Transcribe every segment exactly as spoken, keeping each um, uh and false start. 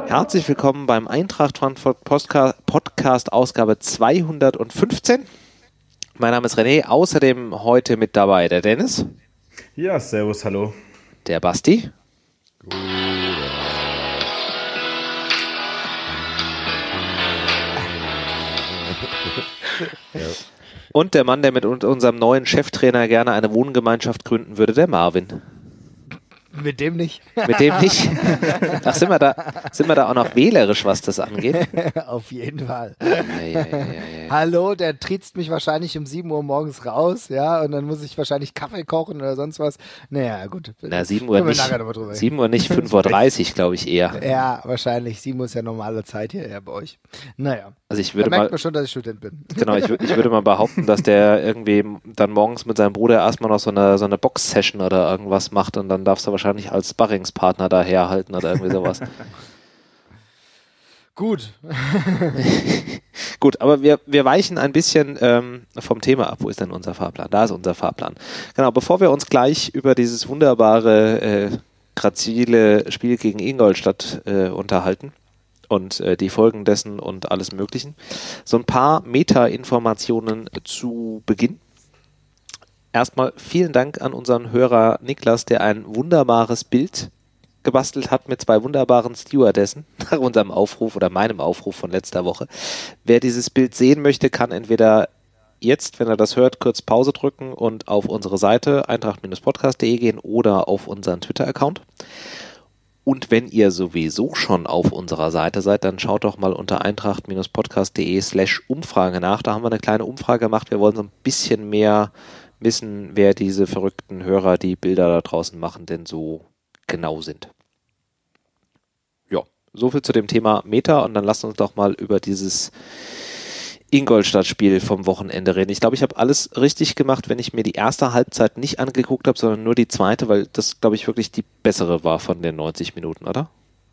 Herzlich willkommen beim Eintracht Frankfurt Podcast Ausgabe zweihundertfünfzehn. Mein Name ist René, außerdem heute mit dabei der Dennis. Ja, servus, hallo. Der Basti. Gut. Ja. Und der Mann, der mit unserem neuen Cheftrainer gerne eine Wohngemeinschaft gründen würde, der Marvin. Mit dem nicht. Mit dem nicht? Ach, sind wir da, sind wir da auch noch wählerisch, was das angeht? Auf jeden Fall. Ja, ja, ja, ja, ja. Hallo, der triezt mich wahrscheinlich um sieben Uhr morgens raus, ja, und dann muss ich wahrscheinlich Kaffee kochen oder sonst was. Naja, gut. Na, sieben Uhr nicht, sieben Uhr nicht, fünf Uhr dreißig, glaube ich eher. Ja, wahrscheinlich. sieben Uhr ist ja normale Zeit hier ja, bei euch. Naja. Also ich würde da merkt mal, man schon, dass ich Student bin. Genau, ich, ich würde mal behaupten, dass der irgendwie dann morgens mit seinem Bruder erstmal noch so eine, so eine Box-Session oder irgendwas macht und dann darfst du wahrscheinlich als Sparringspartner daherhalten oder irgendwie sowas. Gut. Gut, aber wir, wir weichen ein bisschen ähm, vom Thema ab. Wo ist denn unser Fahrplan? Da ist unser Fahrplan. Genau, bevor wir uns gleich über dieses wunderbare, äh, grazile Spiel gegen Ingolstadt äh, unterhalten und äh, die Folgen dessen und alles Möglichen, so ein paar Meta-Informationen zu Beginn. Erstmal vielen Dank an unseren Hörer Niklas, der ein wunderbares Bild gebastelt hat mit zwei wunderbaren Stewardessen nach unserem Aufruf oder meinem Aufruf von letzter Woche. Wer dieses Bild sehen möchte, kann entweder jetzt, wenn er das hört, kurz Pause drücken und auf unsere Seite eintracht Podcast punkt de gehen oder auf unseren Twitter-Account. Und wenn ihr sowieso schon auf unserer Seite seid, dann schaut doch mal unter eintracht Podcast punkt de slash Umfrage nach. Da haben wir eine kleine Umfrage gemacht. Wir wollen so ein bisschen mehr wissen, wer diese verrückten Hörer, die Bilder da draußen machen, denn so genau sind. Ja, soviel zu dem Thema Meta und dann lasst uns doch mal über dieses Ingolstadt-Spiel vom Wochenende reden. Ich glaube, ich habe alles richtig gemacht, wenn ich mir die erste Halbzeit nicht angeguckt habe, sondern nur die zweite, weil das, glaube ich, wirklich die bessere war von den neunzig Minuten, oder?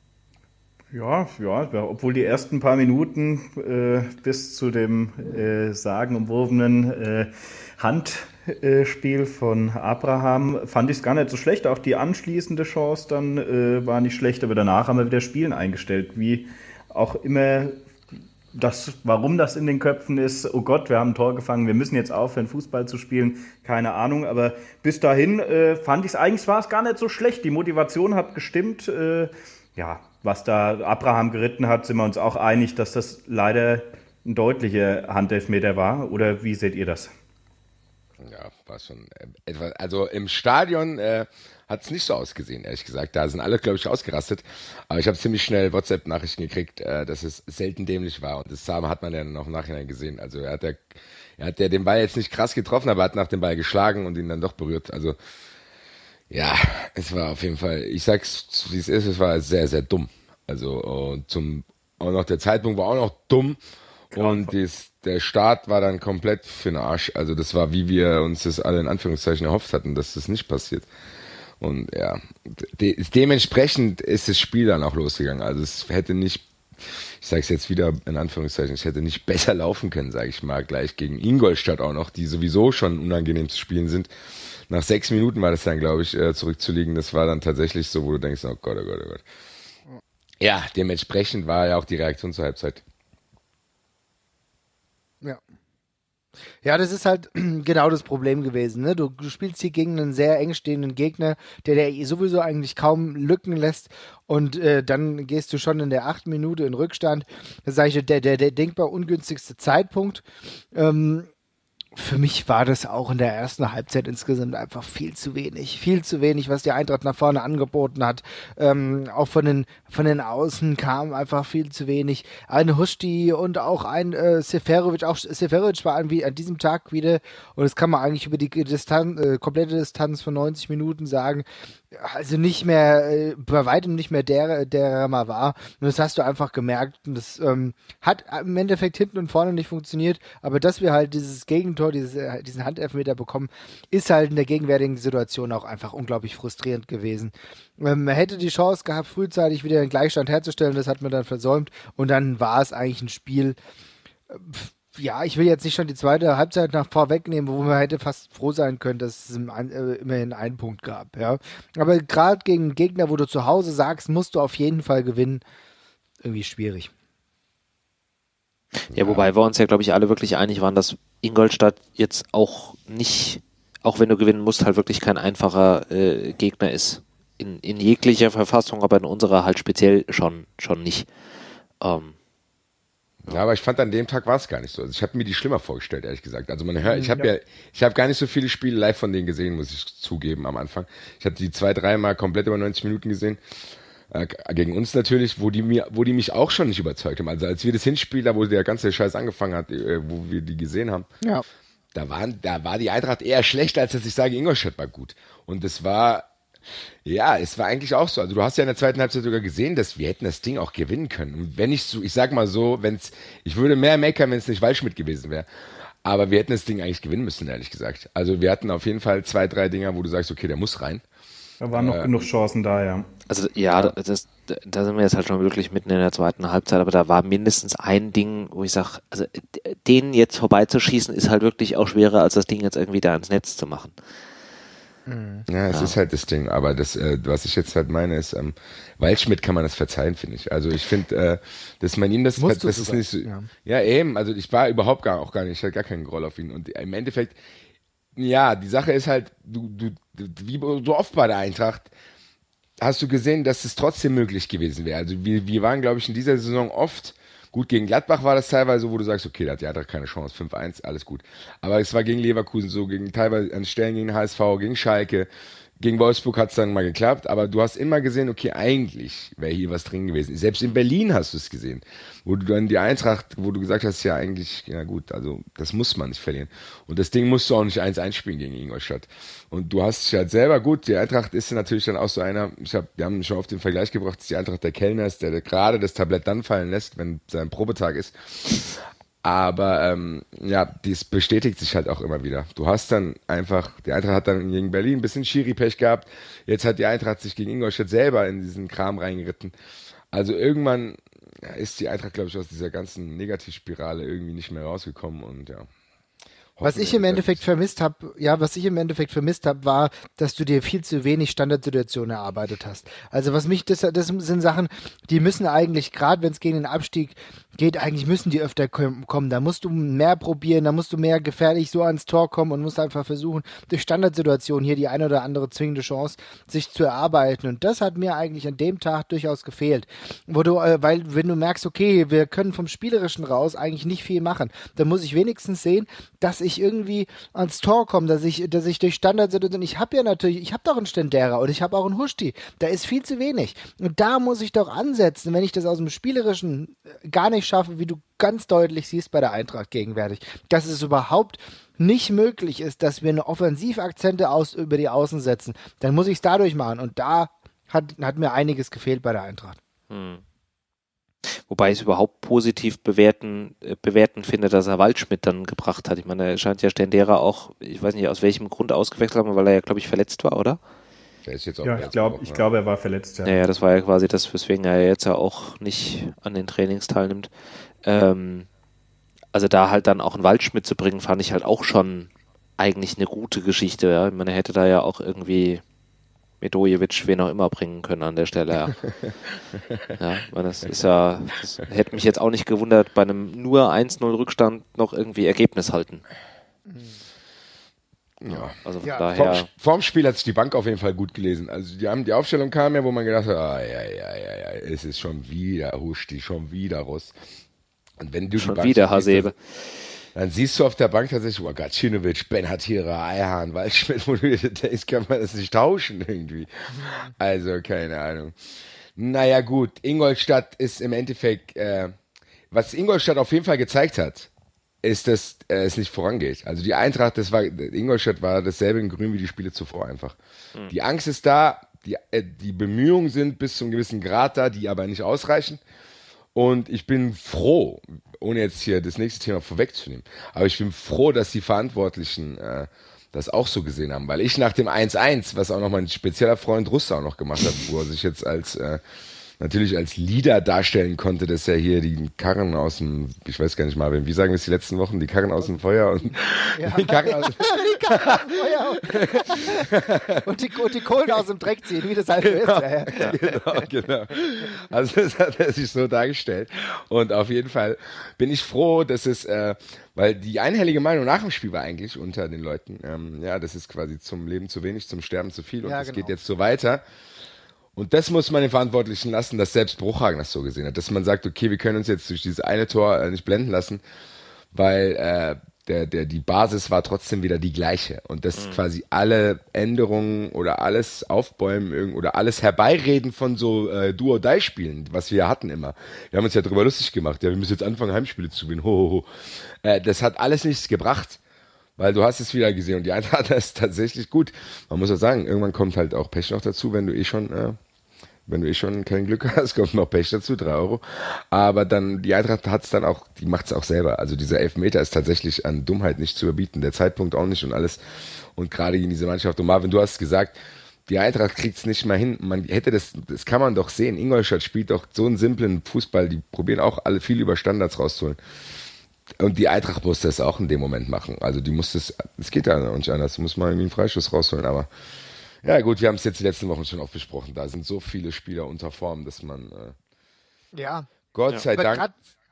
Ja, ja, obwohl die ersten paar Minuten äh, bis zu dem äh, sagenumwobenen äh, Handspiel von Abraham fand ich es gar nicht so schlecht. Auch die anschließende Chance dann äh, war nicht schlecht, aber danach haben wir wieder Spielen eingestellt. Wie auch immer, das, warum das in den Köpfen ist, oh Gott, wir haben ein Tor gefangen, wir müssen jetzt aufhören, Fußball zu spielen, keine Ahnung. Aber bis dahin äh, fand ich es, eigentlich war es gar nicht so schlecht. Die Motivation hat gestimmt, äh, ja, was da Abraham geritten hat, sind wir uns auch einig, dass das leider ein deutlicher Handelfmeter war. Oder wie seht ihr das? Ja, war schon etwas. Also im Stadion äh, hat es nicht so ausgesehen, ehrlich gesagt. Da sind alle, glaube ich, ausgerastet. Aber ich habe ziemlich schnell WhatsApp-Nachrichten gekriegt, äh, dass es selten dämlich war. Und das hat man ja dann auch im Nachhinein gesehen. Also er hat ja, er hat ja den Ball jetzt nicht krass getroffen, aber hat nach dem Ball geschlagen und ihn dann doch berührt. Also ja, es war auf jeden Fall, ich sag's, wie es ist, es war sehr, sehr dumm. Also und zum auch noch der Zeitpunkt war auch noch dumm. Und dies, der Start war dann komplett für den Arsch. Also das war, wie wir uns das alle in Anführungszeichen erhofft hatten, dass das nicht passiert. Und ja, de- dementsprechend ist das Spiel dann auch losgegangen. Also es hätte nicht, ich sage es jetzt wieder in Anführungszeichen, es hätte nicht besser laufen können, sage ich mal, gleich gegen Ingolstadt auch noch, die sowieso schon unangenehm zu spielen sind. Nach sechs Minuten war das dann, glaube ich, zurückzulegen. Das war dann tatsächlich so, wo du denkst, oh Gott, oh Gott, oh Gott. Ja, dementsprechend war ja auch die Reaktion zur Halbzeit. Ja. Ja, das ist halt genau das Problem gewesen. Ne? Du, du spielst hier gegen einen sehr eng stehenden Gegner, der der sowieso eigentlich kaum Lücken lässt und äh, dann gehst du schon in der achten Minute in Rückstand. Das sage ich, der, der, der denkbar ungünstigste Zeitpunkt. Ähm, Für mich war das auch in der ersten Halbzeit insgesamt einfach viel zu wenig. Viel zu wenig, was die Eintracht nach vorne angeboten hat. Ähm, auch von den, von den Außen kam einfach viel zu wenig. Ein Huschti und auch ein äh, Seferovic, auch Seferovic war an, wie, an diesem Tag wieder, und das kann man eigentlich über die Distanz, äh, komplette Distanz von neunzig Minuten sagen, also nicht mehr, äh, bei weitem nicht mehr der, der er mal war. Und das hast du einfach gemerkt. Und das ähm, hat im Endeffekt hinten und vorne nicht funktioniert. Aber dass wir halt dieses Gegentor, dieses, äh, diesen Handelfmeter bekommen, ist halt in der gegenwärtigen Situation auch einfach unglaublich frustrierend gewesen. Ähm, man hätte die Chance gehabt, frühzeitig wieder den Gleichstand herzustellen. Das hat man dann versäumt. Und dann war es eigentlich ein Spiel, äh, ja, ich will jetzt nicht schon die zweite Halbzeit nach vorwegnehmen, wo man hätte fast froh sein können, dass es im, äh, immerhin einen Punkt gab, ja. Aber gerade gegen Gegner, wo du zu Hause sagst, musst du auf jeden Fall gewinnen, irgendwie schwierig. Ja, wobei wir uns ja, glaube ich, alle wirklich einig waren, dass Ingolstadt jetzt auch nicht, auch wenn du gewinnen musst, halt wirklich kein einfacher äh, Gegner ist. In, in jeglicher Verfassung, aber in unserer halt speziell schon, schon nicht. Ähm, Ja, aber ich fand, an dem Tag war es gar nicht so. Also ich habe mir die schlimmer vorgestellt, ehrlich gesagt. Also man hört, ich habe ja. ja, ich habe gar nicht so viele Spiele live von denen gesehen, muss ich zugeben, am Anfang. Ich habe die zwei, dreimal komplett über neunzig Minuten gesehen. Äh, gegen uns natürlich, wo die mir, wo die mich auch schon nicht überzeugt haben. Also als wir das Hinspiel, da wo der ganze Scheiß angefangen hat, äh, wo wir die gesehen haben, Ja. da waren, da war die Eintracht eher schlechter, als dass ich sage, Ingolstadt war gut. Und es war, ja, es war eigentlich auch so. Also du hast ja in der zweiten Halbzeit sogar gesehen, dass wir hätten das Ding auch gewinnen können. Und wenn ich so, ich sag mal so, wenn's, ich würde mehr meckern, wenn es nicht Waldschmidt gewesen wäre. Aber wir hätten das Ding eigentlich gewinnen müssen, ehrlich gesagt. Also wir hatten auf jeden Fall zwei, drei Dinger, wo du sagst, okay, der muss rein. Da waren noch Äh, genug Chancen da, ja. Also ja, das, da sind wir jetzt halt schon wirklich mitten in der zweiten Halbzeit, aber da war mindestens ein Ding, wo ich sage, also den jetzt vorbeizuschießen ist halt wirklich auch schwerer, als das Ding jetzt irgendwie da ins Netz zu machen. Ja, es Ja. ist halt das Ding. Aber das, äh, was ich jetzt halt meine, ist, ähm, Waldschmidt kann man das verzeihen, finde ich. Also ich finde, äh, dass man ihm das, Musst du das ist sogar, nicht so, ja. ja eben, also ich war überhaupt gar auch gar nicht, ich hatte gar keinen Groll auf ihn. Und im Endeffekt, ja, die Sache ist halt, du, du, du wie so oft bei der Eintracht, hast du gesehen, dass es trotzdem möglich gewesen wäre. Also wir, wir waren, glaube ich, in dieser Saison oft, gut, gegen Gladbach war das teilweise, wo du sagst, okay, da hat die Eintracht keine Chance, fünf eins, alles gut. Aber es war gegen Leverkusen so, gegen teilweise an Stellen gegen H S V, gegen Schalke, gegen Wolfsburg hat es dann mal geklappt, aber du hast immer gesehen, okay, eigentlich wäre hier was drin gewesen. Selbst in Berlin hast du es gesehen, wo du dann die Eintracht, wo du gesagt hast, ja eigentlich, ja gut, also das muss man nicht verlieren. Und das Ding musst du auch nicht eins eins spielen gegen Ingolstadt. Und du hast dich halt selber, gut, die Eintracht ist natürlich dann auch so einer, ich hab, wir haben schon auf den Vergleich gebracht, dass die Eintracht der Kellner ist, der gerade das Tablett dann fallen lässt, wenn sein Probetag ist. Aber ähm, ja, dies bestätigt sich halt auch immer wieder. Du hast dann einfach, die Eintracht hat dann gegen Berlin ein bisschen Schiri-Pech gehabt. Jetzt hat die Eintracht sich gegen Ingolstadt selber in diesen Kram reingeritten. Also irgendwann ist die Eintracht, glaube ich, aus dieser ganzen Negativspirale irgendwie nicht mehr rausgekommen und ja. Was ich im Endeffekt vermisst habe, ja, was ich im Endeffekt vermisst habe, war, dass du dir viel zu wenig Standardsituationen erarbeitet hast. Also was mich, das, das sind Sachen, die müssen eigentlich, gerade wenn es gegen den Abstieg geht, eigentlich müssen die öfter kommen. Da musst du mehr probieren, da musst du mehr gefährlich so ans Tor kommen und musst einfach versuchen, durch Standardsituationen hier die eine oder andere zwingende Chance sich zu erarbeiten. Und das hat mir eigentlich an dem Tag durchaus gefehlt. Wo du, äh, weil wenn du merkst, okay, wir können vom Spielerischen raus eigentlich nicht viel machen, dann muss ich wenigstens sehen, dass ich irgendwie ans Tor komme, dass ich, dass ich durch Standardsituationen, ich habe ja natürlich, ich habe doch einen Stendera und ich habe auch einen Huschti. Da ist viel zu wenig. Und da muss ich doch ansetzen, wenn ich das aus dem Spielerischen gar nicht schaffe, wie du ganz deutlich siehst bei der Eintracht gegenwärtig, dass es überhaupt nicht möglich ist, dass wir eine Offensivakzente aus, über die Außen setzen, dann muss ich es dadurch machen. Und da hat, hat mir einiges gefehlt bei der Eintracht. Hm. Wobei ich es überhaupt positiv bewerten, äh, bewerten finde, dass er Waldschmidt dann gebracht hat. Ich meine, er scheint ja Stendera auch, ich weiß nicht aus welchem Grund ausgewechselt haben, weil er ja, glaube ich, verletzt war, oder? Der ist jetzt auch Ja, ich glaube, ich glaube, er war verletzt, ja. Naja, das war ja quasi das, weswegen er jetzt ja auch nicht an den Trainings teilnimmt. Ähm, also da halt dann auch einen Waldschmidt zu bringen, fand ich halt auch schon eigentlich eine gute Geschichte. Ja? Ich meine, er hätte da ja auch irgendwie Medojevic, wen auch immer bringen können an der Stelle. Ja, ja weil das ist ja, das hätte mich jetzt auch nicht gewundert, bei einem nur eins null Rückstand noch irgendwie Ergebnis halten. Ja. Also von Ja, daher. Vorm, vorm Spiel hat sich die Bank auf jeden Fall gut gelesen. Also die haben die Aufstellung kam ja, wo man gedacht hat, ah, ja, ja, ja, ja, es ist schon wieder Huschti, schon wieder Russ. Und wenn du Schon die Bank wieder siehst, Hasebe. Dann, dann siehst du auf der Bank tatsächlich, oh, Gacinovic, Ben Hatira, Eihahn, Waldschmidt, wo du dir denkst, kann man das nicht tauschen irgendwie. Also, keine Ahnung. Naja, gut, Ingolstadt ist im Endeffekt, äh, was Ingolstadt auf jeden Fall gezeigt hat, ist, dass äh, es nicht vorangeht. Also die Eintracht, das war, Ingolstadt war dasselbe in Grün wie die Spiele zuvor einfach. Mhm. Die Angst ist da, die, äh, die Bemühungen sind bis zu einem gewissen Grad da, die aber nicht ausreichen. Und ich bin froh, ohne jetzt hier das nächste Thema vorwegzunehmen, aber ich bin froh, dass die Verantwortlichen äh, das auch so gesehen haben, weil ich nach dem eins eins, was auch noch mein spezieller Freund Russ auch noch gemacht hat, wo er sich jetzt als äh, natürlich als Leader darstellen konnte, dass er hier die Karren aus dem, ich weiß gar nicht mal, wie sagen wir es die letzten Wochen, die Karren aus dem Feuer und Ja. die Karren aus die Karren aus dem Feuer und, die, und die Kohlen aus dem Dreck ziehen, wie das halt so ist. Ja, ja. Genau, genau. Also das hat er sich so dargestellt. Und auf jeden Fall bin ich froh, dass es, äh, weil die einhellige Meinung nach dem Spiel war eigentlich unter den Leuten, ähm, ja, das ist quasi zum Leben zu wenig, zum Sterben zu viel und Ja, es genau. geht jetzt so weiter. Und das muss man den Verantwortlichen lassen, dass selbst Bruchhagen das so gesehen hat. Dass man sagt, okay, wir können uns jetzt durch dieses eine Tor äh, nicht blenden lassen, weil äh, der, der, die Basis war trotzdem wieder die gleiche. Und dass mhm. quasi alle Änderungen oder alles Aufbäumen oder alles Herbeireden von so äh, Do-or-Die-Spielen, was wir hatten immer. Wir haben uns ja darüber lustig gemacht. Ja, wir müssen jetzt anfangen, Heimspiele zu gewinnen. Ho, ho, ho. Äh, das hat alles nichts gebracht. Weil du hast es wieder gesehen und die Eintracht ist tatsächlich gut. Man muss ja sagen, irgendwann kommt halt auch Pech noch dazu, wenn du eh schon, äh, wenn du eh schon kein Glück hast, kommt noch Pech dazu, drei Euro. Aber dann, die Eintracht hat's dann auch, die macht's auch selber. Also dieser Elfmeter ist tatsächlich an Dummheit nicht zu überbieten, der Zeitpunkt auch nicht und alles. Und gerade in diese Mannschaft. Und Marvin, du hast gesagt, die Eintracht kriegt's nicht mal hin. Man hätte das, das kann man doch sehen. Ingolstadt spielt doch so einen simplen Fußball, die probieren auch alle viel über Standards rauszuholen. Und die Eintracht muss das auch in dem Moment machen. Also die muss das, es geht ja nicht anders, muss man irgendwie einen Freischuss rausholen. Aber ja gut, wir haben es jetzt die letzten Wochen schon oft besprochen. Da sind so viele Spieler unter Form, dass man äh, Ja. Gott Ja. sei Aber Dank. grad,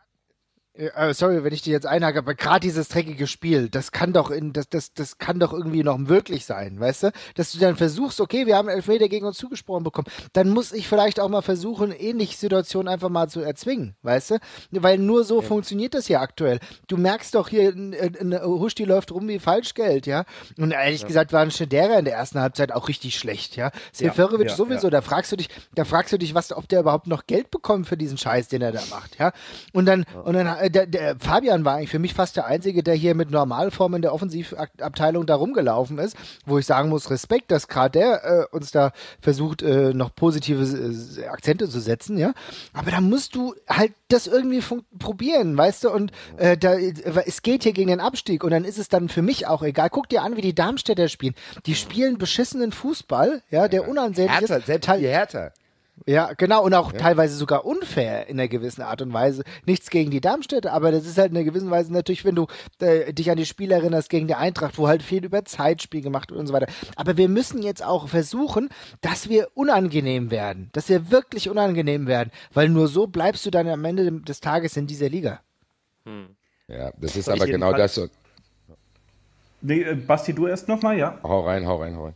äh, sorry, wenn ich dir jetzt einhake, aber gerade dieses dreckige Spiel, das kann doch in, das, das, das kann doch irgendwie noch möglich sein, weißt du? Dass du dann versuchst, okay, wir haben Elfmeter gegen uns zugesprochen bekommen, dann muss ich vielleicht auch mal versuchen, ähnliche Situationen einfach mal zu erzwingen, weißt du? Weil nur so ja. funktioniert das ja aktuell. Du merkst doch hier, ein Huschti läuft rum wie Falschgeld, ja? Und ehrlich ja. gesagt waren Schneider in der ersten Halbzeit auch richtig schlecht, ja? Seferovic ja, ja, sowieso, ja. da fragst du dich, da fragst du dich, was, ob der überhaupt noch Geld bekommt für diesen Scheiß, den er da macht, ja? Und dann, ja. und dann Der, der Fabian war eigentlich für mich fast der Einzige, der hier mit Normalform in der Offensivabteilung da rumgelaufen ist, wo ich sagen muss, Respekt, dass gerade der äh, uns da versucht, äh, noch positive äh, Akzente zu setzen, ja. Aber da musst du halt das irgendwie probieren, weißt du, und äh, da, es geht hier gegen den Abstieg und dann ist es dann für mich auch egal. Guck dir an, wie die Darmstädter spielen. Die spielen beschissenen Fußball, ja, der unansehnlich Hertha, ist. selbst die Hertha. Ja, genau, und auch ja. teilweise sogar unfair in einer gewissen Art und Weise. Nichts gegen die Darmstädter, aber das ist halt in einer gewissen Weise natürlich, wenn du äh, dich an die Spiele erinnerst gegen die Eintracht, wo halt viel über Zeitspiel gemacht wird und so weiter. Aber wir müssen jetzt auch versuchen, dass wir unangenehm werden, dass wir wirklich unangenehm werden, weil nur so bleibst du dann am Ende des Tages in dieser Liga. Hm. Ja, das ist aber genau das. So. Nee, Basti, du erst nochmal, ja? Hau rein, hau rein, hau rein.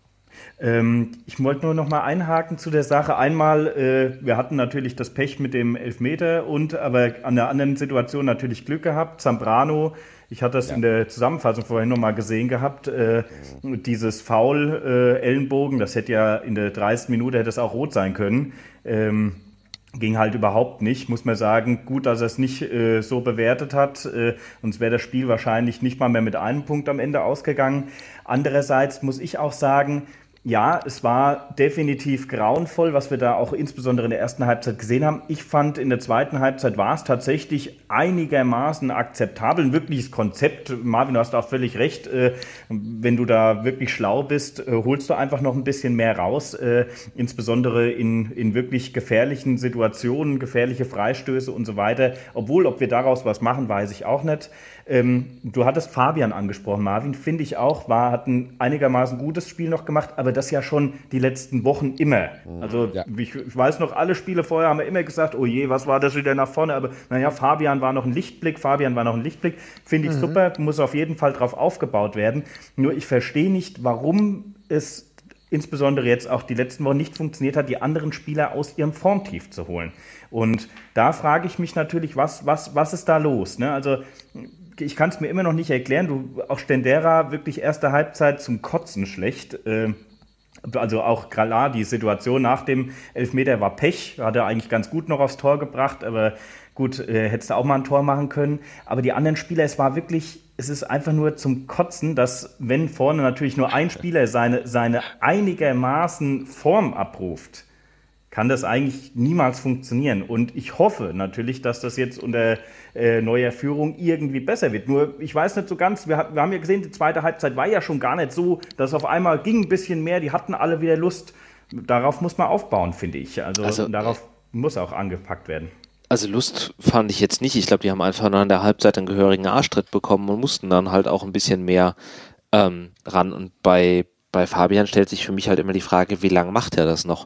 Ähm, ich wollte nur noch mal einhaken zu der Sache. Einmal, äh, wir hatten natürlich das Pech mit dem Elfmeter und aber an der anderen Situation natürlich Glück gehabt. Zambrano, ich hatte das ja. in der Zusammenfassung vorhin noch mal gesehen gehabt, äh, mhm. dieses Foul, äh, Ellenbogen, das hätte ja in der dreißigsten Minute hätte es auch rot sein können. Ähm, ging halt überhaupt nicht, muss man sagen. Gut, dass er es nicht äh, so bewertet hat, äh, sonst wäre das Spiel wahrscheinlich nicht mal mehr mit einem Punkt am Ende ausgegangen. Andererseits muss ich auch sagen, ja, es war definitiv grauenvoll, was wir da auch insbesondere in der ersten Halbzeit gesehen haben. Ich fand, in der zweiten Halbzeit war es tatsächlich einigermaßen akzeptabel. Ein wirkliches Konzept. Marvin, du hast auch völlig recht. Äh, wenn du da wirklich schlau bist, äh, holst du einfach noch ein bisschen mehr raus. Äh, insbesondere in, in wirklich gefährlichen Situationen, gefährliche Freistöße und so weiter. Obwohl, ob wir daraus was machen, weiß ich auch nicht. Ähm, du hattest Fabian angesprochen, Marvin, finde ich auch, war, hat ein einigermaßen gutes Spiel noch gemacht, aber das ja schon die letzten Wochen immer. Also ja. ich, ich weiß noch, alle Spiele vorher haben wir immer gesagt, oh je, was war das wieder nach vorne, aber naja, Fabian war noch ein Lichtblick, Fabian war noch ein Lichtblick, finde ich mhm. super, muss auf jeden Fall drauf aufgebaut werden. Nur ich verstehe nicht, warum es insbesondere jetzt auch die letzten Wochen nicht funktioniert hat, die anderen Spieler aus ihrem Formtief zu holen. Und da frage ich mich natürlich, was, was, was ist da los? Ne? Also ich kann es mir immer noch nicht erklären. Du, auch Stendera wirklich erste Halbzeit zum Kotzen schlecht. Äh, also auch klar, die Situation nach dem Elfmeter war Pech. Hat er eigentlich ganz gut noch aufs Tor gebracht, aber gut, äh, hättest du auch mal ein Tor machen können. Aber die anderen Spieler, es war wirklich, es ist einfach nur zum Kotzen, dass wenn vorne natürlich nur ein Spieler seine, seine einigermaßen Form abruft, kann das eigentlich niemals funktionieren. Und ich hoffe natürlich, dass das jetzt unter äh, neuer Führung irgendwie besser wird. Nur, ich weiß nicht so ganz, wir, wir haben ja gesehen, die zweite Halbzeit war ja schon gar nicht so, dass auf einmal ging ein bisschen mehr, die hatten alle wieder Lust. Darauf muss man aufbauen, finde ich. Also, also darauf muss auch angepackt werden. Also Lust fand ich jetzt nicht. Ich glaube, die haben einfach nur an der Halbzeit einen gehörigen Arschtritt bekommen und mussten dann halt auch ein bisschen mehr ähm, ran. Und bei, bei Fabian stellt sich für mich halt immer die Frage, wie lange macht er das noch?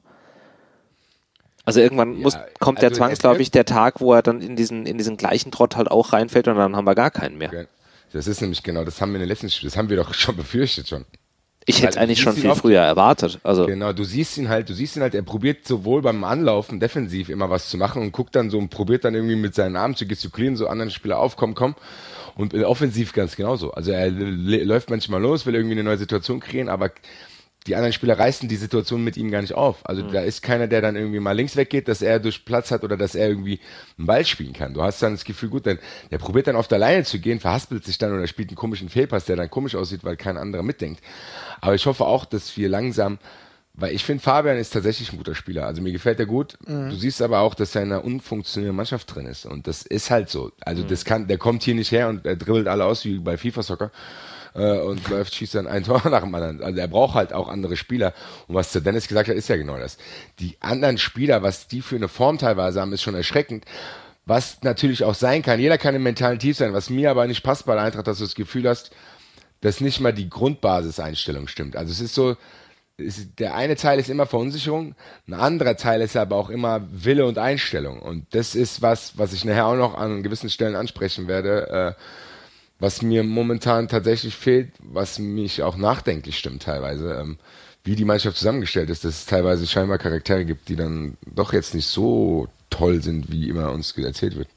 Also irgendwann muss, Ja, kommt also der zwangsläufig der Tag, wo er dann in diesen, in diesen gleichen Trott halt auch reinfällt und dann haben wir gar keinen mehr. Okay. Das ist nämlich genau, das haben wir in den letzten Spielen, das haben wir doch schon befürchtet schon. Ich hätte es Weil eigentlich du schon siehst viel ihn oft- früher erwartet. Also Genau, du siehst ihn halt, du siehst ihn halt, er probiert sowohl beim Anlaufen defensiv immer was zu machen und guckt dann so und probiert dann irgendwie mit seinen Armen zu gestikulieren, so anderen Spieler aufkommen, komm. Und offensiv ganz genauso. Also er l- läuft manchmal los, will irgendwie eine neue Situation kreieren, aber die anderen Spieler reißen die Situation mit ihm gar nicht auf. Also mhm. da ist keiner, der dann irgendwie mal links weggeht, dass er durch Platz hat oder dass er irgendwie einen Ball spielen kann. Du hast dann das Gefühl, gut, dann, der probiert dann auf der Leine zu gehen, verhaspelt sich dann oder spielt einen komischen Fehlpass, der dann komisch aussieht, weil kein anderer mitdenkt. Aber ich hoffe auch, dass wir langsam, weil ich finde, Fabian ist tatsächlich ein guter Spieler. Also mir gefällt er gut. Mhm. Du siehst aber auch, dass er in einer unfunktionierenden Mannschaft drin ist. Und das ist halt so. Also mhm. das kann, der kommt hier nicht her und er dribbelt alle aus wie bei FIFA-Soccer. Und läuft, schießt dann ein Tor nach dem anderen. Also er braucht halt auch andere Spieler. Und was der Dennis gesagt hat, ist ja genau das. Die anderen Spieler, was die für eine Form teilweise haben, ist schon erschreckend. Was natürlich auch sein kann, jeder kann im mentalen Tief sein, was mir aber nicht passt bei der Eintracht, dass du das Gefühl hast, dass nicht mal die Grundbasiseinstellung stimmt. Also es ist so, es ist, der eine Teil ist immer Verunsicherung, ein anderer Teil ist aber auch immer Wille und Einstellung. Und das ist was, was ich nachher auch noch an gewissen Stellen ansprechen werde, äh, was mir momentan tatsächlich fehlt, was mich auch nachdenklich stimmt teilweise, ähm, wie die Mannschaft zusammengestellt ist, dass es teilweise scheinbar Charaktere gibt, die dann doch jetzt nicht so toll sind, wie immer uns erzählt wird.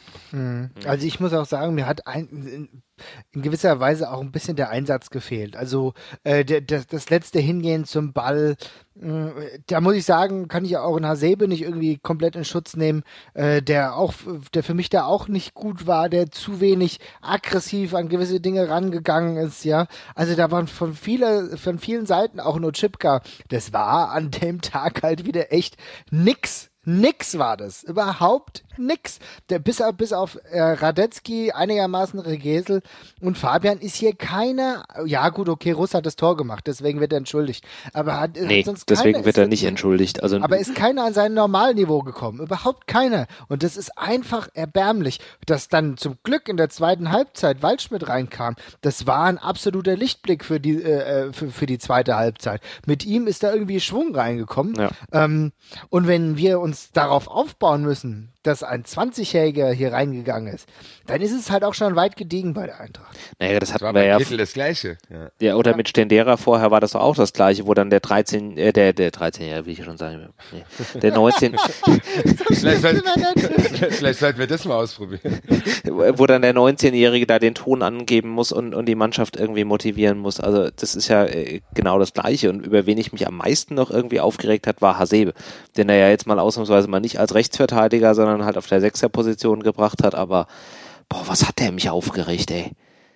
Also ich muss auch sagen, mir hat ein, in gewisser Weise auch ein bisschen der Einsatz gefehlt. Also äh, der, der, das letzte Hingehen zum Ball, äh, da muss ich sagen, kann ich auch in Hasebe nicht irgendwie komplett in Schutz nehmen, äh, der auch, der für mich da auch nicht gut war, der zu wenig aggressiv an gewisse Dinge rangegangen ist, ja. Also da waren von viele, von vielen Seiten auch nur Chipka. Das war an dem Tag halt wieder echt nix. Nix war das. Überhaupt nix. Der, bis, auf, bis auf äh, Radetzky, einigermaßen Regesel und Fabian ist hier keiner. Ja, gut, okay, Russ hat das Tor gemacht, deswegen wird er entschuldigt. Aber hat, nee, hat sonst deswegen keiner, wird er nicht entschuldigt. Also, aber ist keiner an sein Normalniveau gekommen. Überhaupt keiner. Und das ist einfach erbärmlich. Dass dann zum Glück in der zweiten Halbzeit Waldschmidt reinkam, das war ein absoluter Lichtblick für die, äh, für, für die zweite Halbzeit. Mit ihm ist da irgendwie Schwung reingekommen. Ja. Ähm, und wenn wir uns darauf aufbauen müssen, dass ein zwanzigjähriger hier reingegangen ist, dann ist es halt auch schon weit gediegen bei der Eintracht. naja, das Das hatten war wir bei ja. Kittel das Gleiche. Ja. Ja, oder mit Stendera vorher war das doch auch das Gleiche, wo dann der dreizehn, äh, der, der dreizehn, ja, wie ich schon sagen, nee, der neunzehn, Vielleicht, sollten, vielleicht sollten wir das mal ausprobieren. wo dann der neunzehnjährige da den Ton angeben muss und, und die Mannschaft irgendwie motivieren muss. Also das ist ja äh, genau das Gleiche. Und über wen ich mich am meisten noch irgendwie aufgeregt hat, war Hasebe, den er ja jetzt mal ausnahmsweise mal nicht als Rechtsverteidiger, sondern halt auf der Sechserposition gebracht hat. Aber boah, was hat der mich aufgeregt, ey.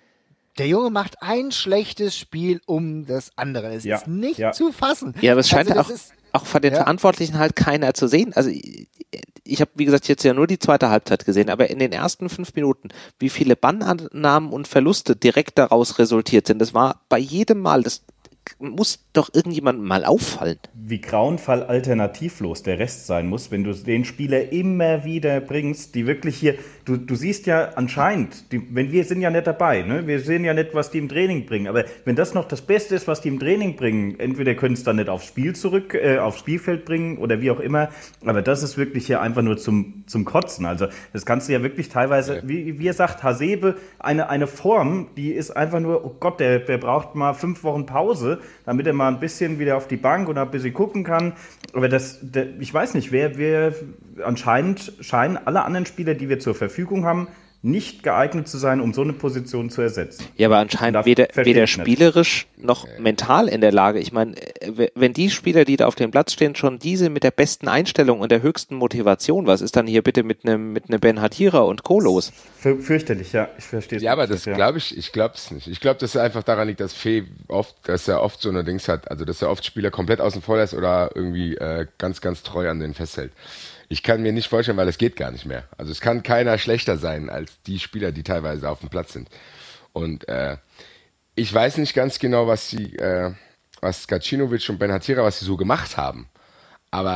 Der Junge macht ein schlechtes Spiel um das andere. Es Ja, ist nicht ja. zu fassen. Ja, aber es scheint Also ja das auch, ist- auch von den ja. Verantwortlichen halt keiner zu sehen. Also ich, ich habe, wie gesagt, jetzt ja nur die zweite Halbzeit gesehen, aber in den ersten fünf Minuten, wie viele Bandannahmen und Verluste direkt daraus resultiert sind, das war bei jedem Mal, das muss doch irgendjemandem mal auffallen. Wie grauenvoll alternativlos der Rest sein muss, wenn du den Spieler immer wieder bringst, die wirklich hier, du, du siehst ja anscheinend, die, wenn wir sind ja nicht dabei, ne? Wir sehen ja nicht, was die im Training bringen, aber wenn das noch das Beste ist, was die im Training bringen, entweder können es dann nicht aufs Spiel zurück, äh, aufs Spielfeld bringen oder wie auch immer, aber das ist wirklich hier einfach nur zum, zum Kotzen, also das kannst du ja wirklich teilweise, wie, wie ihr sagt, Hasebe, eine, eine Form, die ist einfach nur, oh Gott, der, der braucht mal fünf Wochen Pause, damit er mal ein bisschen wieder auf die Bank oder ein bisschen gucken kann. Aber das, der, ich weiß nicht, wer, wer anscheinend scheinen alle anderen Spieler, die wir zur Verfügung haben, nicht geeignet zu sein, um so eine Position zu ersetzen. Ja, aber anscheinend Das weder, verstehe weder ich nicht. spielerisch noch mental in der Lage. Ich meine, äh, wenn die Spieler, die da auf dem Platz stehen, schon diese mit der besten Einstellung und der höchsten Motivation, was ist dann hier bitte mit einem mit einem Ben Hatira und Co. los? Für, fürchterlich, ja, ich verstehe es. Ja, aber das ja. glaube ich, ich glaube es nicht. Ich glaube, dass es einfach daran liegt, dass Fee oft, dass er oft so eine Dings hat, also dass er oft Spieler komplett außen vor lässt oder irgendwie äh, ganz, ganz treu an denen festhält. Ich kann mir nicht vorstellen, weil es geht gar nicht mehr. Also es kann keiner schlechter sein als die Spieler, die teilweise auf dem Platz sind. Und äh, ich weiß nicht ganz genau, was sie, äh, was Gacinovic und Ben Hatira, was sie so gemacht haben. Aber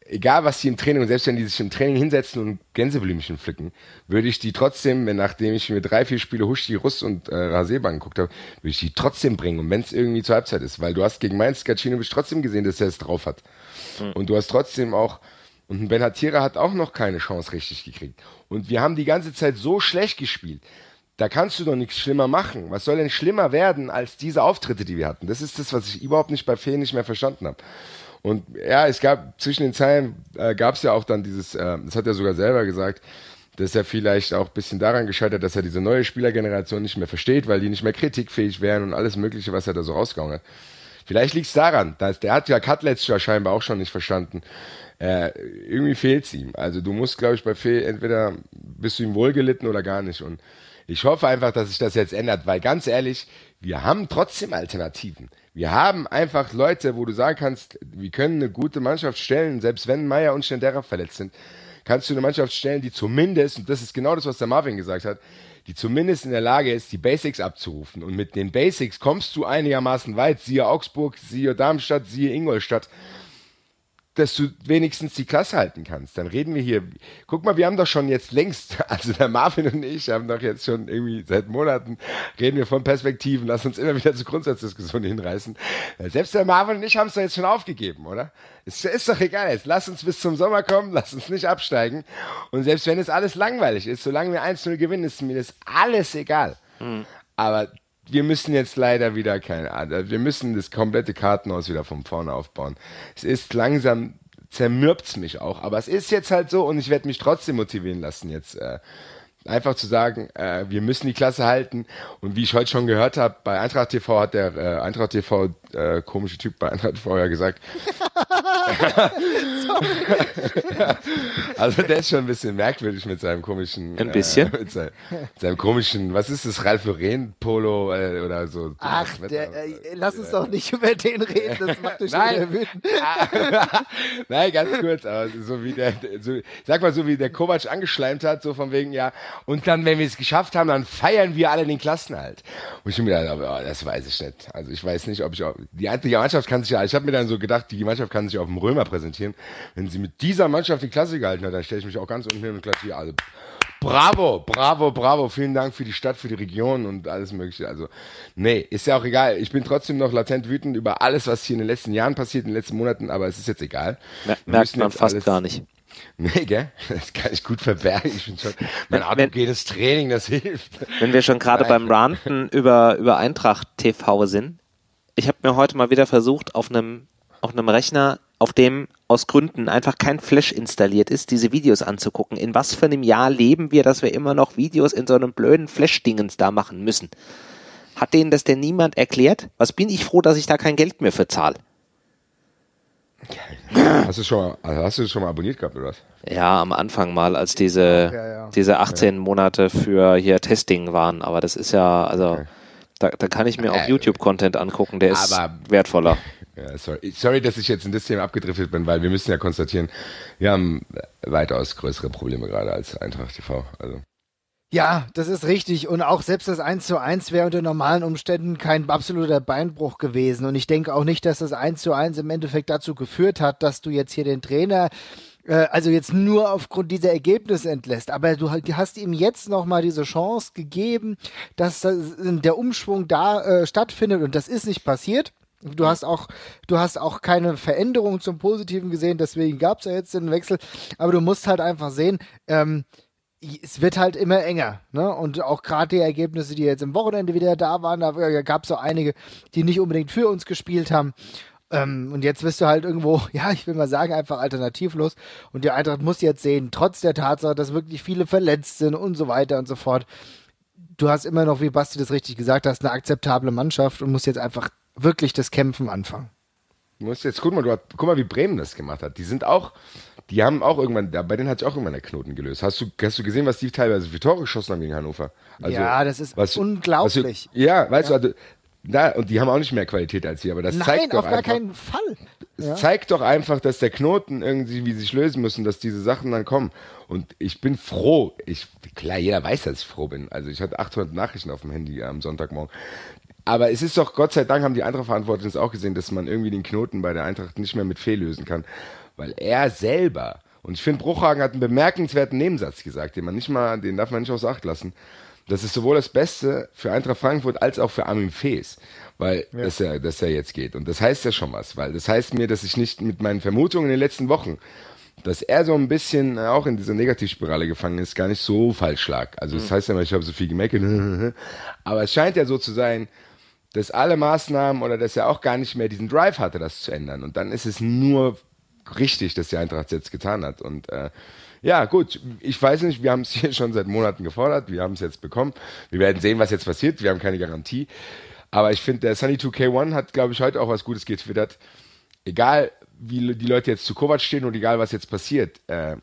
egal was die im Training, und selbst wenn die sich im Training hinsetzen und Gänseblümchen pflücken, würde ich die trotzdem, wenn nachdem ich mir drei, vier Spiele Huschi, Russ und äh, Rasierbank geguckt habe, würde ich die trotzdem bringen. Und wenn es irgendwie zur Halbzeit ist, weil du hast gegen Mainz Gacinovic trotzdem gesehen, dass er es drauf hat. Mhm. Und du hast trotzdem auch, und ein Benhatira hat auch noch keine Chance richtig gekriegt. Und wir haben die ganze Zeit so schlecht gespielt. Da kannst du doch nichts schlimmer machen. Was soll denn schlimmer werden als diese Auftritte, die wir hatten? Das ist das, was ich überhaupt nicht bei Fee nicht mehr verstanden habe. Und ja, es gab zwischen den Zeilen äh, gab es ja auch dann dieses, äh, das hat er sogar selber gesagt, dass er vielleicht auch ein bisschen daran gescheitert, dass er diese neue Spielergeneration nicht mehr versteht, weil die nicht mehr kritikfähig wären und alles Mögliche, was er da so rausgehauen hat. Vielleicht liegt es daran, dass der hat ja Cutlets ja scheinbar auch schon nicht verstanden. Äh, irgendwie fehlt es ihm. Also du musst, glaube ich, bei Fee entweder bist du ihm wohlgelitten oder gar nicht. Und ich hoffe einfach, dass sich das jetzt ändert, weil ganz ehrlich, wir haben trotzdem Alternativen. Wir haben einfach Leute, wo du sagen kannst, wir können eine gute Mannschaft stellen, selbst wenn Meier und Stendera verletzt sind, kannst du eine Mannschaft stellen, die zumindest, und das ist genau das, was der Marvin gesagt hat, die zumindest in der Lage ist, die Basics abzurufen. Und mit den Basics kommst du einigermaßen weit, siehe Augsburg, siehe Darmstadt, siehe Ingolstadt, dass du wenigstens die Klasse halten kannst. Dann reden wir hier, guck mal, wir haben doch schon jetzt längst, also der Marvin und ich haben doch jetzt schon irgendwie seit Monaten, reden wir von Perspektiven, lass uns immer wieder zu Grundsatzdiskussionen hinreißen. Selbst der Marvin und ich haben es doch jetzt schon aufgegeben, oder? Es ist doch egal jetzt, lass uns bis zum Sommer kommen, lass uns nicht absteigen. Und selbst wenn es alles langweilig ist, solange wir eins null gewinnen, ist mir das alles egal. Mhm. Aber wir müssen jetzt leider wieder keine Ahnung, wir müssen das komplette Kartenhaus wieder von vorne aufbauen. Es ist langsam, zermürbt's mich auch, aber es ist jetzt halt so und ich werde mich trotzdem motivieren lassen jetzt. Äh, einfach zu sagen, äh, wir müssen die Klasse halten und wie ich heute schon gehört habe, bei Eintracht T V hat der äh, Eintracht T V, äh, komische Typ bei Eintracht T V ja gesagt, also der ist schon ein bisschen merkwürdig mit seinem komischen, ein bisschen, äh, mit seinem, seinem komischen, was ist das, Ralf Lauren Polo äh, oder so. Ach, der, äh, lass uns doch nicht über den reden, das macht dich schon wieder wütend. Nein, ganz kurz, aber so wie der, so, sag mal so wie der Kovac angeschleimt hat, so von wegen, ja, und dann, wenn wir es geschafft haben, dann feiern wir alle den Klassenerhalt. Und ich mir gedacht habe, oh, das weiß ich nicht. Also ich weiß nicht, ob ich auch, die einzige Mannschaft kann sich ja, ich habe mir dann so gedacht, die Mannschaft kann sich auf dem Römer präsentieren. Wenn sie mit dieser Mannschaft die Klasse gehalten hat, dann stelle ich mich auch ganz unten hin und klatsche, also bravo, bravo, bravo, vielen Dank für die Stadt, für die Region und alles mögliche. Also nee, ist ja auch egal. Ich bin trotzdem noch latent wütend über alles, was hier in den letzten Jahren passiert, in den letzten Monaten, aber es ist jetzt egal. Mer- merkt man fast alles, gar nicht. Nee, gell? Das kann ich gut verbergen. Ich bin schon, mein autogenes Training, das hilft. Wenn wir schon gerade beim Ranten über, über Eintracht T V sind, ich habe mir heute mal wieder versucht, auf einem, auf einem Rechner, auf dem aus Gründen einfach kein Flash installiert ist, diese Videos anzugucken. In was für einem Jahr leben wir, dass wir immer noch Videos in so einem blöden Flash-Dingens da machen müssen? Hat denen das denn niemand erklärt? Was bin ich froh, dass ich da kein Geld mehr für zahle? Hast du schon mal, hast du schon mal abonniert gehabt, oder was? Ja, am Anfang mal, als diese, ja, ja. diese achtzehn ja. Monate für hier Testing waren. Aber das ist ja, also, okay. da, da kann ich mir auch äh, YouTube-Content angucken, der ist aber wertvoller. Ja, sorry. sorry, dass ich jetzt in das Thema abgedriftet bin, weil wir müssen ja konstatieren, wir haben weitaus größere Probleme gerade als Eintracht T V. Also. Ja, das ist richtig. Und auch selbst das eins zu eins wäre unter normalen Umständen kein absoluter Beinbruch gewesen. Und ich denke auch nicht, dass das eins zu eins im Endeffekt dazu geführt hat, dass du jetzt hier den Trainer, äh, also jetzt nur aufgrund dieser Ergebnisse entlässt. Aber du hast ihm jetzt nochmal diese Chance gegeben, dass der Umschwung da äh, stattfindet. Und das ist nicht passiert. Du hast auch, du hast auch keine Veränderung zum Positiven gesehen. Deswegen gab es ja jetzt den Wechsel. Aber du musst halt einfach sehen, ähm, es wird halt immer enger, ne? Und auch gerade die Ergebnisse, die jetzt am Wochenende wieder da waren, da gab es so einige, die nicht unbedingt für uns gespielt haben. Ähm, und jetzt wirst du halt irgendwo, ja, ich will mal sagen, einfach alternativlos. Und die Eintracht muss jetzt sehen, trotz der Tatsache, dass wirklich viele verletzt sind und so weiter und so fort. Du hast immer noch, wie Basti das richtig gesagt hat, eine akzeptable Mannschaft und musst jetzt einfach wirklich das Kämpfen anfangen. Du musst jetzt, guck mal, du, guck mal, wie Bremen das gemacht hat. Die sind auch, die haben auch irgendwann, bei denen hat sich auch irgendwann der Knoten gelöst. Hast du, hast du gesehen, was die teilweise für Tore geschossen haben gegen Hannover? Also, ja, das ist was, unglaublich. Was, ja, weißt ja. du, also, na, und die haben auch nicht mehr Qualität als wir, aber das Nein, zeigt doch auf gar einfach, keinen Fall. Es ja. zeigt doch einfach, dass der Knoten irgendwie wie sich lösen muss und dass diese Sachen dann kommen. Und ich bin froh, ich, klar, jeder weiß, dass ich froh bin. Also ich hatte achthundert Nachrichten auf dem Handy am Sonntagmorgen. aber es ist doch, Gott sei Dank haben die Eintracht-Verantwortlichen es auch gesehen, dass man irgendwie den Knoten bei der Eintracht nicht mehr mit Fehl lösen kann. Weil er selber, und ich finde, Bruchhagen hat einen bemerkenswerten Nebensatz gesagt, den man nicht mal, den darf man nicht außer Acht lassen. Das ist sowohl das Beste für Eintracht Frankfurt als auch für Armin Fees, weil ja. dass er, dass er jetzt geht. Und das heißt ja schon was, weil das heißt mir, dass ich nicht mit meinen Vermutungen in den letzten Wochen, dass er so ein bisschen auch in dieser Negativspirale gefangen ist, gar nicht so falsch lag. Also das heißt ja mal, ich habe so viel gemeckert, aber es scheint ja so zu sein, dass alle Maßnahmen oder dass er auch gar nicht mehr diesen Drive hatte, das zu ändern. Und dann ist es nur richtig, dass die Eintracht es jetzt getan hat. Und äh, ja, gut, ich weiß nicht, wir haben es hier schon seit Monaten gefordert, wir haben es jetzt bekommen. Wir werden sehen, was jetzt passiert, wir haben keine Garantie. Aber ich finde, der Sunny zwei K eins hat, glaube ich, heute auch was Gutes getwittert. Egal, wie die Leute jetzt zu Kovac stehen und egal, was jetzt passiert, äh,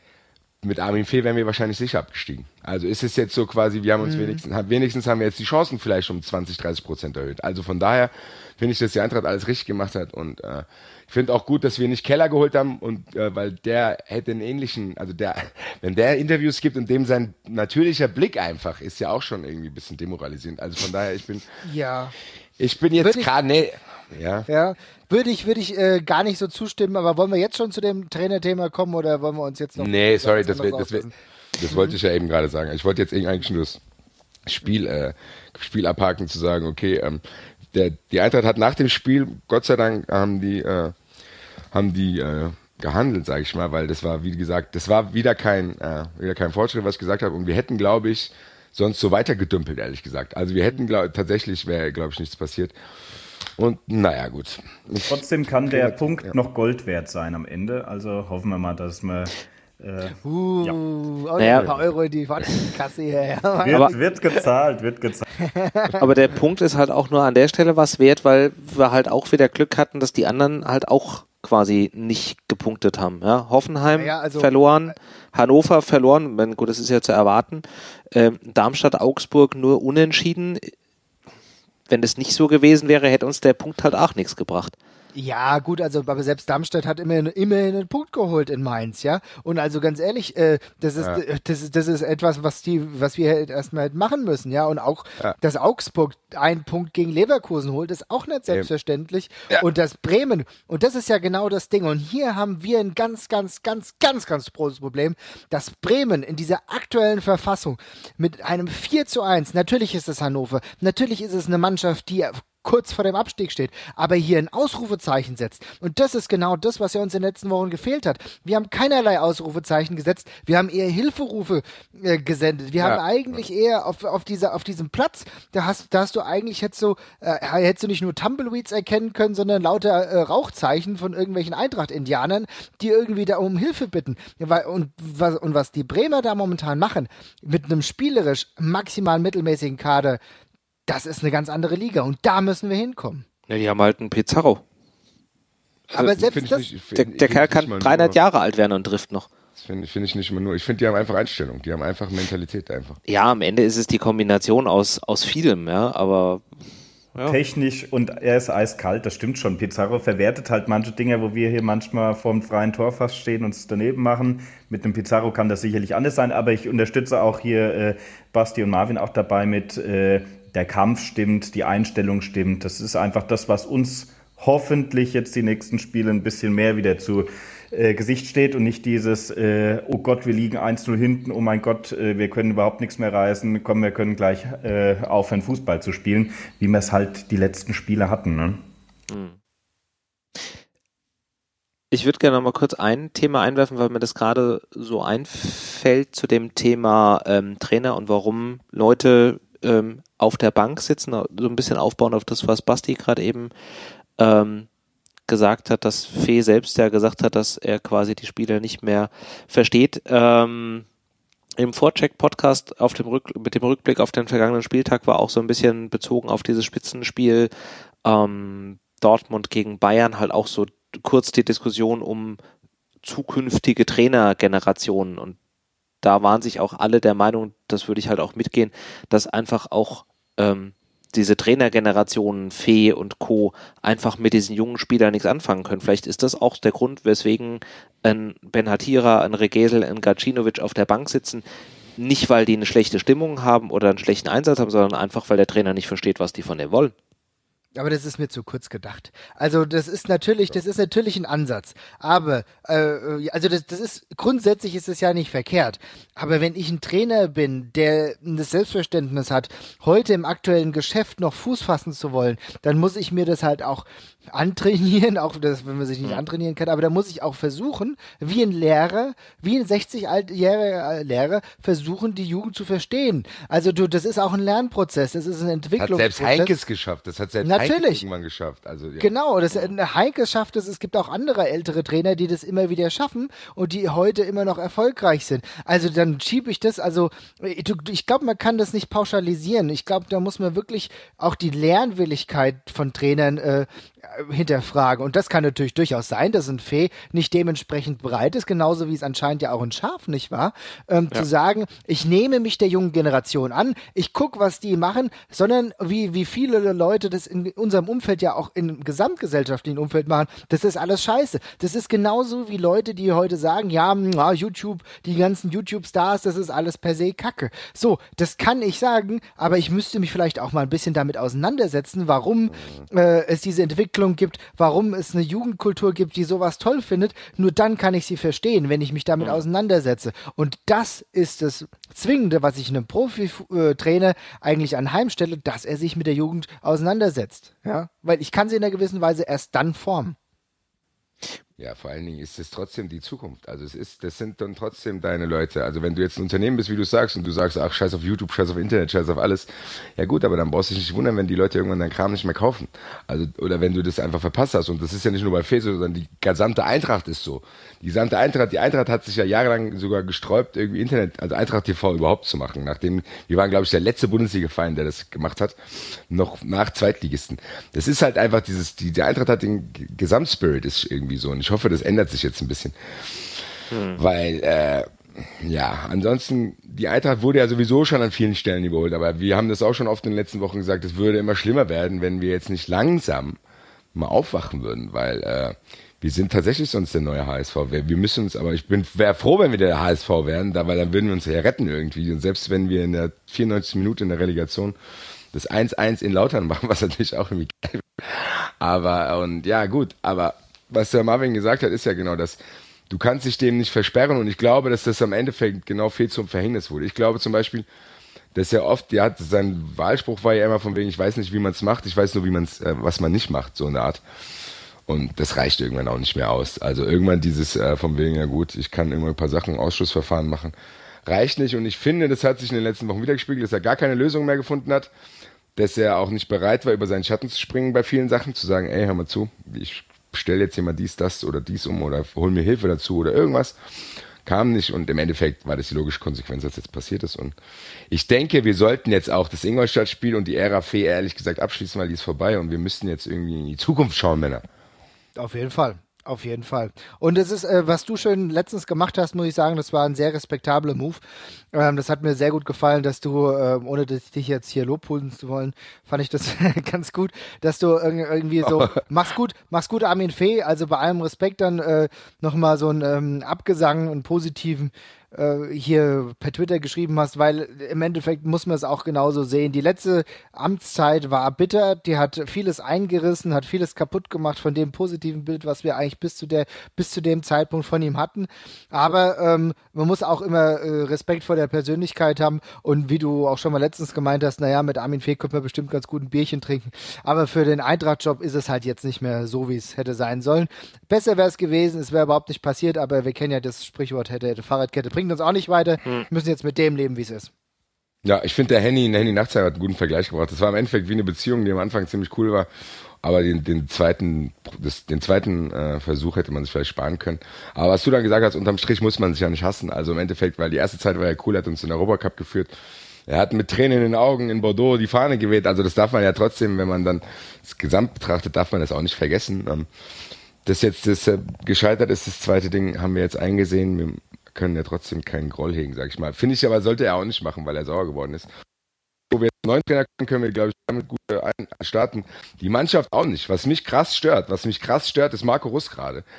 mit Armin Fee wären wir wahrscheinlich sicher abgestiegen. Also ist es jetzt so quasi, wir haben uns mhm. wenigstens, wenigstens haben wir jetzt die Chancen vielleicht um zwanzig, dreißig Prozent erhöht. Also von daher finde ich, dass die Eintracht alles richtig gemacht hat und äh, ich finde auch gut, dass wir nicht Keller geholt haben und äh, weil der hätte einen ähnlichen, also der, wenn der Interviews gibt und dem sein natürlicher Blick einfach ist ja auch schon irgendwie ein bisschen demoralisierend. Also von daher, ich bin, ja, ich bin jetzt gerade, nee, ja. Ja, würde ich, würde ich äh, gar nicht so zustimmen, aber wollen wir jetzt schon zu dem Trainerthema kommen oder wollen wir uns jetzt noch... Nee, sorry, das, wär, das, wär, das wollte ich ja eben gerade sagen. Ich wollte jetzt eigentlich nur das Spiel, äh, Spiel abhaken, zu sagen, okay, ähm, der, die Eintracht hat nach dem Spiel, Gott sei Dank, haben die, äh, haben die äh, gehandelt, sage ich mal, weil das war, wie gesagt, das war wieder kein, äh, wieder kein Fortschritt, was ich gesagt habe und wir hätten, glaube ich, sonst so weitergedümpelt, ehrlich gesagt. Also wir hätten, glaub, tatsächlich wäre, glaube ich, nichts passiert. Und naja, gut. Trotzdem kann der Punkt ja. noch Gold wert sein am Ende. Also hoffen wir mal, dass wir äh, uh, ja. auch naja. ein paar Euro in die Kasse her. Wird, aber, wird gezahlt, wird gezahlt. Aber der Punkt ist halt auch nur an der Stelle was wert, weil wir halt auch wieder Glück hatten, dass die anderen halt auch quasi nicht gepunktet haben. Ja? Hoffenheim ja, also, verloren, Hannover verloren, gut, das ist ja zu erwarten. Ähm, Darmstadt, Augsburg nur unentschieden. Wenn das nicht so gewesen wäre, hätte uns der Punkt halt auch nichts gebracht. Ja, gut, also aber selbst Darmstadt hat immerhin, immerhin einen Punkt geholt in Mainz, ja. Und also ganz ehrlich, äh, das ist, ja. das ist, das ist etwas, was die, was wir halt erstmal machen müssen, ja. Und auch, ja. dass Augsburg einen Punkt gegen Leverkusen holt, ist auch nicht selbstverständlich. Ja. Und das Bremen, und das ist ja genau das Ding. Und hier haben wir ein ganz, ganz, ganz, ganz, ganz großes Problem, dass Bremen in dieser aktuellen Verfassung mit einem vier zu eins, natürlich ist es Hannover, natürlich ist es eine Mannschaft, die kurz vor dem Abstieg steht, aber hier ein Ausrufezeichen setzt. Und das ist genau das, was ja uns in den letzten Wochen gefehlt hat. Wir haben keinerlei Ausrufezeichen gesetzt, wir haben eher Hilferufe äh, gesendet. Wir ja. haben eigentlich eher auf, auf, dieser, auf diesem Platz, da hast, da hast du eigentlich, hättest du, äh, hättest du nicht nur Tumbleweeds erkennen können, sondern lauter äh, Rauchzeichen von irgendwelchen Eintracht-Indianern, die irgendwie da um Hilfe bitten. Und was, und was die Bremer da momentan machen, mit einem spielerisch maximal mittelmäßigen Kader, das ist eine ganz andere Liga und da müssen wir hinkommen. Ja, die haben halt einen Pizarro. Also, aber selbst das... Nicht, der der Kerl kann dreihundert Jahre alt werden und trifft noch. Das finde find ich nicht immer nur. Ich finde, die haben einfach Einstellung. Die haben einfach Mentalität einfach. Ja, am Ende ist es die Kombination aus, aus vielem, ja, aber... Ja. Technisch und er ist eiskalt, das stimmt schon. Pizarro verwertet halt manche Dinge, wo wir hier manchmal vorm freien Tor fast stehen und es daneben machen. Mit einem Pizarro kann das sicherlich anders sein, aber ich unterstütze auch hier äh, Basti und Marvin auch dabei mit... Äh, der Kampf stimmt, die Einstellung stimmt. Das ist einfach das, was uns hoffentlich jetzt die nächsten Spiele ein bisschen mehr wieder zu äh, Gesicht steht und nicht dieses, äh, oh Gott, wir liegen eins null hinten, oh mein Gott, äh, wir können überhaupt nichts mehr reißen, komm, wir können gleich äh, aufhören, Fußball zu spielen, wie wir es halt die letzten Spiele hatten. Ne? Ich würde gerne noch mal kurz ein Thema einwerfen, weil mir das gerade so einfällt zu dem Thema ähm, Trainer und warum Leute ähm, auf der Bank sitzen, so ein bisschen aufbauen auf das, was Basti gerade eben ähm, gesagt hat, dass Fee selbst ja gesagt hat, dass er quasi die Spieler nicht mehr versteht. Ähm, Im Vorcheck-Podcast auf dem Rück, mit dem Rückblick auf den vergangenen Spieltag war auch so ein bisschen bezogen auf dieses Spitzenspiel ähm, Dortmund gegen Bayern halt auch so kurz die Diskussion um zukünftige Trainergenerationen und da waren sich auch alle der Meinung, das würde ich halt auch mitgehen, dass einfach auch ähm, diese Trainergenerationen, Fee und Co. einfach mit diesen jungen Spielern nichts anfangen können. Vielleicht ist das auch der Grund, weswegen ein Ben Hatira, ein Regesel, ein Gacinovic auf der Bank sitzen. nicht, weil die eine schlechte Stimmung haben oder einen schlechten Einsatz haben, sondern einfach, weil der Trainer nicht versteht, was die von dem wollen. Aber das ist mir zu kurz gedacht. Also das ist natürlich, das ist natürlich ein Ansatz. Aber äh, also das, das ist grundsätzlich ist es ja nicht verkehrt. Aber wenn ich ein Trainer bin, der das Selbstverständnis hat, heute im aktuellen Geschäft noch Fuß fassen zu wollen, dann muss ich mir das halt auch antrainieren, auch das, wenn man sich nicht antrainieren kann, aber da muss ich auch versuchen, wie ein Lehrer, wie ein sechzigjähriger Lehrer, versuchen, die Jugend zu verstehen. Also du, das ist auch ein Lernprozess, das ist ein Entwicklungsprozess. Hat selbst Heinkes geschafft, das hat selbst Natürlich. Heinkes irgendwann geschafft. Also, ja. Genau, das, Heinkes schafft es, es gibt auch andere ältere Trainer, die das immer wieder schaffen und die heute immer noch erfolgreich sind. Also dann schiebe ich das, also ich glaube, man kann das nicht pauschalisieren. Ich glaube, da muss man wirklich auch die Lernwilligkeit von Trainern äh, hinterfragen. Und das kann natürlich durchaus sein, dass ein Fee nicht dementsprechend bereit ist, genauso wie es anscheinend ja auch ein Schaf nicht war, ähm, ja. zu sagen, ich nehme mich der jungen Generation an, ich gucke, was die machen, sondern wie, wie viele Leute das in unserem Umfeld ja auch im gesamtgesellschaftlichen Umfeld machen, das ist alles scheiße. Das ist genauso wie Leute, die heute sagen, ja, ja YouTube, die ganzen YouTube-Stars, das ist alles per se Kacke. So, das kann ich sagen, aber ich müsste mich vielleicht auch mal ein bisschen damit auseinandersetzen, warum äh, es diese Entwicklung gibt, warum es eine Jugendkultur gibt, die sowas toll findet. Nur dann kann ich sie verstehen, wenn ich mich damit auseinandersetze. Und das ist das Zwingende, was ich einem Profi-Trainer eigentlich anheimstelle, dass er sich mit der Jugend auseinandersetzt. Ja? Weil ich kann sie in einer gewissen Weise erst dann formen. Ja, vor allen Dingen ist es trotzdem die Zukunft. Also es ist, das sind dann trotzdem deine Leute. Also wenn du jetzt ein Unternehmen bist, wie du sagst, und du sagst, ach, scheiß auf YouTube, scheiß auf Internet, scheiß auf alles, ja gut, aber dann brauchst du dich nicht wundern, wenn die Leute irgendwann deinen Kram nicht mehr kaufen. Also, oder wenn du das einfach verpasst hast. Und das ist ja nicht nur bei Fee so, sondern die gesamte Eintracht ist so. Die gesamte Eintracht, die Eintracht hat sich ja jahrelang sogar gesträubt, irgendwie Internet, also Eintracht T V überhaupt zu machen. Nachdem, wir waren, glaube ich, der letzte Bundesliga-Verein, der das gemacht hat, noch nach Zweitligisten. Das ist halt einfach dieses, die, die Eintracht hat den Gesamtspirit ist irgendwie so. Und ich hoffe, das ändert sich jetzt ein bisschen. Hm. Weil, äh, ja, ansonsten, die Eintracht wurde ja sowieso schon an vielen Stellen überholt, aber wir haben das auch schon oft in den letzten Wochen gesagt, es würde immer schlimmer werden, wenn wir jetzt nicht langsam mal aufwachen würden, weil äh, wir sind tatsächlich sonst der neue H S V. Wir, wir müssen uns, aber ich bin wäre froh, wenn wir der H S V wären, da, weil dann würden wir uns ja retten irgendwie. Und selbst wenn wir in der vierundneunzigsten Minute in der Relegation das eins eins in Lautern machen, was natürlich auch irgendwie geil wäre. Aber, und ja, gut, aber was der Marvin gesagt hat, ist ja genau das. Du kannst dich dem nicht versperren und ich glaube, dass das am Endeffekt genau viel zum Verhängnis wurde. Ich glaube zum Beispiel, dass er oft, der hat, sein Wahlspruch war ja immer von wegen, ich weiß nicht, wie man es macht, ich weiß nur, wie man es, äh, was man nicht macht, so eine Art. Und das reicht irgendwann auch nicht mehr aus. Also irgendwann dieses äh, von wegen, ja gut, ich kann irgendwann ein paar Sachen, Ausschussverfahren machen, reicht nicht. Und ich finde, das hat sich in den letzten Wochen wieder gespiegelt, dass er gar keine Lösung mehr gefunden hat, dass er auch nicht bereit war, über seinen Schatten zu springen bei vielen Sachen, zu sagen, ey, hör mal zu, ich stell jetzt hier mal dies, das oder dies um oder hol mir Hilfe dazu oder irgendwas. Kam nicht und im Endeffekt war das die logische Konsequenz, dass jetzt passiert ist. Und ich denke, wir sollten jetzt auch das Ingolstadt-Spiel und die Ära Fee ehrlich gesagt abschließen, weil die ist vorbei und wir müssten jetzt irgendwie in die Zukunft schauen, Männer. Auf jeden Fall. Auf jeden Fall. Und es ist, äh, was du schön letztens gemacht hast, muss ich sagen, das war ein sehr respektabler Move. Ähm, das hat mir sehr gut gefallen, dass du, äh, ohne dich jetzt hier lobhudeln zu wollen, fand ich das ganz gut, dass du irgendwie so, mach's gut, mach's gut, Armin Fee, also bei allem Respekt dann äh, nochmal so einen ähm, Abgesang, einen positiven äh, hier per Twitter geschrieben hast, weil im Endeffekt muss man es auch genauso sehen. Die letzte Amtszeit war bitter, die hat vieles eingerissen, hat vieles kaputt gemacht von dem positiven Bild, was wir eigentlich bis zu der, bis zu dem Zeitpunkt von ihm hatten. Aber ähm, man muss auch immer äh, Respekt vor der Persönlichkeit haben und wie du auch schon mal letztens gemeint hast, naja, mit Armin Fee könnte man bestimmt ganz gut ein Bierchen trinken. Aber für den Eintracht-Job ist es halt jetzt nicht mehr so, wie es hätte sein sollen. Besser wäre es gewesen, es wäre überhaupt nicht passiert, aber wir kennen ja das Sprichwort, hätte, hätte Fahrradkette, bringt uns auch nicht weiter. Hm. Wir müssen jetzt mit dem leben, wie es ist. Ja, ich finde, der Henny, der Henny Nachtsheim hat einen guten Vergleich gebracht. Das war im Endeffekt wie eine Beziehung, die am Anfang ziemlich cool war. Aber den, den zweiten, das, den zweiten äh, Versuch hätte man sich vielleicht sparen können. Aber was du dann gesagt hast, unterm Strich muss man sich ja nicht hassen. Also im Endeffekt, weil die erste Zeit war ja cool, hat uns in den Europacup geführt. Er hat mit Tränen in den Augen in Bordeaux die Fahne geweht. Also das darf man ja trotzdem, wenn man dann das Gesamt betrachtet, darf man das auch nicht vergessen. Ähm, das jetzt das äh, gescheitert ist, das zweite Ding haben wir jetzt eingesehen. Wir können ja trotzdem keinen Groll hegen, sag ich mal. Finde ich aber, sollte er auch nicht machen, weil er sauer geworden ist. Wo wir jetzt einen neuen Trainer können, können wir, glaube ich, damit gut starten. Die Mannschaft auch nicht. Was mich krass stört, was mich krass stört, ist Marco Russ gerade.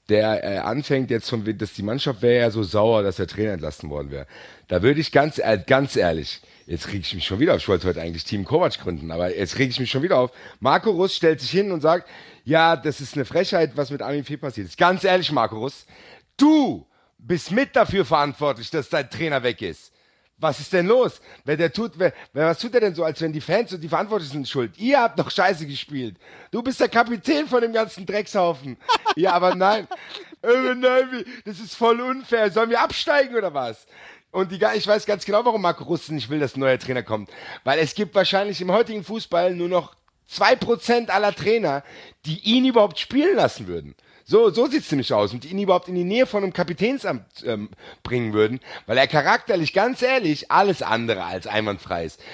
der äh, anfängt jetzt von, dass die Mannschaft wäre ja so sauer, dass der Trainer entlassen worden wäre. Da würde ich ganz, äh, ganz ehrlich, jetzt kriege ich mich schon wieder auf, ich wollte heute eigentlich Team Kovac gründen, aber jetzt kriege ich mich schon wieder auf. Marco Russ stellt sich hin und sagt, ja, das ist eine Frechheit, was mit Armin Fee passiert ist. Ganz ehrlich, Marco Russ, du bist mit dafür verantwortlich, dass dein Trainer weg ist. Was ist denn los? Wer der tut, wer, wer, was tut der denn so, als wenn die Fans und die Verantwortlichen sind schuld? Ihr habt doch Scheiße gespielt. Du bist der Kapitän von dem ganzen Dreckshaufen. Ja, aber nein. Äh, nein, das ist voll unfair. Sollen wir absteigen oder was? Und die, ich weiß ganz genau, warum Marco Russ nicht will, dass ein neuer Trainer kommt. Weil es gibt wahrscheinlich im heutigen Fußball nur noch zwei Prozent aller Trainer, die ihn überhaupt spielen lassen würden. So, so sieht's nämlich aus und die ihn überhaupt in die Nähe von einem Kapitänsamt ähm, bringen würden, weil er charakterlich, ganz ehrlich, alles andere als einwandfrei ist.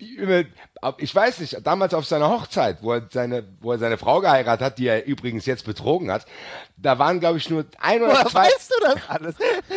Ich weiß nicht, damals auf seiner Hochzeit, wo er seine, wo er seine Frau geheiratet hat, die er übrigens jetzt betrogen hat, da waren, glaube ich, nur ein oder Woher zwei. weißt du das alles?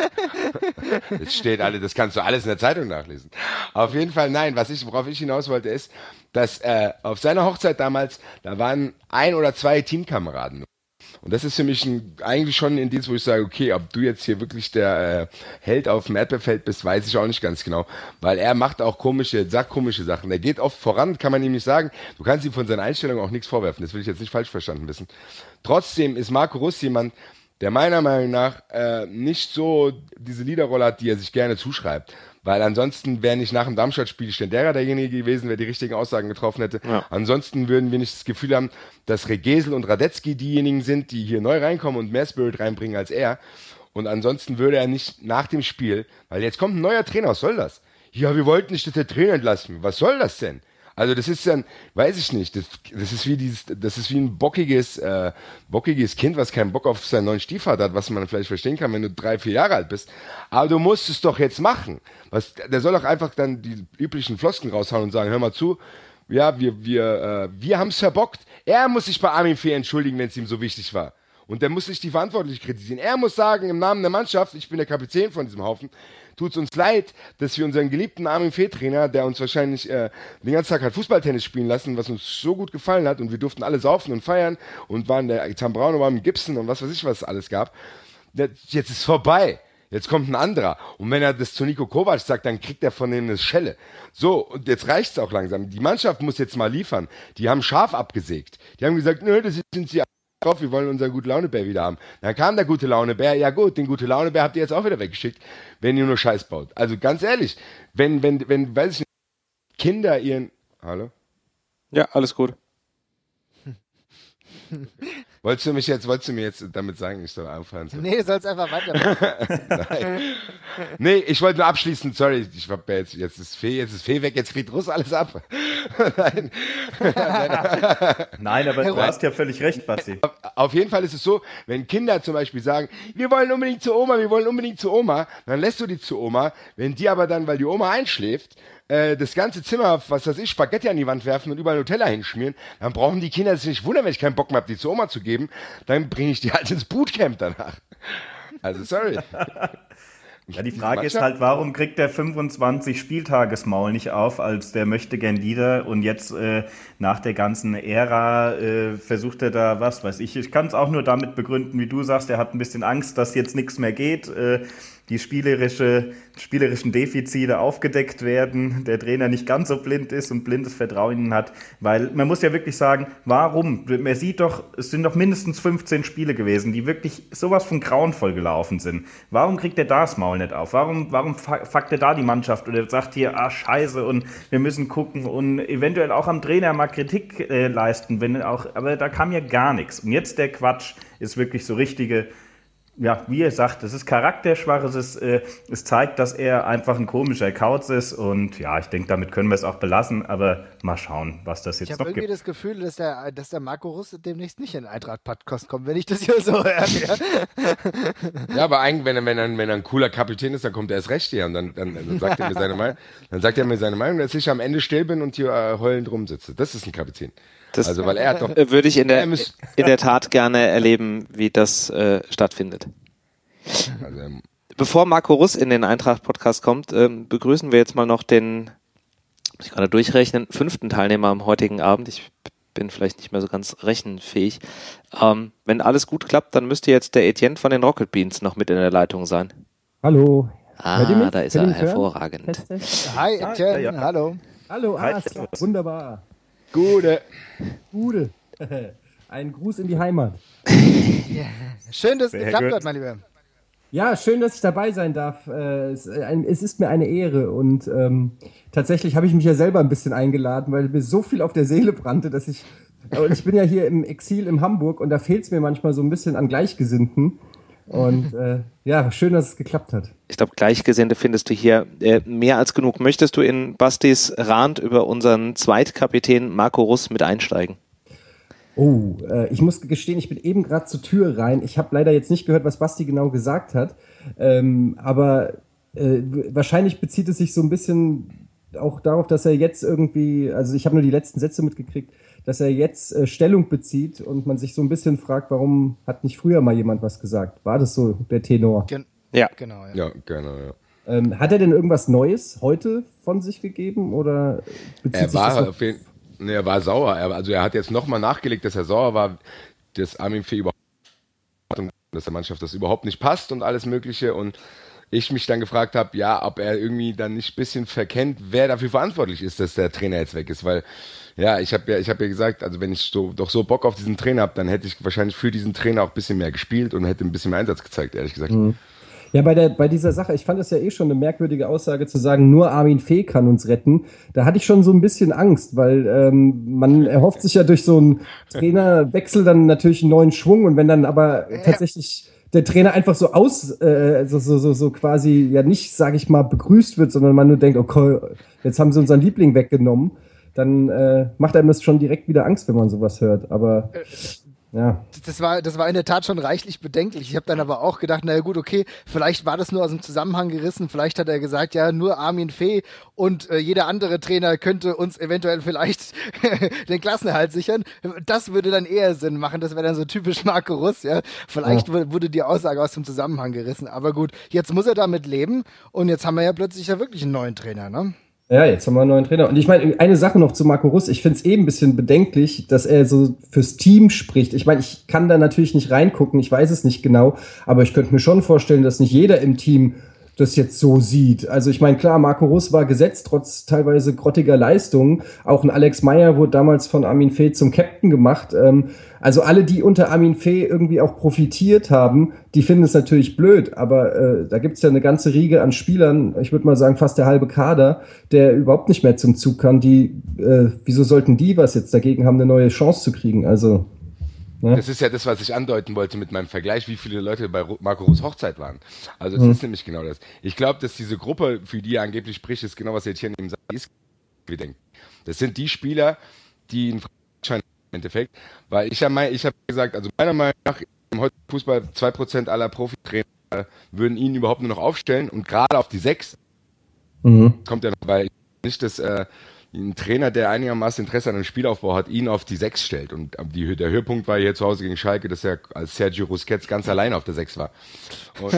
Das steht alle, das kannst du alles in der Zeitung nachlesen. Auf jeden Fall, nein, was ich, worauf ich hinaus wollte, ist, dass äh, auf seiner Hochzeit damals, da waren ein oder zwei Teamkameraden. Und das ist für mich ein, eigentlich schon ein Indiz, wo ich sage, okay, ob du jetzt hier wirklich der äh, Held auf dem Erdbeerfeld bist, weiß ich auch nicht ganz genau. Weil er macht auch komische, sagt komische Sachen. Er geht oft voran, kann man ihm nicht sagen. Du kannst ihm von seiner Einstellung auch nichts vorwerfen. Das will ich jetzt nicht falsch verstanden wissen. Trotzdem ist Marco Russ jemand, der meiner Meinung nach äh, nicht so diese Leaderrolle hat, die er sich gerne zuschreibt. Weil ansonsten wäre nicht nach dem Darmstadt-Spiel Stendera derjenige gewesen, der die richtigen Aussagen getroffen hätte. Ja. Ansonsten würden wir nicht das Gefühl haben, dass Regesel und Radetzky diejenigen sind, die hier neu reinkommen und mehr Spirit reinbringen als er. Und ansonsten würde er nicht nach dem Spiel, weil jetzt kommt ein neuer Trainer, was soll das? Ja, wir wollten nicht, dass der Trainer entlassen wird. Was soll das denn? Also das ist dann, weiß ich nicht, das, das ist wie dieses, das ist wie ein bockiges, äh, bockiges Kind, was keinen Bock auf seinen neuen Stiefvater hat, was man vielleicht verstehen kann, wenn du drei, vier Jahre alt bist. Aber du musst es doch jetzt machen. Was, der soll doch einfach dann die üblichen Flosken raushauen und sagen, hör mal zu, ja, wir, wir, äh, wir haben's verbockt. Er muss sich bei Armin Fee entschuldigen, wenn es ihm so wichtig war. Und der muss nicht die Verantwortlichen kritisieren. Er muss sagen, im Namen der Mannschaft, ich bin der Kapitän von diesem Haufen, tut's uns leid, dass wir unseren geliebten Armin Fee-Trainer, der uns wahrscheinlich äh, den ganzen Tag hat Fußballtennis spielen lassen, was uns so gut gefallen hat und wir durften alle saufen und feiern und waren der Zambrano war mit Gibson und was weiß ich, was es alles gab. Jetzt ist vorbei. Jetzt kommt ein anderer. Und wenn er das zu Niko Kovac sagt, dann kriegt er von denen eine Schelle. So, und jetzt reicht's auch langsam. Die Mannschaft muss jetzt mal liefern. Die haben scharf abgesägt. Die haben gesagt, nö, das sind sie drauf, wir wollen unseren Gute-Laune-Bär wieder haben. Dann kam der Gute-Laune-Bär, ja gut, den Gute-Laune-Bär habt ihr jetzt auch wieder weggeschickt, wenn ihr nur Scheiß baut. Also ganz ehrlich, wenn, wenn, wenn, weiß ich nicht, Kinder ihren... Hallo? Ja, alles gut. Wolltest du mich jetzt, wolltest du mir jetzt damit sagen, ich soll aufhören? Nee, du sollst einfach weitermachen. Nein. Nee, ich wollte nur abschließen, sorry, ich hab jetzt, jetzt ist Fee, jetzt ist Fee weg, jetzt kriegt Russ alles ab. Nein. Nein, aber du hast ja völlig recht, Basti. Auf, auf jeden Fall ist es so, wenn Kinder zum Beispiel sagen, wir wollen unbedingt zu Oma, wir wollen unbedingt zu Oma, dann lässt du die zu Oma, wenn die aber dann, weil die Oma einschläft, äh, das ganze Zimmer, was weiß ich, Spaghetti an die Wand werfen und überall Nutella hinschmieren, dann brauchen die Kinder sich nicht wundern, wenn ich keinen Bock mehr habe, die zu Oma zu geben, dann bringe ich die halt ins Bootcamp danach. Also sorry. Ja, die Frage ist halt, warum kriegt der fünfundzwanzig Spieltagesmaul nicht auf als der Möchtegern-Leader und jetzt äh, nach der ganzen Ära äh, versucht er da, was weiß ich, ich kann es auch nur damit begründen, wie du sagst, er hat ein bisschen Angst, dass jetzt nichts mehr geht, äh, die spielerische, spielerischen Defizite aufgedeckt werden, der Trainer nicht ganz so blind ist und blindes Vertrauen in ihn hat, weil man muss ja wirklich sagen, warum? Man sieht doch, es sind doch mindestens fünfzehn Spiele gewesen, die wirklich sowas von grauenvoll gelaufen sind. Warum kriegt er da das Maul nicht auf? Warum, warum fuckt er da die Mannschaft oder sagt hier, ah scheiße und wir müssen gucken und eventuell auch am Trainer mal Kritik äh, leisten, wenn auch, aber da kam ja gar nichts. Und jetzt der Quatsch ist wirklich so richtige, ja, wie ihr sagt, es ist charakterschwach, es, ist, äh, es zeigt, dass er einfach ein komischer Kauz ist und ja, ich denke, damit können wir es auch belassen, aber mal schauen, was das jetzt ich noch gibt. Ich habe irgendwie das Gefühl, dass der, dass der Marco Russ demnächst nicht in den Eintracht-Podcast kommt, wenn ich das hier so höre. Ja, aber eigentlich, wenn er, wenn, er, wenn er ein cooler Kapitän ist, dann kommt er erst recht hier und dann, dann, dann sagt er mir seine Meinung, dann sagt er mir seine Meinung, dass ich am Ende still bin und hier äh, heulend rumsitze. Das ist ein Kapitän. Das also, weil er hat doch, würde ich in der, in der Tat gerne erleben, wie das äh, stattfindet. Also, ähm, Bevor Marco Russ in den Eintracht-Podcast kommt, ähm, begrüßen wir jetzt mal noch den, muss ich gerade durchrechnen, fünften Teilnehmer am heutigen Abend. Ich bin vielleicht nicht mehr so ganz rechenfähig. Ähm, wenn alles gut klappt, dann müsste jetzt der Etienne von den Rocket Beans noch mit in der Leitung sein. Hallo. Ah, da ist er, hervorragend. Test, Test. Hi Etienne, ja, ja. hallo. Hallo, ah, wunderbar. Gute. Gute. Ein Gruß in die Heimat. Ja. Schön, dass es geklappt hat, mein Lieber. Ja, schön, dass ich dabei sein darf. Es ist mir eine Ehre und ähm, tatsächlich habe ich mich ja selber ein bisschen eingeladen, weil mir so viel auf der Seele brannte, dass ich, und ich bin ja hier im Exil in Hamburg und da fehlt es mir manchmal so ein bisschen an Gleichgesinnten. Und äh, ja, schön, dass es geklappt hat. Ich glaube, Gleichgesinnte findest du hier äh, mehr als genug. Möchtest du in Bastis Rand über unseren Zweitkapitän Marco Russ mit einsteigen? Oh, äh, ich muss gestehen, ich bin eben gerade zur Tür rein. Ich habe leider jetzt nicht gehört, was Basti genau gesagt hat. Ähm, aber äh, wahrscheinlich bezieht es sich so ein bisschen auch darauf, dass er jetzt irgendwie, also ich habe nur die letzten Sätze mitgekriegt, dass er jetzt äh, Stellung bezieht und man sich so ein bisschen fragt, warum hat nicht früher mal jemand was gesagt? War das so der Tenor? Gen- ja, genau. Ja, ja genau, ja. Ähm, hat er denn irgendwas Neues heute von sich gegeben oder bezieht er sich war das noch? auf jeden, nee, er war sauer. Er, also er hat jetzt nochmal nachgelegt, dass er sauer war, dass Armin Fee überhaupt, dass der Mannschaft das überhaupt nicht passt und alles Mögliche und ich mich dann gefragt habe, ja, ob er irgendwie dann nicht ein bisschen verkennt, wer dafür verantwortlich ist, dass der Trainer jetzt weg ist, weil ja, ich habe ja, ich habe ja gesagt, also wenn ich so, doch so Bock auf diesen Trainer habe, dann hätte ich wahrscheinlich für diesen Trainer auch ein bisschen mehr gespielt und hätte ein bisschen mehr Einsatz gezeigt, ehrlich gesagt. Mhm. Ja, bei der, bei dieser Sache, ich fand es ja eh schon eine merkwürdige Aussage zu sagen, nur Armin Fee kann uns retten. Da hatte ich schon so ein bisschen Angst, weil ähm, man erhofft sich ja durch so einen Trainerwechsel dann natürlich einen neuen Schwung und wenn dann aber ja. tatsächlich der Trainer einfach so aus, äh, so, so, so, so quasi ja nicht, sage ich mal, begrüßt wird, sondern man nur denkt, okay, jetzt haben sie unseren Liebling weggenommen, dann äh, macht einem das schon direkt wieder Angst, wenn man sowas hört. Aber ja. Das war, das war in der Tat schon reichlich bedenklich. Ich habe dann aber auch gedacht, naja gut, okay, vielleicht war das nur aus dem Zusammenhang gerissen. Vielleicht hat er gesagt, ja, nur Armin Fee und äh, jeder andere Trainer könnte uns eventuell vielleicht den Klassenerhalt sichern. Das würde dann eher Sinn machen. Das wäre dann so typisch Marco Russ, ja. Vielleicht ja. wurde die Aussage aus dem Zusammenhang gerissen. Aber gut, jetzt muss er damit leben und jetzt haben wir ja plötzlich ja wirklich einen neuen Trainer, ne? Ja, jetzt haben wir einen neuen Trainer. Und ich meine, eine Sache noch zu Marco Russ. Ich finde es eben ein bisschen bedenklich, dass er so fürs Team spricht. Ich meine, ich kann da natürlich nicht reingucken, ich weiß es nicht genau, aber ich könnte mir schon vorstellen, dass nicht jeder im Team das jetzt so sieht. Also ich meine, klar, Marco Russ war gesetzt, trotz teilweise grottiger Leistungen. Auch ein Alex Meyer wurde damals von Armin Fee zum Captain gemacht. Ähm, also alle, die unter Armin Fee irgendwie auch profitiert haben, die finden es natürlich blöd. Aber äh, da gibt's ja eine ganze Riege an Spielern, ich würde mal sagen fast der halbe Kader, der überhaupt nicht mehr zum Zug kann. Die, äh, wieso sollten die was jetzt dagegen haben, eine neue Chance zu kriegen? Also Ja. Das ist ja das, was ich andeuten wollte mit meinem Vergleich, wie viele Leute bei Marco Russ Hochzeit waren. Also das mhm. ist nämlich genau das. Ich glaube, dass diese Gruppe, für die er angeblich spricht, ist genau, was jetzt hier neben sagt, ist, wir denken. Das sind die Spieler, die in im Endeffekt, weil ich habe ich hab gesagt, also meiner Meinung nach im heutigen Fußball zwei Prozent aller Profitrainer würden ihn überhaupt nur noch aufstellen und gerade auf die sechs mhm. kommt er noch, weil nicht das äh, ein Trainer, der einigermaßen Interesse an einem Spielaufbau hat, ihn auf die sechs stellt. Und die, der Höhepunkt war hier zu Hause gegen Schalke, dass er als Sergio Busquets ganz allein auf der sechs war. Und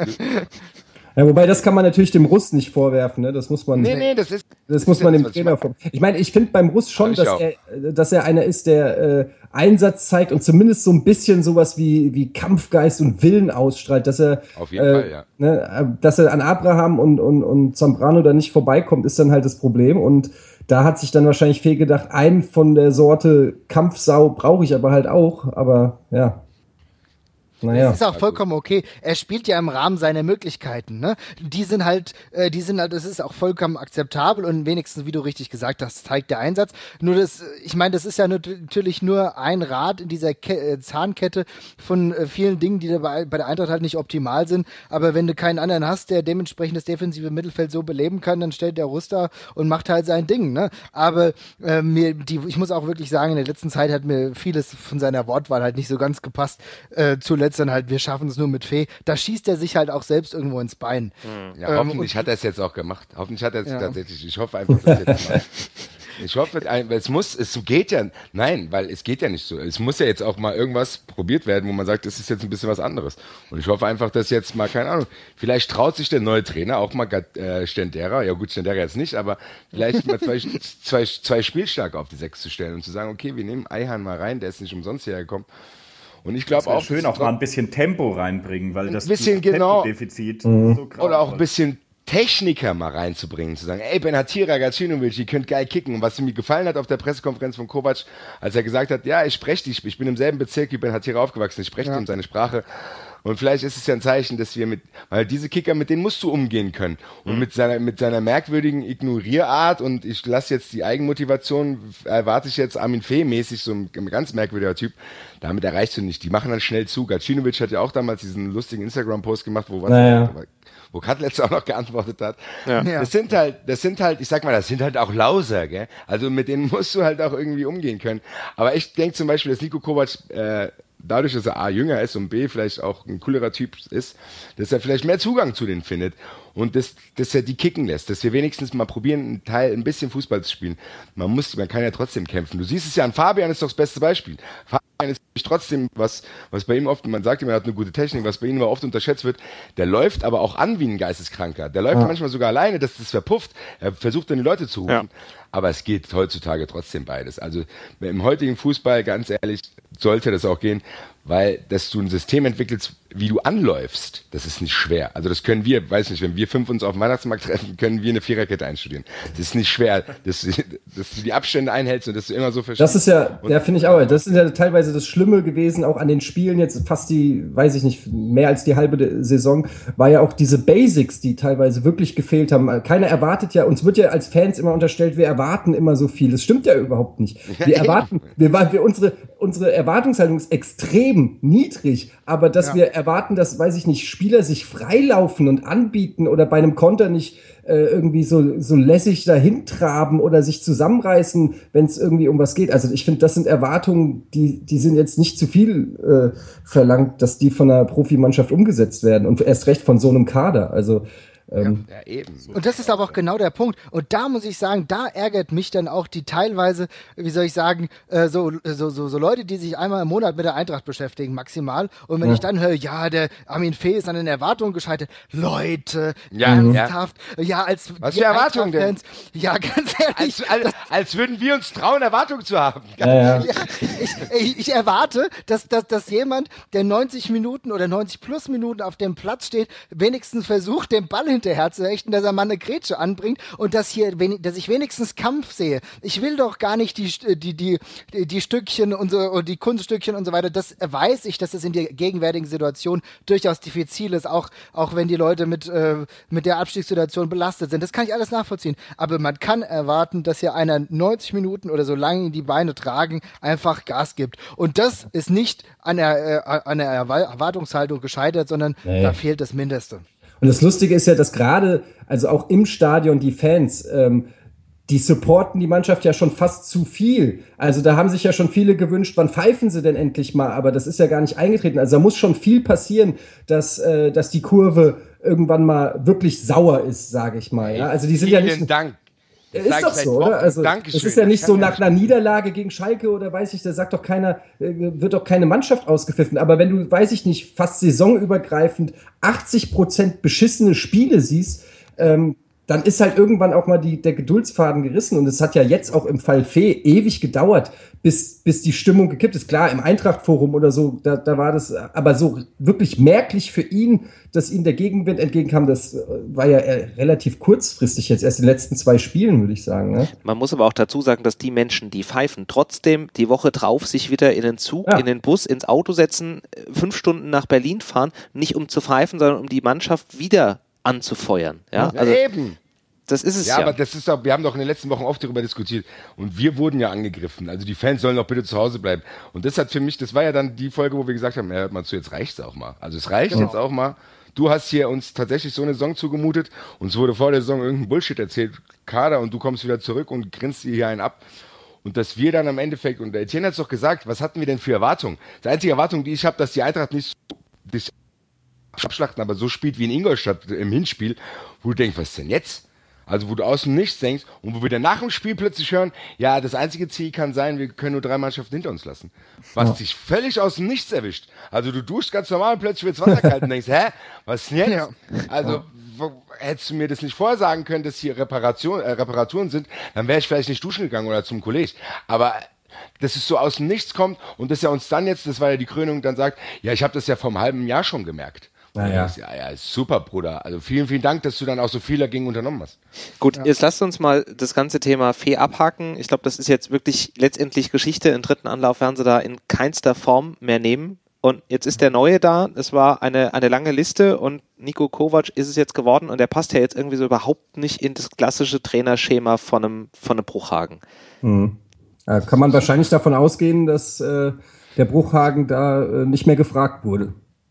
ja, wobei, das kann man natürlich dem Russ nicht vorwerfen, ne? Das muss man, nee, nee, das ist, das, das muss ist man dem das, Trainer vorwerfen. Ich meine, ich finde beim Russ schon, dass er, dass er einer ist, der äh, Einsatz zeigt und zumindest so ein bisschen sowas wie, wie Kampfgeist und Willen ausstrahlt, dass er, auf jeden äh, Fall, ja. ne, dass er an Abraham und, und, und Zambrano da nicht vorbeikommt, ist dann halt das Problem. Und da hat sich dann wahrscheinlich Fee gedacht, einen von der Sorte Kampfsau brauche ich aber halt auch, aber ja. Naja. Das ist auch vollkommen okay. Er spielt ja im Rahmen seiner Möglichkeiten, ne? Die sind halt, äh, die sind halt, das ist auch vollkommen akzeptabel und wenigstens, wie du richtig gesagt hast, zeigt der Einsatz. Nur das, ich meine, das ist ja natürlich nur ein Rad in dieser Ke- Zahnkette von äh, vielen Dingen, die dabei bei der Eintracht halt nicht optimal sind. Aber wenn du keinen anderen hast, der dementsprechend das defensive Mittelfeld so beleben kann, dann stellt der Russ da und macht halt sein Ding, ne? Aber äh, mir, die, ich muss auch wirklich sagen, in der letzten Zeit hat mir vieles von seiner Wortwahl halt nicht so ganz gepasst. Äh, zuletzt dann halt, wir schaffen es nur mit Fee. Da schießt er sich halt auch selbst irgendwo ins Bein. Ja, ähm, hoffentlich hat er es jetzt auch gemacht. Hoffentlich hat er es ja. tatsächlich. Ich hoffe einfach, dass er jetzt macht. Ich hoffe, es muss, es geht ja, nein, weil es geht ja nicht so. Es muss ja jetzt auch mal irgendwas probiert werden, wo man sagt, das ist jetzt ein bisschen was anderes. Und ich hoffe einfach, dass jetzt mal, keine Ahnung, vielleicht traut sich der neue Trainer auch mal äh, Stendera, ja gut, Stendera jetzt nicht, aber vielleicht mal zwei, zwei, zwei Spielstarke auf die Sechs zu stellen und zu sagen, okay, wir nehmen Eihan mal rein, der ist nicht umsonst hierher gekommen. Und ich glaube auch schön auch mal ein bisschen Tempo reinbringen, weil das bisschen genau Tempodefizit mhm. so krass oder auch ein bisschen Techniker mal reinzubringen, zu sagen, ey, Benhatira, Gacinovic, ihr könnt geil kicken. Und was mir gefallen hat auf der Pressekonferenz von Kovac, als er gesagt hat, ja, ich spreche dich, ich bin im selben Bezirk wie Benhatira aufgewachsen, ich spreche ja. ihm seine Sprache. Und vielleicht ist es ja ein Zeichen, dass wir mit, weil diese Kicker, mit denen musst du umgehen können. Und mhm. mit seiner, mit seiner merkwürdigen Ignorierart und ich lasse jetzt die Eigenmotivation, erwarte ich jetzt Armin Fee-mäßig, so ein ganz merkwürdiger Typ, damit erreichst du nicht. Die machen dann schnell zu. Gacinovic hat ja auch damals diesen lustigen Instagram-Post gemacht, wo was, naja. wo Katlitz auch noch geantwortet hat. Ja. Das sind halt, das sind halt, ich sag mal, das sind halt auch Lauser, gell? Also mit denen musst du halt auch irgendwie umgehen können. Aber ich denke zum Beispiel, dass Niko Kovac, äh, dadurch, dass er A, jünger ist und B, vielleicht auch ein coolerer Typ ist, dass er vielleicht mehr Zugang zu denen findet und dass, dass er die kicken lässt, dass wir wenigstens mal probieren, einen Teil, ein bisschen Fußball zu spielen. Man muss, man kann ja trotzdem kämpfen. Du siehst es ja an Fabian, ist doch das beste Beispiel. Fabian ist trotzdem, was, was bei ihm oft, man sagt immer, er hat eine gute Technik, was bei ihm aber oft unterschätzt wird, der läuft aber auch an wie ein Geisteskranker. Der läuft ja. manchmal sogar alleine, dass das verpufft. Er versucht dann die Leute zu rufen. Ja. Aber es geht heutzutage trotzdem beides. Also im heutigen Fußball, ganz ehrlich, sollte das auch gehen, weil dass du ein System entwickelst, wie du anläufst, das ist nicht schwer. Also das können wir, weiß nicht, wenn wir fünf uns auf dem Weihnachtsmarkt treffen, können wir eine Viererkette einstudieren. Das ist nicht schwer, dass, dass du die Abstände einhältst und dass du immer so verschiebst. Das ist ja, ja, finde ich auch, das ist ja teilweise das Schlimme gewesen, auch an den Spielen jetzt fast die, weiß ich nicht, mehr als die halbe Saison, war ja auch diese Basics, die teilweise wirklich gefehlt haben. Keiner erwartet ja, uns wird ja als Fans immer unterstellt, wir erwarten immer so viel. Das stimmt ja überhaupt nicht. Wir erwarten, wir, wir, unsere, unsere Erwartungshaltung ist extrem niedrig, aber dass ja. wir erwarten, dass, weiß ich nicht, Spieler sich freilaufen und anbieten oder bei einem Konter nicht äh, irgendwie so, so lässig dahin traben oder sich zusammenreißen, wenn es irgendwie um was geht. Also ich finde, das sind Erwartungen, die, die sind jetzt nicht zu viel äh, verlangt, dass die von einer Profimannschaft umgesetzt werden und erst recht von so einem Kader. Also Ähm, ja, ja, eben. Und das ist aber auch genau der Punkt. Und da muss ich sagen, da ärgert mich dann auch die teilweise, wie soll ich sagen, äh, so, so, so, so Leute, die sich einmal im Monat mit der Eintracht beschäftigen, maximal. Und wenn ja. ich dann höre, ja, der Armin Fee ist an den Erwartungen gescheitert. Leute, ja, ernsthaft. Ja, ja als was für Erwartungen denn? Ja, ganz ehrlich. Als, als, als würden wir uns trauen, Erwartungen zu haben. Ja, ja. Ja, ich, ich, ich erwarte, dass, dass, dass jemand, der neunzig Minuten oder neunzig plus Minuten auf dem Platz steht, wenigstens versucht, den Ball hinterher zu hechten, dass er mal eine Grätsche anbringt und dass hier, dass ich wenigstens Kampf sehe. Ich will doch gar nicht die, die, die, die Stückchen und so, und die Kunststückchen und so weiter. Das weiß ich, dass es in der gegenwärtigen Situation durchaus diffizil ist, auch, auch wenn die Leute mit, äh, mit der Abstiegssituation belastet sind. Das kann ich alles nachvollziehen. Aber man kann erwarten, dass hier einer neunzig Minuten oder so lange die Beine tragen, einfach Gas gibt. Und das ist nicht an der, äh, an der Erwartungshaltung gescheitert, sondern nee. Da fehlt das Mindeste. Und das Lustige ist ja, dass gerade, also auch im Stadion die Fans, ähm, die supporten die Mannschaft ja schon fast zu viel. Also da haben sich ja schon viele gewünscht, wann pfeifen sie denn endlich mal? Aber das ist ja gar nicht eingetreten. Also da muss schon viel passieren, dass, äh, dass die Kurve irgendwann mal wirklich sauer ist, sage ich mal. Ja? Also die sind Vielen ja nicht... Dank. Ja, ist doch so, oder? Also, es ist ja nicht so nach einer Niederlage gegen Schalke oder weiß ich, da sagt doch keiner, wird doch keine Mannschaft ausgepfiffen. Aber wenn du, weiß ich nicht, fast saisonübergreifend achtzig Prozent beschissene Spiele siehst, ähm, dann ist halt irgendwann auch mal die, der Geduldsfaden gerissen. Und es hat ja jetzt auch im Fall Fee ewig gedauert, bis, bis die Stimmung gekippt ist. Klar, im Eintracht-Forum oder so, da, da war das, aber so wirklich merklich für ihn, dass ihm der Gegenwind entgegenkam, das war ja relativ kurzfristig jetzt, erst in den letzten zwei Spielen, würde ich sagen. Ne? Man muss aber auch dazu sagen, dass die Menschen, die pfeifen, trotzdem die Woche drauf sich wieder in den Zug, ja. in den Bus, ins Auto setzen, fünf Stunden nach Berlin fahren, nicht um zu pfeifen, sondern um die Mannschaft wieder anzufeuern. Ja, ja also, eben. Das ist es ja. Ja, aber das ist doch, wir haben doch in den letzten Wochen oft darüber diskutiert und wir wurden ja angegriffen. Also die Fans sollen doch bitte zu Hause bleiben. Und das hat für mich, das war ja dann die Folge, wo wir gesagt haben, ja, hört mal zu, jetzt reicht's auch mal. Also es reicht genau. jetzt auch mal. Du hast hier uns tatsächlich so eine Saison zugemutet. Uns wurde vor der Saison irgendein Bullshit erzählt, Kader, und du kommst wieder zurück und grinst dir hier einen ab. Und dass wir dann am Endeffekt, und der Etienne hat's doch gesagt, was hatten wir denn für Erwartungen? Die einzige Erwartung, die ich habe, dass die Eintracht nicht so dich abschlachten, aber so spielt wie in Ingolstadt im Hinspiel, wo du denkst, was ist denn jetzt? Also wo du aus dem Nichts denkst und wo wir dann nach dem Spiel plötzlich hören, ja, das einzige Ziel kann sein, wir können nur drei Mannschaften hinter uns lassen. Was ja. dich völlig aus dem Nichts erwischt. Also du duschst ganz normal und plötzlich wird's Wasser kalt und denkst, hä, was ist denn jetzt? Ja. Also ja. wo, hättest du mir das nicht vorher sagen können, dass hier Reparation, äh, Reparaturen sind, dann wäre ich vielleicht nicht duschen gegangen oder zum Kollege. Aber dass es so aus dem Nichts kommt und dass er uns dann jetzt, das war ja die Krönung, dann sagt, ja, ich habe das ja vor einem halben Jahr schon gemerkt. Naja. Ja, ja, super, Bruder. Also vielen, vielen Dank, dass du dann auch so viel dagegen unternommen hast. Gut, ja. Jetzt lasst uns mal das ganze Thema Fee abhaken. Ich glaube, das ist jetzt wirklich letztendlich Geschichte. Im dritten Anlauf werden sie da in keinster Form mehr nehmen. Und jetzt ist der Neue da. Es war eine, eine lange Liste und Niko Kovac ist es jetzt geworden und der passt ja jetzt irgendwie so überhaupt nicht in das klassische Trainerschema von einem, von einem Bruchhagen. Mhm. Da kann man wahrscheinlich davon ausgehen, dass äh, der Bruchhagen da äh, nicht mehr gefragt wurde.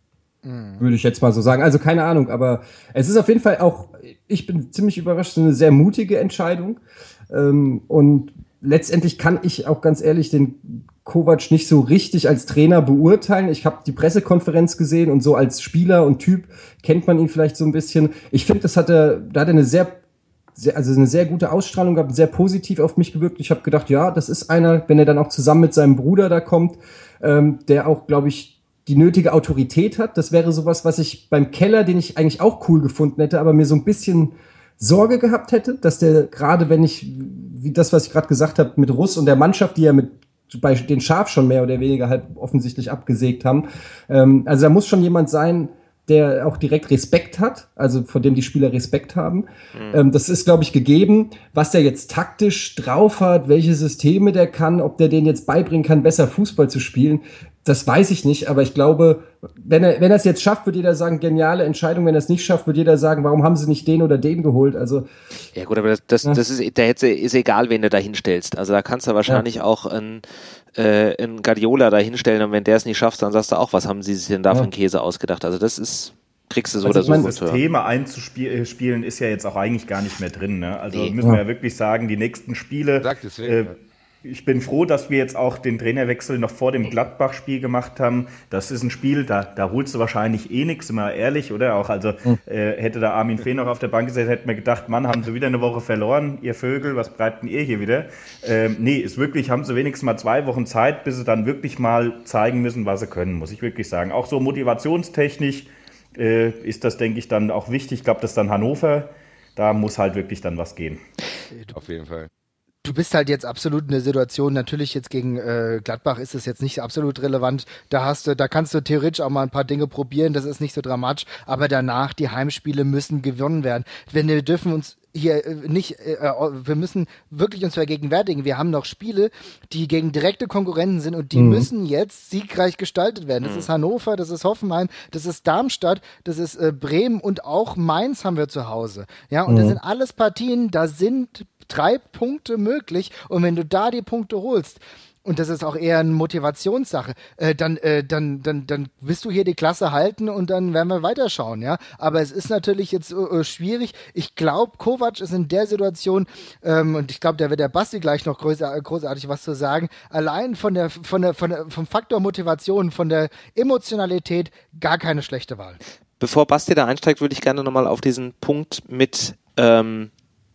Würde ich jetzt mal so sagen. Also keine Ahnung, aber es ist auf jeden Fall auch, ich bin ziemlich überrascht, eine sehr mutige Entscheidung. Ähm, und letztendlich kann ich auch ganz ehrlich den Kovac nicht so richtig als Trainer beurteilen. Ich habe die Pressekonferenz gesehen und so als Spieler und Typ kennt man ihn vielleicht so ein bisschen. Ich finde, das hat er, da hat er eine sehr, sehr, also eine sehr gute Ausstrahlung gehabt, sehr positiv auf mich gewirkt. Ich habe gedacht, ja, das ist einer, wenn er dann auch zusammen mit seinem Bruder da kommt, ähm, der auch, glaube ich, die nötige Autorität hat. Das wäre sowas, was ich beim Keller, den ich eigentlich auch cool gefunden hätte, aber mir so ein bisschen Sorge gehabt hätte, dass der gerade, wenn ich, wie das, was ich gerade gesagt habe, mit Russ und der Mannschaft, die ja mit bei den Schaf schon mehr oder weniger halt offensichtlich abgesägt haben, ähm, also da muss schon jemand sein, der auch direkt Respekt hat, also vor dem die Spieler Respekt haben. Mhm. Ähm, das ist, glaube ich, gegeben. Was der jetzt taktisch drauf hat, welche Systeme der kann, ob der denen jetzt beibringen kann, besser Fußball zu spielen, das weiß ich nicht, aber ich glaube, wenn er wenn er es jetzt schafft, wird jeder sagen, geniale Entscheidung. Wenn er es nicht schafft, wird jeder sagen, warum haben sie nicht den oder den geholt? Also ja gut, aber das, das, ja. das ist, der hätte, ist egal, wen du da hinstellst. Also da kannst du wahrscheinlich ja. auch einen, äh, einen Guardiola da hinstellen und wenn der es nicht schafft, dann sagst du auch, was haben sie sich denn da ja. für einen Käse ausgedacht? Also das ist, kriegst du so also oder so. Meine, das Thema einzuspielen ist ja jetzt auch eigentlich gar nicht mehr drin. Ne? Also nee. müssen wir ja wirklich sagen, die nächsten Spiele. Sag deswegen, äh, Ich bin froh, dass wir jetzt auch den Trainerwechsel noch vor dem Gladbach-Spiel gemacht haben. Das ist ein Spiel, da, da holst du wahrscheinlich eh nichts, sind wir ehrlich, oder? Auch also äh, hätte da Armin Fee noch auf der Bank gesessen, hätte mir gedacht, Mann, haben sie wieder eine Woche verloren, ihr Vögel, was bleibt denn ihr hier wieder? Ähm, nee, ist wirklich, haben sie wenigstens mal zwei Wochen Zeit, bis sie dann wirklich mal zeigen müssen, was sie können, muss ich wirklich sagen. Auch so motivationstechnisch äh, ist das, denke ich, dann auch wichtig. Ich glaube, das ist dann Hannover, da muss halt wirklich dann was gehen. Auf jeden Fall. Du bist halt jetzt absolut in der Situation, natürlich jetzt gegen äh, Gladbach ist es jetzt nicht absolut relevant, da hast du, da kannst du theoretisch auch mal ein paar Dinge probieren, das ist nicht so dramatisch, aber danach, die Heimspiele müssen gewonnen werden. Wenn wir dürfen uns hier äh, nicht, äh, wir müssen wirklich uns vergegenwärtigen, wir haben noch Spiele, die gegen direkte Konkurrenten sind und die mhm. müssen jetzt siegreich gestaltet werden. Das mhm. ist Hannover, das ist Hoffenheim, das ist Darmstadt, das ist äh, Bremen und auch Mainz haben wir zu Hause. Ja, und mhm. das sind alles Partien, da sind drei Punkte möglich und wenn du da die Punkte holst, und das ist auch eher eine Motivationssache, äh, dann, äh, dann, dann, dann wirst du hier die Klasse halten und dann werden wir weiterschauen, ja. Aber es ist natürlich jetzt äh, schwierig. Ich glaube, Kovac ist in der Situation, ähm, und ich glaube, da wird der Basti gleich noch größer, großartig was zu sagen, allein von der, von der, von der, vom Faktor Motivation, von der Emotionalität gar keine schlechte Wahl. Bevor Basti da einsteigt, würde ich gerne nochmal auf diesen Punkt mit, ähm,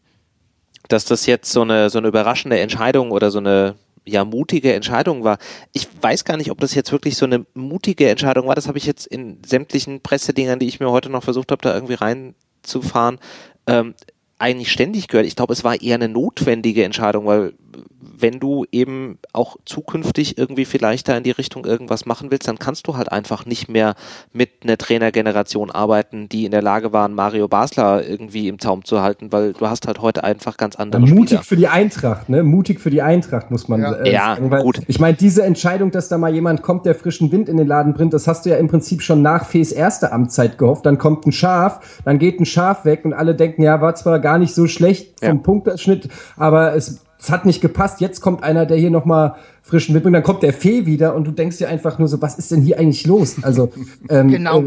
dass das jetzt so eine, so eine überraschende Entscheidung oder so eine ja mutige Entscheidung war. Ich weiß gar nicht, ob das jetzt wirklich so eine mutige Entscheidung war. Das habe ich jetzt in sämtlichen Pressedingern, die ich mir heute noch versucht habe, da irgendwie reinzufahren, ähm, eigentlich ständig gehört. Ich glaube, es war eher eine notwendige Entscheidung, weil wenn du eben auch zukünftig irgendwie vielleicht da in die Richtung irgendwas machen willst, dann kannst du halt einfach nicht mehr mit einer Trainergeneration arbeiten, die in der Lage waren, Mario Basler irgendwie im Zaum zu halten, weil du hast halt heute einfach ganz andere ja, mutig Spieler. Für die Eintracht, ne? Mutig für die Eintracht, muss man ja. äh, ja, sagen. Weil gut. Ich meine, diese Entscheidung, dass da mal jemand kommt, der frischen Wind in den Laden bringt, das hast du ja im Prinzip schon nach Fees erste Amtszeit gehofft. Dann kommt ein Schaf, dann geht ein Schaf weg und alle denken, ja, war zwar gar nicht so schlecht vom ja. Punkteschnitt, aber es Es hat nicht gepasst, jetzt kommt einer, der hier nochmal frischen Wind bringt, dann kommt der Fee wieder und du denkst dir einfach nur so, was ist denn hier eigentlich los? Also ähm, genau. äh,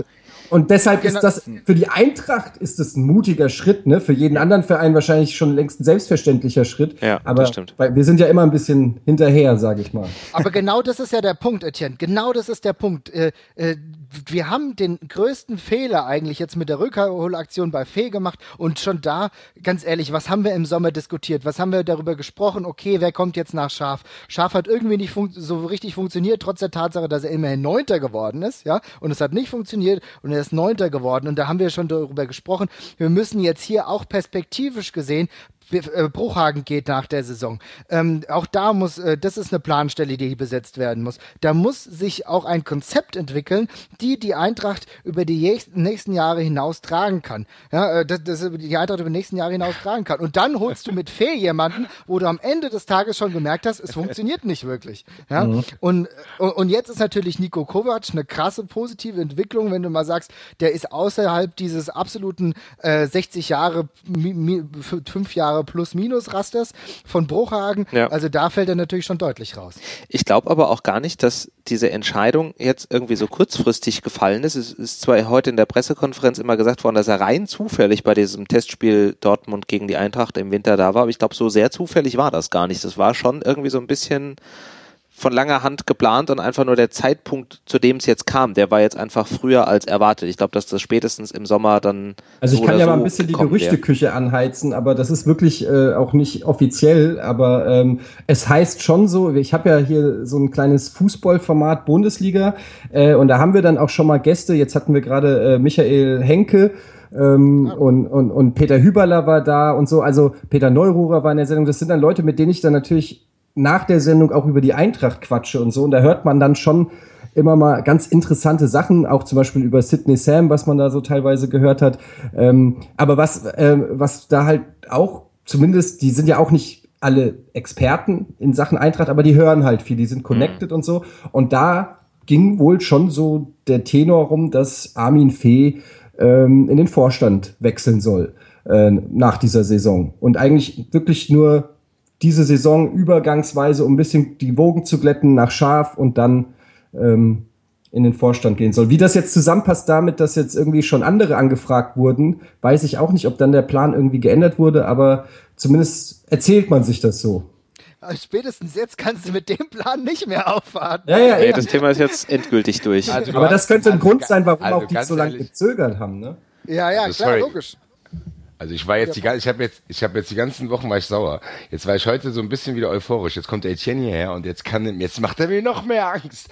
Und deshalb Genau. ist das, für die Eintracht ist das ein mutiger Schritt, ne? Für jeden anderen Verein wahrscheinlich schon längst ein selbstverständlicher Schritt. Ja, aber das stimmt. Weil wir sind ja immer ein bisschen hinterher, sage ich mal. Aber genau das ist ja der Punkt, Etienne. Genau das ist der Punkt. Äh, äh, wir haben den größten Fehler eigentlich jetzt mit der Rückholaktion bei Fee gemacht und schon da, ganz ehrlich, was haben wir im Sommer diskutiert? Was haben wir darüber gesprochen? Okay, wer kommt jetzt nach Schaf? Schaf hat irgendwie nicht fun- so richtig funktioniert, trotz der Tatsache, dass er immerhin Neunter geworden ist, ja? Und es hat nicht funktioniert und er ist Neunter geworden und da haben wir schon darüber gesprochen. Wir müssen jetzt hier auch perspektivisch gesehen Bruchhagen geht nach der Saison. Ähm, auch da muss, äh, das ist eine Planstelle, die besetzt werden muss. Da muss sich auch ein Konzept entwickeln, die die Eintracht über die je- nächsten Jahre hinaus tragen kann. Ja, äh, das, das die Eintracht über die nächsten Jahre hinaus tragen kann. Und dann holst du mit Fee jemanden, wo du am Ende des Tages schon gemerkt hast, es funktioniert nicht wirklich. Ja? Mhm. Und, und jetzt ist natürlich Niko Kovac eine krasse positive Entwicklung, wenn du mal sagst, der ist außerhalb dieses absoluten äh, sechzig Jahre, mi, mi, fünf Jahre Plus-Minus-Rasters von Bruchhagen. Ja. Also da fällt er natürlich schon deutlich raus. Ich glaube aber auch gar nicht, dass diese Entscheidung jetzt irgendwie so kurzfristig gefallen ist. Es ist zwar heute in der Pressekonferenz immer gesagt worden, dass er rein zufällig bei diesem Testspiel Dortmund gegen die Eintracht im Winter da war, aber ich glaube, so sehr zufällig war das gar nicht. Das war schon irgendwie so ein bisschen von langer Hand geplant und einfach nur der Zeitpunkt, zu dem es jetzt kam, der war jetzt einfach früher als erwartet. Ich glaube, dass das spätestens im Sommer dann Also ich so kann ja so mal ein bisschen die Gerüchteküche anheizen, aber das ist wirklich äh, auch nicht offiziell, aber ähm, es heißt schon so, ich habe ja hier so ein kleines Fußballformat Bundesliga äh, und da haben wir dann auch schon mal Gäste, jetzt hatten wir gerade äh, Michael Henke, Ähm, ja. und, und, und Peter Hüberler war da und so, also Peter Neururer war in der Sendung, das sind dann Leute, mit denen ich dann natürlich nach der Sendung auch über die Eintracht quatsche und so. Und da hört man dann schon immer mal ganz interessante Sachen, auch zum Beispiel über Sidney Sam, was man da so teilweise gehört hat. Ähm, aber was, äh, was da halt auch, zumindest, die sind ja auch nicht alle Experten in Sachen Eintracht, aber die hören halt viel, die sind connected mhm. und so. Und da ging wohl schon so der Tenor rum, dass Armin Fee ähm, in den Vorstand wechseln soll äh, nach dieser Saison. Und eigentlich wirklich nur diese Saison übergangsweise, um ein bisschen die Wogen zu glätten, nach Schaf und dann ähm, in den Vorstand gehen soll. Wie das jetzt zusammenpasst damit, dass jetzt irgendwie schon andere angefragt wurden, weiß ich auch nicht, ob dann der Plan irgendwie geändert wurde, aber zumindest erzählt man sich das so. Spätestens jetzt kannst du mit dem Plan nicht mehr aufwarten. Ja, ja, nee, das Thema ist jetzt endgültig durch. Also aber das könnte ein also Grund sein, warum also auch die so lange gezögert haben, ne? Ja, ja, also, klar, sorry. Logisch. Also ich war jetzt die ich habe jetzt ich habe jetzt die ganzen Wochen war ich sauer. Jetzt war ich heute so ein bisschen wieder euphorisch. Jetzt kommt der Etienne hierher und jetzt kann jetzt macht er mir noch mehr Angst.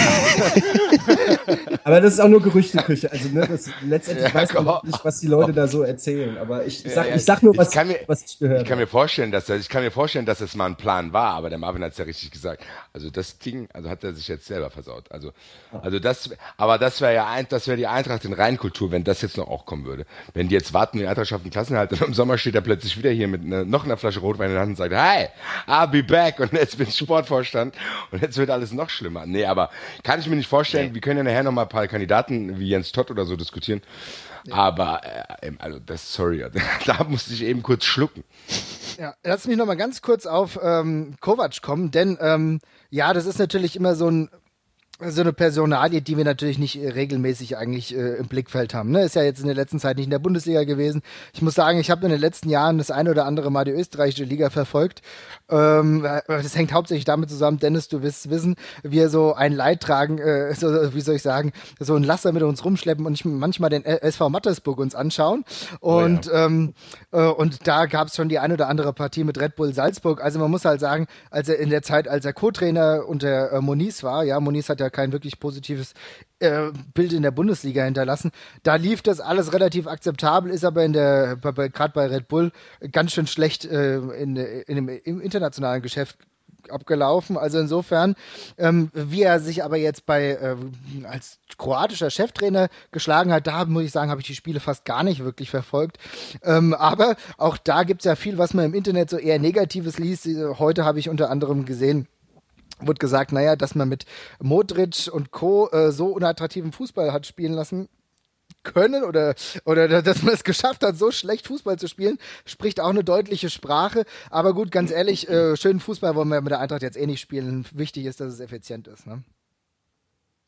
Aber das ist auch nur Gerüchteküche. Also ne, das, letztendlich ja, weiß man komm. nicht, was die Leute da so erzählen. Aber ich sag, ja, ja, ich sag nur, was ich, mir, was ich gehört habe. Ich kann mir vorstellen, dass das, ich kann mir vorstellen, dass das mal ein Plan war. Aber der Marvin hat es ja richtig gesagt. Also das Ding, also hat er sich jetzt selber versaut. Also, also das, aber das wäre ja ein, das wäre die Eintracht in Reinkultur, wenn das jetzt noch auch kommen würde. Wenn die jetzt warten, die Eintracht schafft einen Klassenhalt und im Sommer steht er plötzlich wieder hier mit ne, noch einer Flasche Rotwein in der Hand und sagt, hi, I'll be back und jetzt bin ich Sportvorstand und jetzt wird alles noch schlimmer. Nee, aber kann ich mir nicht vorstellen, nee. Wir können ja nachher noch mal ein paar Kandidaten wie Jens Todt oder so diskutieren, ja. aber äh, also das, sorry, da musste ich eben kurz schlucken. Ja, lass mich noch mal ganz kurz auf ähm, Kovac kommen, denn ähm, ja, das ist natürlich immer so ein so eine Personalie, die wir natürlich nicht äh, regelmäßig eigentlich äh, im Blickfeld haben. Ne? Ist ja jetzt in der letzten Zeit nicht in der Bundesliga gewesen. Ich muss sagen, ich habe in den letzten Jahren das eine oder andere Mal die österreichische Liga verfolgt. Ähm, das hängt hauptsächlich damit zusammen, Dennis, du wirst wissen, wir so ein Leid tragen, äh, so, wie soll ich sagen, so ein Laster mit uns rumschleppen und manchmal den S V Mattersburg uns anschauen. Und, oh ja. ähm, äh, und da gab es schon die eine oder andere Partie mit Red Bull Salzburg. Also man muss halt sagen, als er in der Zeit, als er Co-Trainer unter äh, Moniz war, ja, Moniz hat ja kein wirklich positives äh, Bild in der Bundesliga hinterlassen. Da lief das alles relativ akzeptabel, ist aber in der gerade bei Red Bull ganz schön schlecht äh, in, in dem, im internationalen Geschäft abgelaufen. Also insofern, ähm, wie er sich aber jetzt bei äh, als kroatischer Cheftrainer geschlagen hat, da muss ich sagen, habe ich die Spiele fast gar nicht wirklich verfolgt. Ähm, aber auch da gibt es ja viel, was man im Internet so eher Negatives liest. Heute habe ich unter anderem gesehen, wurde gesagt, naja, dass man mit Modric und Co. Äh, so unattraktiven Fußball hat spielen lassen können oder, oder dass man es geschafft hat, so schlecht Fußball zu spielen, spricht auch eine deutliche Sprache. Aber gut, ganz ehrlich, äh, schönen Fußball wollen wir mit der Eintracht jetzt eh nicht spielen. Wichtig ist, dass es effizient ist. Ne?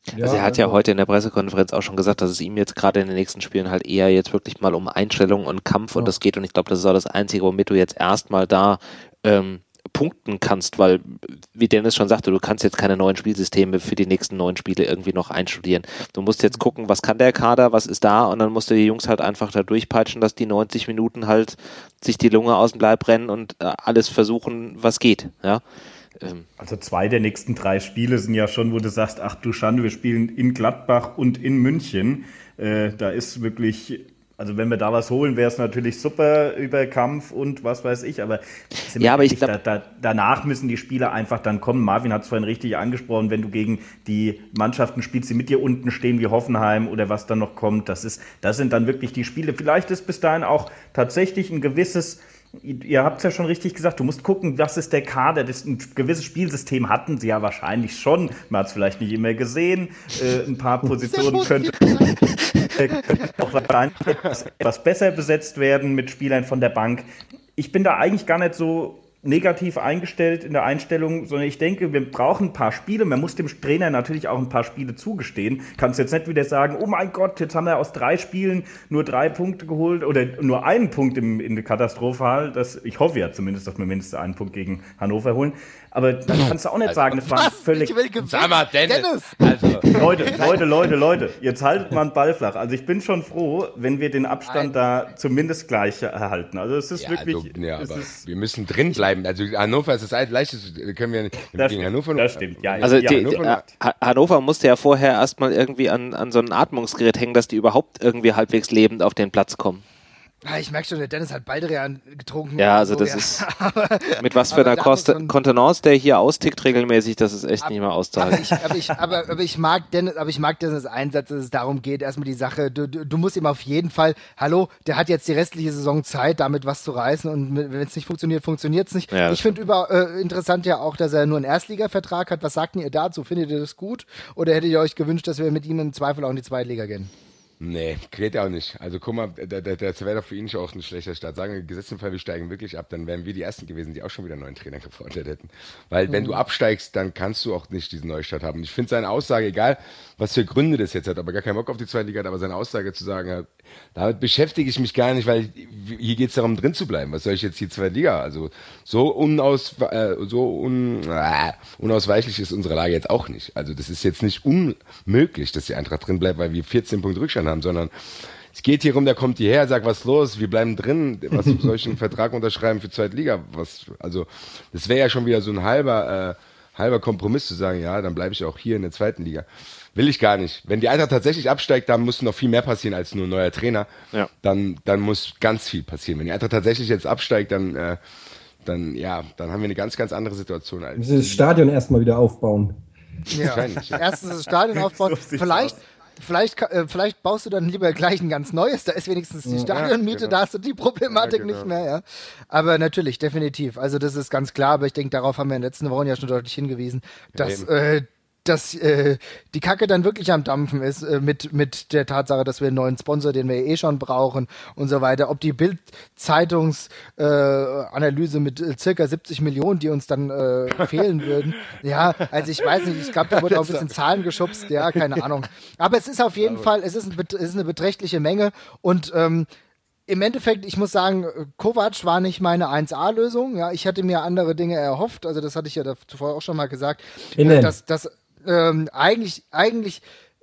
Ja, also er hat also ja heute in der Pressekonferenz auch schon gesagt, dass es ihm jetzt gerade in den nächsten Spielen halt eher jetzt wirklich mal um Einstellung und Kampf und ja. das geht und ich glaube, das ist auch das Einzige, womit du jetzt erstmal da ähm, punkten kannst, weil, wie Dennis schon sagte, du kannst jetzt keine neuen Spielsysteme für die nächsten neuen Spiele irgendwie noch einstudieren. Du musst jetzt gucken, was kann der Kader, was ist da und dann musst du die Jungs halt einfach da durchpeitschen, dass die neunzig Minuten halt sich die Lunge aus dem Leib rennen und äh, alles versuchen, was geht, ja. Also zwei der nächsten drei Spiele sind ja schon, wo du sagst, ach du Schande, wir spielen in Gladbach und in München. Äh, da ist wirklich, also wenn wir da was holen, wäre es natürlich super über Kampf und was weiß ich. Aber, ja, aber ich glaub, da, da, danach müssen die Spieler einfach dann kommen. Marvin hat es vorhin richtig angesprochen, wenn du gegen die Mannschaften spielst, die mit dir unten stehen, wie Hoffenheim oder was dann noch kommt. Das ist, das sind dann wirklich die Spiele. Vielleicht ist bis dahin auch tatsächlich ein gewisses... Ihr habt es ja schon richtig gesagt, du musst gucken, was ist der Kader. Das, ein gewisses Spielsystem hatten sie ja wahrscheinlich schon. Man hat es vielleicht nicht immer gesehen. Äh, ein paar Positionen könnte auch wahrscheinlich etwas, etwas besser besetzt werden mit Spielern von der Bank. Ich bin da eigentlich gar nicht so negativ eingestellt in der Einstellung, sondern ich denke, wir brauchen ein paar Spiele. Man muss dem Trainer natürlich auch ein paar Spiele zugestehen. Kannst jetzt nicht wieder sagen, oh mein Gott, jetzt haben wir aus drei Spielen nur drei Punkte geholt oder nur einen Punkt im, in der Katastrophal. Das, ich hoffe ja zumindest, dass wir mindestens einen Punkt gegen Hannover holen. Aber dann kannst du auch nicht also, sagen, das war völlig... Ich will gewinnen. Sag mal, Dennis! Also. Leute, Leute, Leute, Leute, jetzt haltet mal einen Ball flach. Also ich bin schon froh, wenn wir den Abstand Nein. da zumindest gleich erhalten. Also es ist ja, wirklich... Also, ja, es aber ist, wir müssen drin bleiben. Also Hannover ist das leichteste, können wir nicht das gegen stimmt, Hannover... Das stimmt, ja. Also ja, die, Hannover, die, Hannover musste ja vorher erstmal irgendwie an, an so ein Atmungsgerät hängen, dass die überhaupt irgendwie halbwegs lebend auf den Platz kommen. Ja, ich merke schon, der Dennis hat Baldrian getrunken. Ja, also so, das ja. ist mit was für einer Kost- Kontenance der hier austickt regelmäßig, das ist echt ab, nicht mehr auszuhalten. Aber ich, aber, ich, aber, aber ich mag Dennis, aber ich mag Dennis Einsatz, dass es darum geht, erstmal die Sache, du, du, du musst ihm auf jeden Fall, hallo, der hat jetzt die restliche Saison Zeit, damit was zu reißen und wenn es nicht funktioniert, funktioniert es nicht. Ja, ich finde über äh, interessant ja auch, dass er nur einen Erstliga-Vertrag hat. Was sagt ihr dazu? Findet ihr das gut? Oder hättet ihr euch gewünscht, dass wir mit ihm im Zweifel auch in die Zweitliga gehen? Nee, geht ja auch nicht. Also guck mal, das wäre doch für ihn schon auch ein schlechter Start. Sagen wir, gesetzt im Fall, wir steigen wirklich ab, dann wären wir die Ersten gewesen, die auch schon wieder einen neuen Trainer gefordert hätten. Weil mhm. wenn du absteigst, dann kannst du auch nicht diesen Neustart haben. Ich finde seine Aussage, egal was für Gründe das jetzt hat, aber gar keinen Bock auf die zweite Liga hat, aber seine Aussage zu sagen, damit beschäftige ich mich gar nicht, weil hier geht es darum, drin zu bleiben. Was soll ich jetzt die zweite Liga? Also so, unaus, äh, so un, äh, unausweichlich ist unsere Lage jetzt auch nicht. Also das ist jetzt nicht unmöglich, dass die Eintracht drin bleibt, weil wir vierzehn Punkte Rückstand haben, sondern es geht hier rum, der kommt hierher, sagt, was ist los, wir bleiben drin, was soll ich einen Vertrag unterschreiben für zweite Liga? Was, also das wäre ja schon wieder so ein halber, äh, halber Kompromiss zu sagen, ja, dann bleibe ich auch hier in der zweiten Liga. Will ich gar nicht. Wenn die Eintracht tatsächlich absteigt, dann muss noch viel mehr passieren als nur ein neuer Trainer. Ja. Dann, dann muss ganz viel passieren. Wenn die Eintracht tatsächlich jetzt absteigt, dann, äh, dann, ja, dann haben wir eine ganz, ganz andere Situation. Als wir müssen das Stadion erstmal wieder aufbauen. Ja. Wahrscheinlich. Ja. Erstens das Stadion aufbauen. So vielleicht, vielleicht, äh, vielleicht baust du dann lieber gleich ein ganz neues. Da ist wenigstens die Stadionmiete, ja, genau. Da hast du die Problematik ja, genau. nicht mehr. Ja. Aber natürlich, definitiv. Also das ist ganz klar. Aber ich denke, darauf haben wir in den letzten Wochen ja schon deutlich hingewiesen, dass äh, dass äh, die Kacke dann wirklich am Dampfen ist äh, mit mit der Tatsache, dass wir einen neuen Sponsor, den wir eh schon brauchen und so weiter. Ob die Bild-Zeitungs-Analyse äh, mit äh, circa siebzig Millionen, die uns dann äh, fehlen würden. Ja, also ich weiß nicht, ich glaube, da wurde auch ein bisschen Zahlen geschubst, ja, keine Ahnung. Aber es ist auf jeden Fall, es ist, ein, es ist eine beträchtliche Menge und ähm, im Endeffekt, ich muss sagen, Kovac war nicht meine eins A-Lösung. Ja, ich hatte mir andere Dinge erhofft. Also das hatte ich ja zuvor auch schon mal gesagt. Innen. Dass, dass ähm, eigentlich, eigentlich,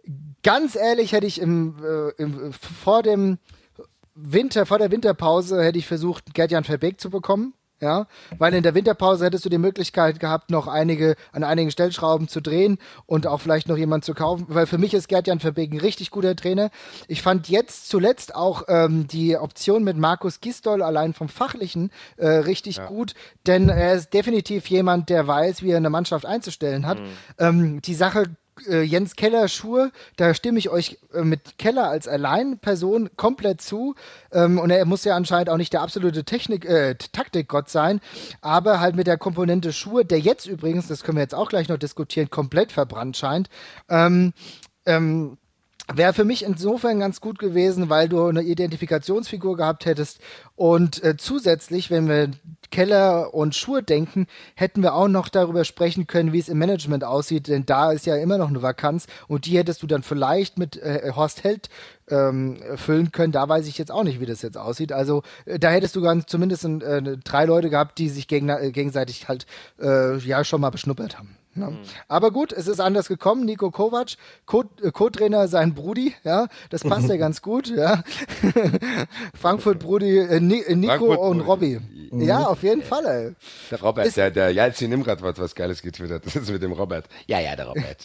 ganz ehrlich, hätte ich im, äh, im vor dem Winter, vor der Winterpause hätte ich versucht, Gerd-Jan Verbeek zu bekommen. Ja, weil in der Winterpause hättest du die Möglichkeit gehabt, noch einige, an einigen Stellschrauben zu drehen und auch vielleicht noch jemanden zu kaufen, weil für mich ist Gerd-Jan Verbeek ein richtig guter Trainer. Ich fand jetzt zuletzt auch ähm, die Option mit Markus Gisdol allein vom Fachlichen äh, richtig ja. gut, denn er ist definitiv jemand, der weiß, wie er eine Mannschaft einzustellen hat. Mhm. Ähm, die Sache Äh, Jens Keller Schuhe, da stimme ich euch äh, mit Keller als Alleinperson komplett zu. Ähm, und er muss ja anscheinend auch nicht der absolute Technik, äh, Taktikgott sein, aber halt mit der Komponente Schuhe, der jetzt übrigens, das können wir jetzt auch gleich noch diskutieren, komplett verbrannt scheint. Ähm, ähm, Wäre für mich insofern ganz gut gewesen, weil du eine Identifikationsfigur gehabt hättest und äh, zusätzlich, wenn wir Keller und Schur denken, hätten wir auch noch darüber sprechen können, wie es im Management aussieht, denn da ist ja immer noch eine Vakanz und die hättest du dann vielleicht mit äh, Horst Held ähm, füllen können. Da weiß ich jetzt auch nicht, wie das jetzt aussieht. Also äh, da hättest du ganz zumindest äh, drei Leute gehabt, die sich gegen, äh, gegenseitig halt äh, ja schon mal beschnuppert haben. Ja. Mhm. Aber gut, es ist anders gekommen. Niko Kovac, Co- äh, Co-Trainer sein Brudi, ja, das passt ja ganz gut, ja. Frankfurt Brudi, äh, Ni- äh, Nico Frankfurt und Brudi. Robby. Mhm. Ja, auf jeden Fall, ey. Der Robert, Ist- der, der Jalzi Nimrad hat was Geiles getwittert. Das ist mit dem Robert. Ja, ja, der Robert.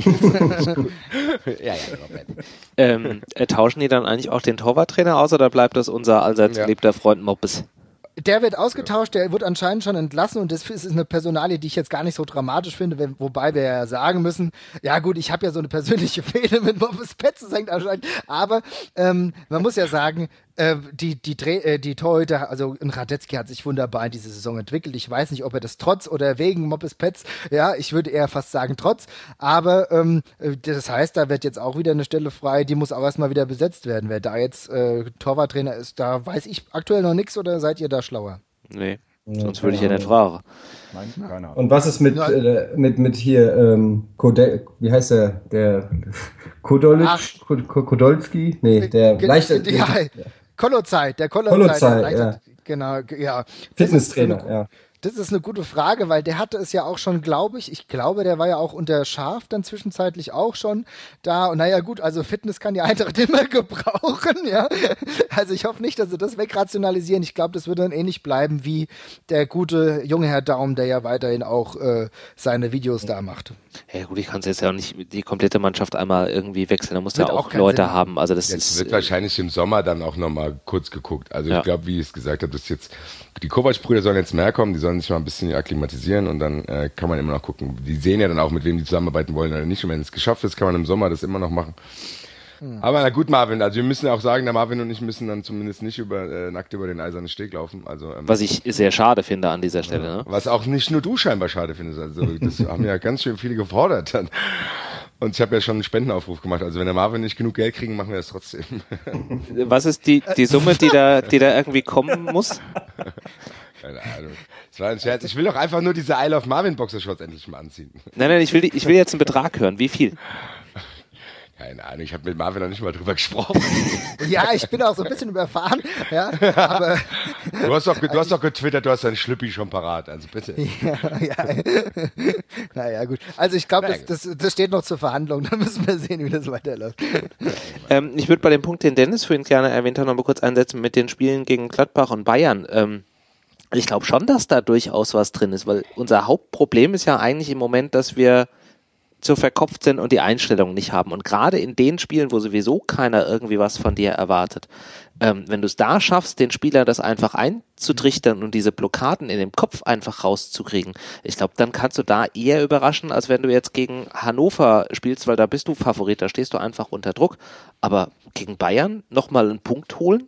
ja, ja, der Robert. Ähm, äh, tauschen die dann eigentlich auch den Torwarttrainer aus oder bleibt das unser allseits Ja. geliebter Freund Moppes? Der wird ausgetauscht, der wird anscheinend schon entlassen und das ist eine Personalie, die ich jetzt gar nicht so dramatisch finde, wenn, wobei wir ja sagen müssen, ja gut, ich habe ja so eine persönliche Fehde mit Moppes Petz, das hängt anscheinend, aber ähm, man muss ja sagen, äh, die, die, Dreh, äh, die Torhüter, also ein Radetzky hat sich wunderbar in diese Saison entwickelt, ich weiß nicht, ob er das trotz oder wegen Moppes Petz, ja, ich würde eher fast sagen trotz, aber ähm, das heißt, da wird jetzt auch wieder eine Stelle frei, die muss auch erstmal wieder besetzt werden, wer da jetzt äh, Torwarttrainer ist, da weiß ich aktuell noch nichts oder seid ihr da schlauer? Nee, Ja, sonst würde ich ja keine nicht fragen. Nein, keine Ahnung. Und was ist mit, Ja. äh, mit, mit hier, ähm, Kode, wie heißt der, der Kodolic, Ach. Ko- Ko- Kodolski? Nee, der Ge- leichte, ja, Kolozeit, der Kolozeit. Kolozeit, der leichte- ja. Genau, ge- ja. Fitnesstrainer, Das ist eine- ja. Das ist eine gute Frage, weil der hatte es ja auch schon, glaube ich, ich glaube, der war ja auch unter Schaf dann zwischenzeitlich auch schon da. Und naja, gut, also Fitness kann die Eintracht immer gebrauchen, ja. Also ich hoffe nicht, dass sie das wegrationalisieren. Ich glaube, das wird dann ähnlich bleiben wie der gute junge Herr Daum, der ja weiterhin auch äh, seine Videos da macht. Ja gut, ich kann es jetzt ja auch nicht die komplette Mannschaft einmal irgendwie wechseln, da muss ja Wird auch auch keinen Leute Sinn haben. Also das Jetzt ist wird wahrscheinlich im Sommer dann auch nochmal kurz geguckt. Also Ja. ich glaube, wie ich es gesagt habe, dass jetzt die Kovac-Brüder sollen jetzt mehr kommen, die sollen sich mal ein bisschen akklimatisieren und dann äh, kann man immer noch gucken. Die sehen ja dann auch, mit wem die zusammenarbeiten wollen oder nicht. Und wenn es geschafft ist, kann man im Sommer das immer noch machen. Hm. Aber na gut, Marvin, also wir müssen ja auch sagen, der Marvin und ich müssen dann zumindest nicht über äh, nackt über den eisernen Steg laufen. Also ähm, was ich sehr schade finde an dieser Stelle. Ne? was auch nicht nur du scheinbar schade findest. Also das haben ja ganz schön viele gefordert dann. Und ich habe ja schon einen Spendenaufruf gemacht. Also wenn der Marvin nicht genug Geld kriegen, machen wir das trotzdem. Was ist die, die Summe, die da, die da irgendwie kommen muss? Keine Ahnung. Das war ein Scherz. Ich will doch einfach nur diese Isle of Marvin Boxershorts endlich mal anziehen. Nein, nein, ich will, die- ich will jetzt einen Betrag hören. Wie viel? Keine Ahnung, ich habe mit Marvin noch nicht mal drüber gesprochen. Ja, ich bin auch so ein bisschen überfahren, ja, aber Du hast doch, du hast doch getwittert, du hast deinen Schlüppi schon parat, also bitte. ja, ja. Naja, gut. Also ich glaube, das, das, das steht noch zur Verhandlung. Da müssen wir sehen, wie das weiterläuft. Ähm, ich würde bei dem Punkt, den Dennis vorhin gerne erwähnt hat, noch mal kurz einsetzen mit den Spielen gegen Gladbach und Bayern. Ähm, ich glaube schon, dass da durchaus was drin ist, weil unser Hauptproblem ist ja eigentlich im Moment, dass wir zu verkopft sind und die Einstellung nicht haben. Und gerade in den Spielen, wo sowieso keiner irgendwie was von dir erwartet, ähm, wenn du es da schaffst, den Spieler das einfach einzutrichtern und diese Blockaden in dem Kopf einfach rauszukriegen, ich glaube, dann kannst du da eher überraschen, als wenn du jetzt gegen Hannover spielst, weil da bist du Favorit, da stehst du einfach unter Druck. Aber gegen Bayern nochmal einen Punkt holen?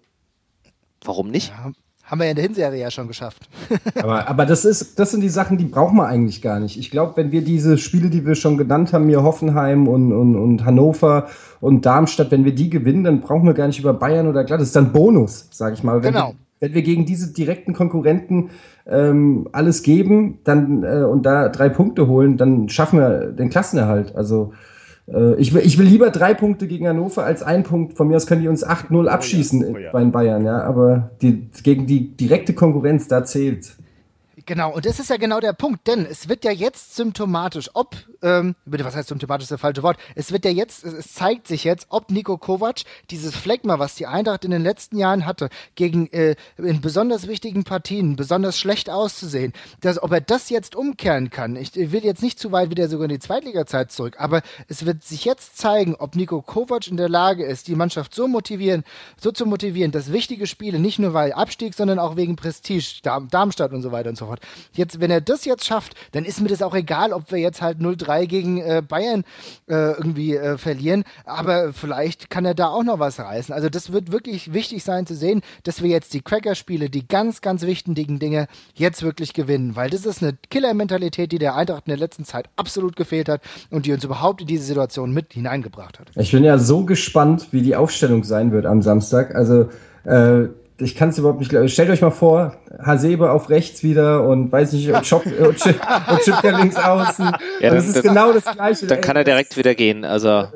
Warum nicht? Ja, haben wir ja in der Hinserie ja schon geschafft. Aber, aber das ist, das sind die Sachen, die brauchen wir eigentlich gar nicht. Ich glaube, wenn wir diese Spiele, die wir schon genannt haben, hier Hoffenheim und, und, und Hannover und Darmstadt, wenn wir die gewinnen, dann brauchen wir gar nicht über Bayern oder Gladbach. Das ist dann Bonus, sage ich mal. Wenn Genau. Wir, wenn wir gegen diese direkten Konkurrenten ähm, alles geben, dann äh, und da drei Punkte holen, dann schaffen wir den Klassenerhalt. Also äh, ich will, ich will lieber drei Punkte gegen Hannover als ein Punkt. Von mir aus können die uns acht null abschießen Oh ja, oh ja. bei den Bayern, ja. Aber die, gegen die direkte Konkurrenz, da zählt's. Genau, und das ist ja genau der Punkt, denn es wird ja jetzt symptomatisch, ob, ähm, bitte, was heißt symptomatisch, ist das falsche Wort, es wird ja jetzt, es zeigt sich jetzt, ob Niko Kovac dieses Phlegma, was die Eintracht in den letzten Jahren hatte, gegen, äh, in besonders wichtigen Partien, besonders schlecht auszusehen, dass, ob er das jetzt umkehren kann. Ich will jetzt nicht zu weit wieder sogar in die Zweitliga-Zeit zurück, aber es wird sich jetzt zeigen, ob Niko Kovac in der Lage ist, die Mannschaft so motivieren, so zu motivieren, dass wichtige Spiele, nicht nur weil Abstieg, sondern auch wegen Prestige, Darm, Darmstadt und so weiter und so fort. Jetzt, wenn er das jetzt schafft, dann ist mir das auch egal, ob wir jetzt halt null drei gegen äh, Bayern äh, irgendwie äh, verlieren, aber vielleicht kann er da auch noch was reißen. Also das wird wirklich wichtig sein zu sehen, dass wir jetzt die Cracker-Spiele, die ganz, ganz wichtigen Dinge jetzt wirklich gewinnen, weil das ist eine Killer-Mentalität, die der Eintracht in der letzten Zeit absolut gefehlt hat und die uns überhaupt in diese Situation mit hineingebracht hat. Ich bin ja so gespannt, wie die Aufstellung sein wird am Samstag. Also äh, ich kann es überhaupt nicht glauben. Stellt euch mal vor, Hasebe auf rechts wieder und weiß nicht, und Chop, und Chip, und Chipka links außen. Ja, das ist genau das Gleiche. Dann ey, kann er direkt wieder gehen. Also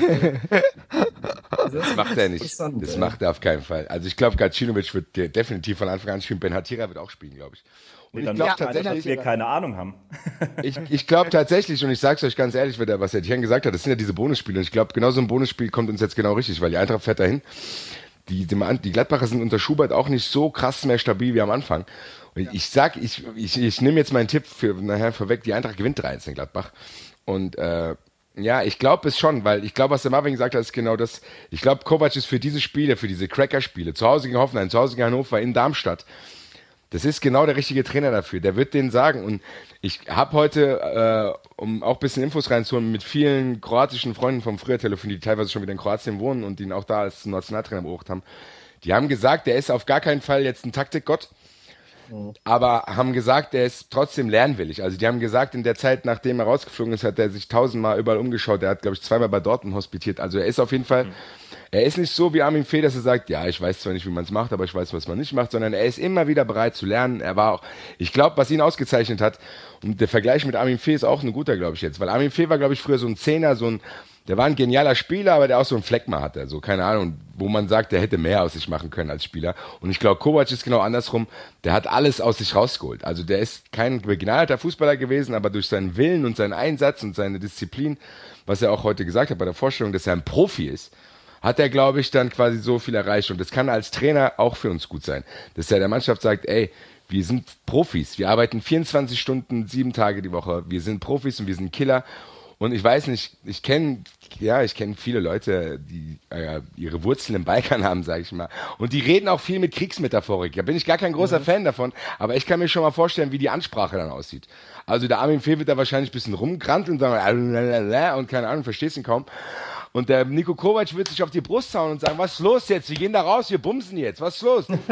das macht er nicht. Das macht er auf keinen Fall. Also ich glaube, Gacinovic wird definitiv von Anfang an spielen. Ben Hatira wird auch spielen, glaube ich. Und nee, ich dann glaube ja, tatsächlich, dass wir keine Ahnung haben. ich ich glaube tatsächlich, und ich sage es euch ganz ehrlich, was der Etienne gesagt hat, das sind ja diese Bonusspiele. Und ich glaube, genau so ein Bonusspiel kommt uns jetzt genau richtig, weil die Eintracht fährt dahin. Die, die, die Gladbacher sind unter Schubert auch nicht so krass mehr stabil wie am Anfang. Und ja. ich sag, ich, ich, ich nehme jetzt meinen Tipp für nachher vorweg, die Eintracht gewinnt drei eins in Gladbach. Und äh, ja, ich glaube es schon, weil ich glaube, was der Marvin gesagt hat, ist genau das. Ich glaube, Kovac ist für diese Spiele, für diese Cracker-Spiele, zu Hause gegen Hoffenheim, zu Hause gegen Hannover, in Darmstadt, das ist genau der richtige Trainer dafür. Der wird denen sagen. Und ich habe heute, äh, um auch ein bisschen Infos reinzuholen, mit vielen kroatischen Freunden vom früher telefoniert, die teilweise schon wieder in Kroatien wohnen und ihn auch da als Nationaltrainer beobachtet haben. Die haben gesagt, der ist auf gar keinen Fall jetzt ein Taktikgott, mhm. aber haben gesagt, der ist trotzdem lernwillig. Also die haben gesagt, in der Zeit, nachdem er rausgeflogen ist, hat er sich tausendmal überall umgeschaut. Er hat, glaube ich, zweimal bei Dortmund hospitiert. Also er ist auf jeden Fall... Mhm. Er ist nicht so wie Armin Fee, dass er sagt, ja, ich weiß zwar nicht, wie man es macht, aber ich weiß, was man nicht macht, sondern er ist immer wieder bereit zu lernen. Er war auch, ich glaube, was ihn ausgezeichnet hat, und der Vergleich mit Armin Fee ist auch ein guter, glaube ich jetzt, weil Armin Fee war, glaube ich, früher so ein Zehner, so ein, der war ein genialer Spieler, aber der auch so einen Fleck mal hatte, so, keine Ahnung, wo man sagt, der hätte mehr aus sich machen können als Spieler. Und ich glaube, Kovac ist genau andersrum, der hat alles aus sich rausgeholt. Also der ist kein begnadeter Fußballer gewesen, aber durch seinen Willen und seinen Einsatz und seine Disziplin, was er auch heute gesagt hat bei der Vorstellung, dass er ein Profi ist, hat er, glaube ich, dann quasi so viel erreicht. Und das kann als Trainer auch für uns gut sein. Dass er der Mannschaft sagt, ey, wir sind Profis. Wir arbeiten vierundzwanzig Stunden, sieben Tage die Woche. Wir sind Profis und wir sind Killer. Und ich weiß nicht, ich kenne, ja, ich kenne viele Leute, die äh, ihre Wurzeln im Balkan haben, sage ich mal. Und die reden auch viel mit Kriegsmetaphorik. Da bin ich gar kein großer mhm. Fan davon. Aber ich kann mir schon mal vorstellen, wie die Ansprache dann aussieht. Also der Armin Fee wird da wahrscheinlich ein bisschen rumgranteln und sagen, und keine Ahnung, verstehst ihn kaum. Und der Niko Kovac wird sich auf die Brust hauen und sagen, was ist los jetzt? Wir gehen da raus, wir bumsen jetzt. Was ist los? Dann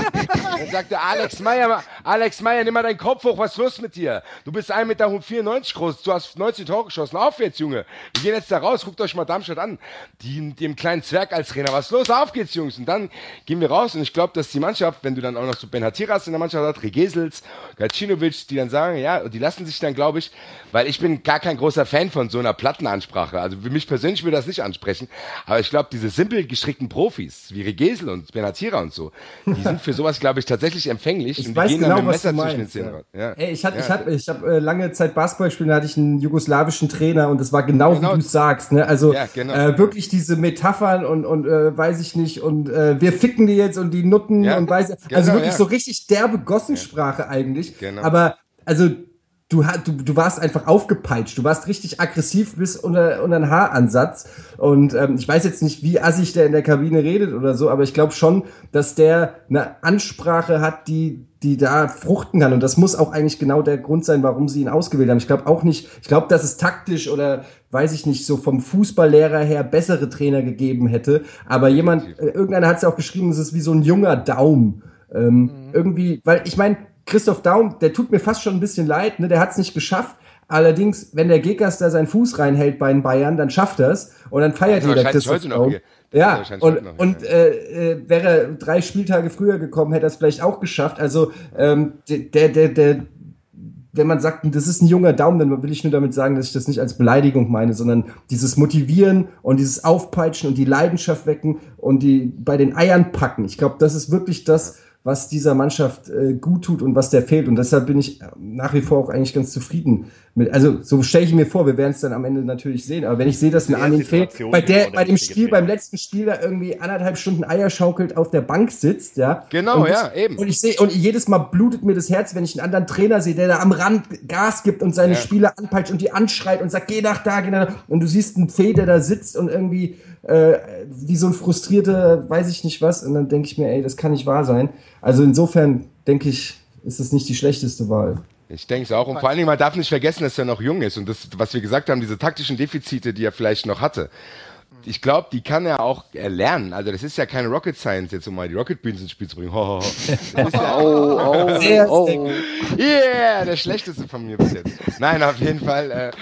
sagt der Alex Meyer, Alex Meyer, nimm mal deinen Kopf hoch, was ist los mit dir? Du bist ein Meter vierundneunzig groß, du hast neunzehn Tore geschossen. Auf jetzt, Junge. Wir gehen jetzt da raus, guckt euch mal Darmstadt an. Die, dem kleinen Zwerg als Trainer, was ist los? Auf geht's, Jungs. Und dann gehen wir raus und ich glaube, dass die Mannschaft, wenn du dann auch noch so Ben Hatiras in der Mannschaft hast, Regesels, Gacinovic, die dann sagen, ja, die lassen sich dann, glaube ich, weil ich bin gar kein großer Fan von so einer Plattenansprache. Also für mich persönlich würde das nicht ansprechen, aber ich glaube, diese simpel gestrickten Profis, wie Regesel und Benatira und so, die sind für sowas, glaube ich, tatsächlich empfänglich. Ich und weiß die gehen genau, dann mit was Messer du meinst. Zwischen den Zähnen. Ja. Ja. Ey, ich hatte, ja. ich hatte, ich habe äh, lange Zeit Basketball gespielt, da hatte ich einen jugoslawischen Trainer und das war genau, genau. wie du es sagst, ne? Also ja, genau. äh, wirklich diese Metaphern und und äh, weiß ich nicht und äh, wir ficken die jetzt und die Nutten ja, und weiß, also genau, wirklich ja. so richtig derbe Gossensprache ja. eigentlich. Genau. Aber also Du, du, du warst einfach aufgepeitscht, du warst richtig aggressiv bis unter, unter den Haaransatz und ähm, ich weiß jetzt nicht, wie assig der in der Kabine redet oder so, aber ich glaube schon, dass der eine Ansprache hat, die die da fruchten kann und das muss auch eigentlich genau der Grund sein, warum sie ihn ausgewählt haben. Ich glaube auch nicht, ich glaube, dass es taktisch oder weiß ich nicht, so vom Fußballlehrer her bessere Trainer gegeben hätte, aber jemand, äh, irgendeiner hat es ja auch geschrieben, es ist wie so ein junger Daum. Ähm, mhm. Irgendwie, weil ich meine, Christoph Daum, der tut mir fast schon ein bisschen leid, ne? Der hat es nicht geschafft. Allerdings, wenn der Gekas da seinen Fuß reinhält bei den Bayern, dann schafft er es und dann feiert jeder Christoph Daum. Ja, und, noch, und äh, äh, wäre er drei Spieltage früher gekommen, hätte er es vielleicht auch geschafft. Also ähm, der, der, der, wenn man sagt, das ist ein junger Daum, dann will ich nur damit sagen, dass ich das nicht als Beleidigung meine, sondern dieses Motivieren und dieses Aufpeitschen und die Leidenschaft wecken und die bei den Eiern packen. Ich glaube, das ist wirklich das, was dieser Mannschaft äh, gut tut und was der fehlt. Und deshalb bin ich nach wie vor auch eigentlich ganz zufrieden mit. Also so stelle ich mir vor, wir werden es dann am Ende natürlich sehen. Aber wenn ich sehe, dass ein Armin Fee bei der, bei dem Spiel, beim letzten Spiel da irgendwie anderthalb Stunden Eier schaukelt auf der Bank sitzt, ja. Genau, und ja, ich, eben. Und ich sehe, und jedes Mal blutet mir das Herz, wenn ich einen anderen Trainer sehe, der da am Rand Gas gibt und seine ja. Spieler anpeitscht und die anschreit und sagt, geh nach da, geh nach da. Und du siehst einen Fee, der da sitzt und irgendwie äh, wie so ein frustrierter, weiß ich nicht was. Und dann denke ich mir, ey, das kann nicht wahr sein. Also insofern denke ich, ist es nicht die schlechteste Wahl. Ich denke es auch. Und vor allen Dingen, man darf nicht vergessen, dass er noch jung ist. Und das, was wir gesagt haben, diese taktischen Defizite, die er vielleicht noch hatte, ich glaube, die kann er auch erlernen. Also das ist ja keine Rocket Science, jetzt um mal die Rocket Beans ins Spiel zu bringen. Ho, ho, ho. Das ist ja oh, oh, sehr, oh. sehr gut. Yeah, der schlechteste von mir bis jetzt. Nein, auf jeden Fall. Äh,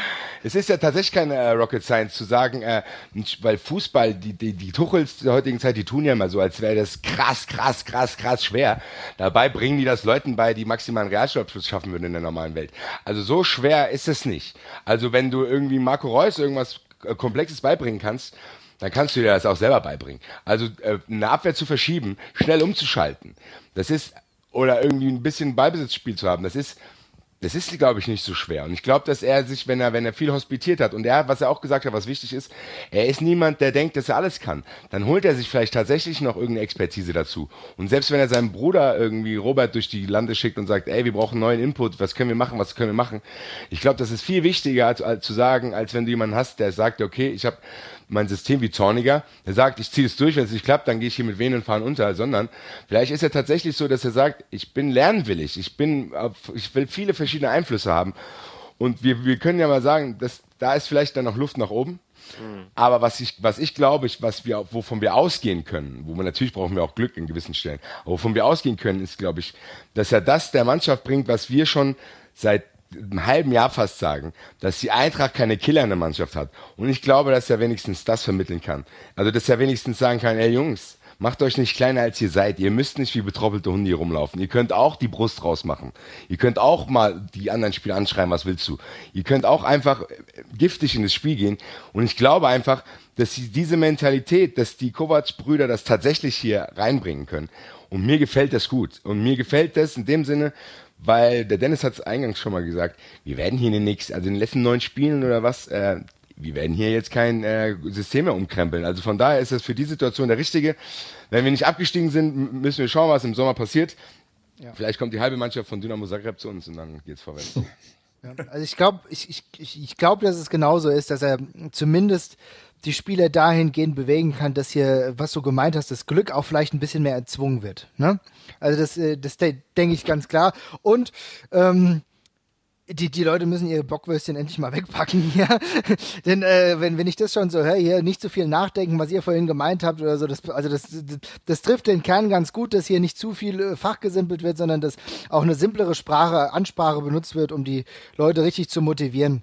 es ist ja tatsächlich keine äh, Rocket Science zu sagen, äh, weil Fußball, die, die, die Tuchels der heutigen Zeit, die tun ja immer so, als wäre das krass, krass, krass, krass schwer. Dabei bringen die das Leuten bei, die maximalen Realschulabschluss schaffen würden in der normalen Welt. Also so schwer ist es nicht. Also wenn du irgendwie Marco Reus irgendwas äh, Komplexes beibringen kannst, dann kannst du dir das auch selber beibringen. Also äh, eine Abwehr zu verschieben, schnell umzuschalten, das ist, oder irgendwie ein bisschen Ballbesitzspiel zu haben, das ist, das ist, glaube ich, nicht so schwer. Und ich glaube, dass er sich, wenn er, wenn er viel hospitiert hat, und er, was er auch gesagt hat, was wichtig ist, er ist niemand, der denkt, dass er alles kann. Dann holt er sich vielleicht tatsächlich noch irgendeine Expertise dazu. Und selbst wenn er seinen Bruder irgendwie Robert durch die Lande schickt und sagt, ey, wir brauchen neuen Input, was können wir machen, was können wir machen? Ich glaube, das ist viel wichtiger, als, als zu sagen, als wenn du jemanden hast, der sagt, okay, ich habe mein System wie Zorniger, der sagt, ich ziehe es durch, wenn es nicht klappt, dann gehe ich hier mit Venen und fahren unter, sondern vielleicht ist er tatsächlich so, dass er sagt, ich bin lernwillig, ich bin, ich will viele verschiedene Einflüsse haben und wir, wir können ja mal sagen, dass, da ist vielleicht dann noch Luft nach oben, mhm. aber was ich, was ich glaube, ich, was wir, wovon wir ausgehen können, wo wir natürlich brauchen wir auch Glück in gewissen Stellen, aber wovon wir ausgehen können, ist, glaube ich, dass er das der Mannschaft bringt, was wir schon seit einem halben Jahr fast sagen, dass die Eintracht keine Killer in der Mannschaft hat. Und ich glaube, dass er wenigstens das vermitteln kann. Also, dass er wenigstens sagen kann, ey Jungs, macht euch nicht kleiner als ihr seid. Ihr müsst nicht wie betroppelte Hunde hier rumlaufen. Ihr könnt auch die Brust rausmachen. Ihr könnt auch mal die anderen Spieler anschreien, was willst du? Ihr könnt auch einfach giftig in das Spiel gehen. Und ich glaube einfach, dass sie diese Mentalität, dass die Kovac-Brüder das tatsächlich hier reinbringen können. Und mir gefällt das gut. Und mir gefällt das in dem Sinne, weil der Dennis hat es eingangs schon mal gesagt, wir werden hier in den nächsten, also in den letzten neun Spielen oder was, äh, wir werden hier jetzt kein äh, System mehr umkrempeln. Also von daher ist das für die Situation der richtige. Wenn wir nicht abgestiegen sind, müssen wir schauen, was im Sommer passiert. Ja. Vielleicht kommt die halbe Mannschaft von Dynamo Zagreb zu uns und dann geht's vorwärts. Ja, also ich glaube, ich, ich, ich, ich glaube, dass es genauso ist, dass er zumindest die Spieler dahingehend bewegen kann, dass hier, was du gemeint hast, das Glück auch vielleicht ein bisschen mehr erzwungen wird. Ne? Also das, das denke ich ganz klar. Und ähm, die, die Leute müssen ihre Bockwürstchen endlich mal wegpacken hier. Denn äh, wenn, wenn ich das schon so höre, hier nicht zu viel nachdenken, was ihr vorhin gemeint habt oder so, das, also das, das, das trifft den Kern ganz gut, dass hier nicht zu viel äh, fachgesimpelt wird, sondern dass auch eine simplere Sprache, Ansprache benutzt wird, um die Leute richtig zu motivieren.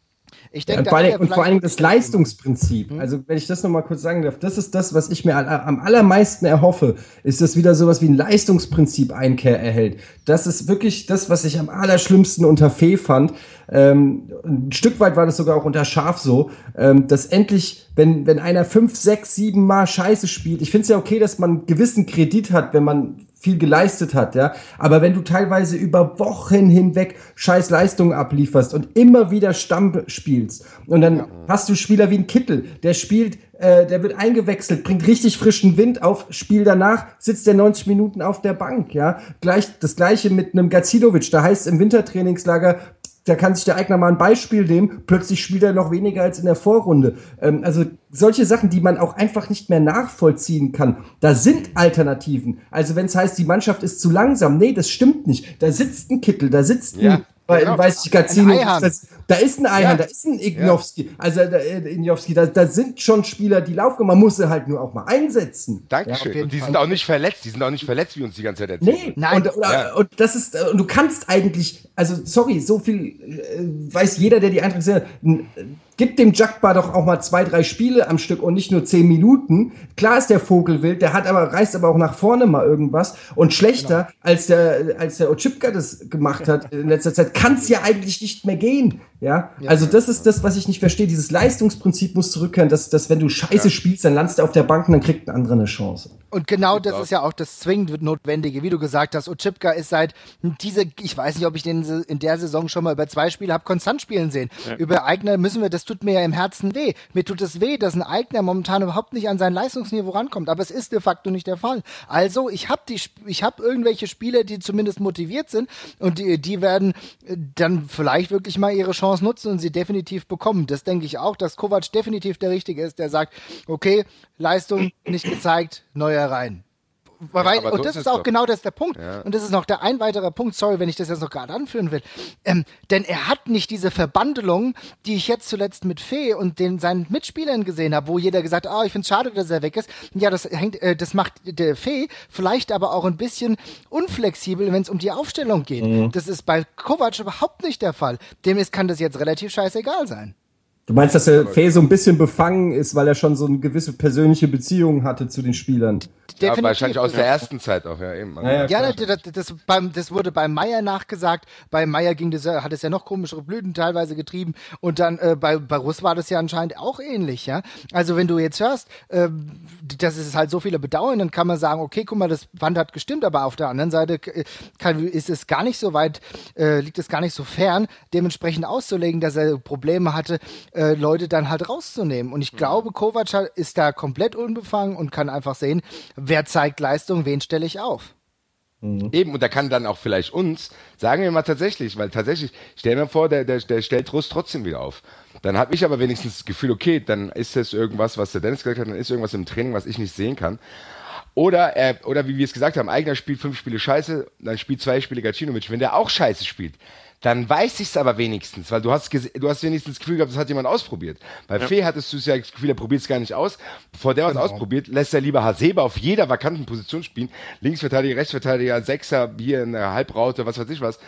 Ich denke, ja, und, vor allem, und vor allem das Leistungsprinzip, hm? also wenn ich das nochmal kurz sagen darf, das ist das, was ich mir am allermeisten erhoffe, ist, dass wieder sowas wie ein Leistungsprinzip Einkehr erhält. Das ist wirklich das, was ich am allerschlimmsten unter Fee fand. Ähm, ein Stück weit war das sogar auch unter Schaf so, ähm, dass endlich, wenn, wenn einer fünf, sechs, sieben Mal Scheiße spielt, ich finde es ja okay, dass man einen gewissen Kredit hat, wenn man viel geleistet hat, ja. Aber wenn du teilweise über Wochen hinweg scheiß Leistungen ablieferst und immer wieder Stamm spielst und dann ja. hast du Spieler wie ein Kittel, der spielt, äh, der wird eingewechselt, bringt richtig frischen Wind auf, Spiel danach sitzt der neunzig Minuten auf der Bank, ja. Gleich, das Gleiche mit einem Gacinovic, da heißt es im Wintertrainingslager, da kann sich der Eigner mal ein Beispiel nehmen, plötzlich spielt er noch weniger als in der Vorrunde. Ähm, also solche Sachen, die man auch einfach nicht mehr nachvollziehen kann, da sind Alternativen. Also wenn es heißt, die Mannschaft ist zu langsam, nee, das stimmt nicht. Da sitzt ein Kittel, da sitzt ein, ja, weil, genau. weiß ich, Gazzino, das, da ist ein Eihan, ja. da ist ein Ignowski, ja. also da, Ignowski, da, da sind schon Spieler, die laufen, man muss sie halt nur auch mal einsetzen. Dankeschön. Ja, und die Fall. sind auch nicht verletzt, die sind auch nicht verletzt, wie uns die ganze Zeit erzählen. Nee, nein. Und, oder, ja. und das ist, und du kannst eigentlich, also sorry, so viel äh, weiß jeder, der die Eintracht sieht, gib dem Jagdbar doch auch mal zwei, drei Spiele am Stück und nicht nur zehn Minuten. Klar ist der Vogel wild, der hat aber, reißt aber auch nach vorne mal irgendwas. Und schlechter, genau. als der, als der Otschipka das gemacht hat in letzter Zeit, kann es ja eigentlich nicht mehr gehen. Ja, ja, also das ist das, was ich nicht verstehe. Dieses Leistungsprinzip muss zurückkehren, dass, dass wenn du Scheiße ja. spielst, dann landest du auf der Bank und dann kriegt ein anderer eine Chance. Und genau das ist ja auch das zwingend Notwendige, wie du gesagt hast. Otschipka ist seit diese, ich weiß nicht, ob ich den in der Saison schon mal über zwei Spiele habe konstant spielen sehen. Ja. Über Eigner müssen wir, das tut mir ja im Herzen weh. Mir tut es weh, dass ein Eigner momentan überhaupt nicht an sein Leistungsniveau rankommt. Aber es ist de facto nicht der Fall. Also ich habe die, ich habe irgendwelche Spieler, die zumindest motiviert sind und die, die werden dann vielleicht wirklich mal ihre Chance nutzen und sie definitiv bekommen. Das denke ich auch, dass Kovac definitiv der Richtige ist, der sagt, okay, Leistung nicht gezeigt, neuer rein. Weil, ja, und das ist auch doch. genau das der Punkt. Ja. Und das ist noch der ein weiterer Punkt, sorry, wenn ich das jetzt noch gerade anführen will. Ähm, denn er hat nicht diese Verbandelung, die ich jetzt zuletzt mit Fee und den seinen Mitspielern gesehen habe, wo jeder gesagt hat, oh, ich finde es schade, dass er weg ist. Ja, das hängt, äh, das macht der Fee vielleicht aber auch ein bisschen unflexibel, wenn es um die Aufstellung geht. Mhm. Das ist bei Kovac überhaupt nicht der Fall. Dem ist, kann das jetzt relativ scheißegal sein. Du meinst, dass der Fee so ein bisschen befangen ist, weil er schon so eine gewisse persönliche Beziehung hatte zu den Spielern? Ja, wahrscheinlich aus der ersten Zeit auch, ja eben. Ja, ja, das, das, beim, das wurde bei Meier nachgesagt. Bei Meier ging das, hat es ja noch komischere Blüten teilweise getrieben. Und dann äh, bei, bei Russ war das ja anscheinend auch ähnlich, ja. Also wenn du jetzt hörst, äh, dass es halt so viele bedauern, dann kann man sagen, okay, guck mal, das Band hat gestimmt, aber auf der anderen Seite kann, ist es gar nicht so weit, äh, liegt es gar nicht so fern, dementsprechend auszulegen, dass er Probleme hatte, äh, Leute dann halt rauszunehmen. Und ich glaube, Kovac ist da komplett unbefangen und kann einfach sehen, wer zeigt Leistung, wen stelle ich auf. Mhm. Eben, und da kann dann auch vielleicht uns, sagen wir mal tatsächlich, weil tatsächlich, stell mir vor, der, der, der stellt Russ trotzdem wieder auf. Dann habe ich aber wenigstens das Gefühl, okay, dann ist das irgendwas, was der Dennis gesagt hat, dann ist irgendwas im Training, was ich nicht sehen kann. Oder, er, oder wie wir es gesagt haben, Eigner spielt fünf Spiele scheiße, dann spielt zwei Spiele Gacinovic. Wenn der auch scheiße spielt, dann weiß ich es aber wenigstens, weil du hast du hast wenigstens das Gefühl gehabt, das hat jemand ausprobiert. Bei ja. Fee hattest du ja das Gefühl, er probiert es gar nicht aus. Bevor der was genau. ausprobiert, lässt er lieber Hasebe auf jeder vakanten Position spielen. Linksverteidiger, Rechtsverteidiger, Sechser, hier in der Halbraute, was weiß ich was.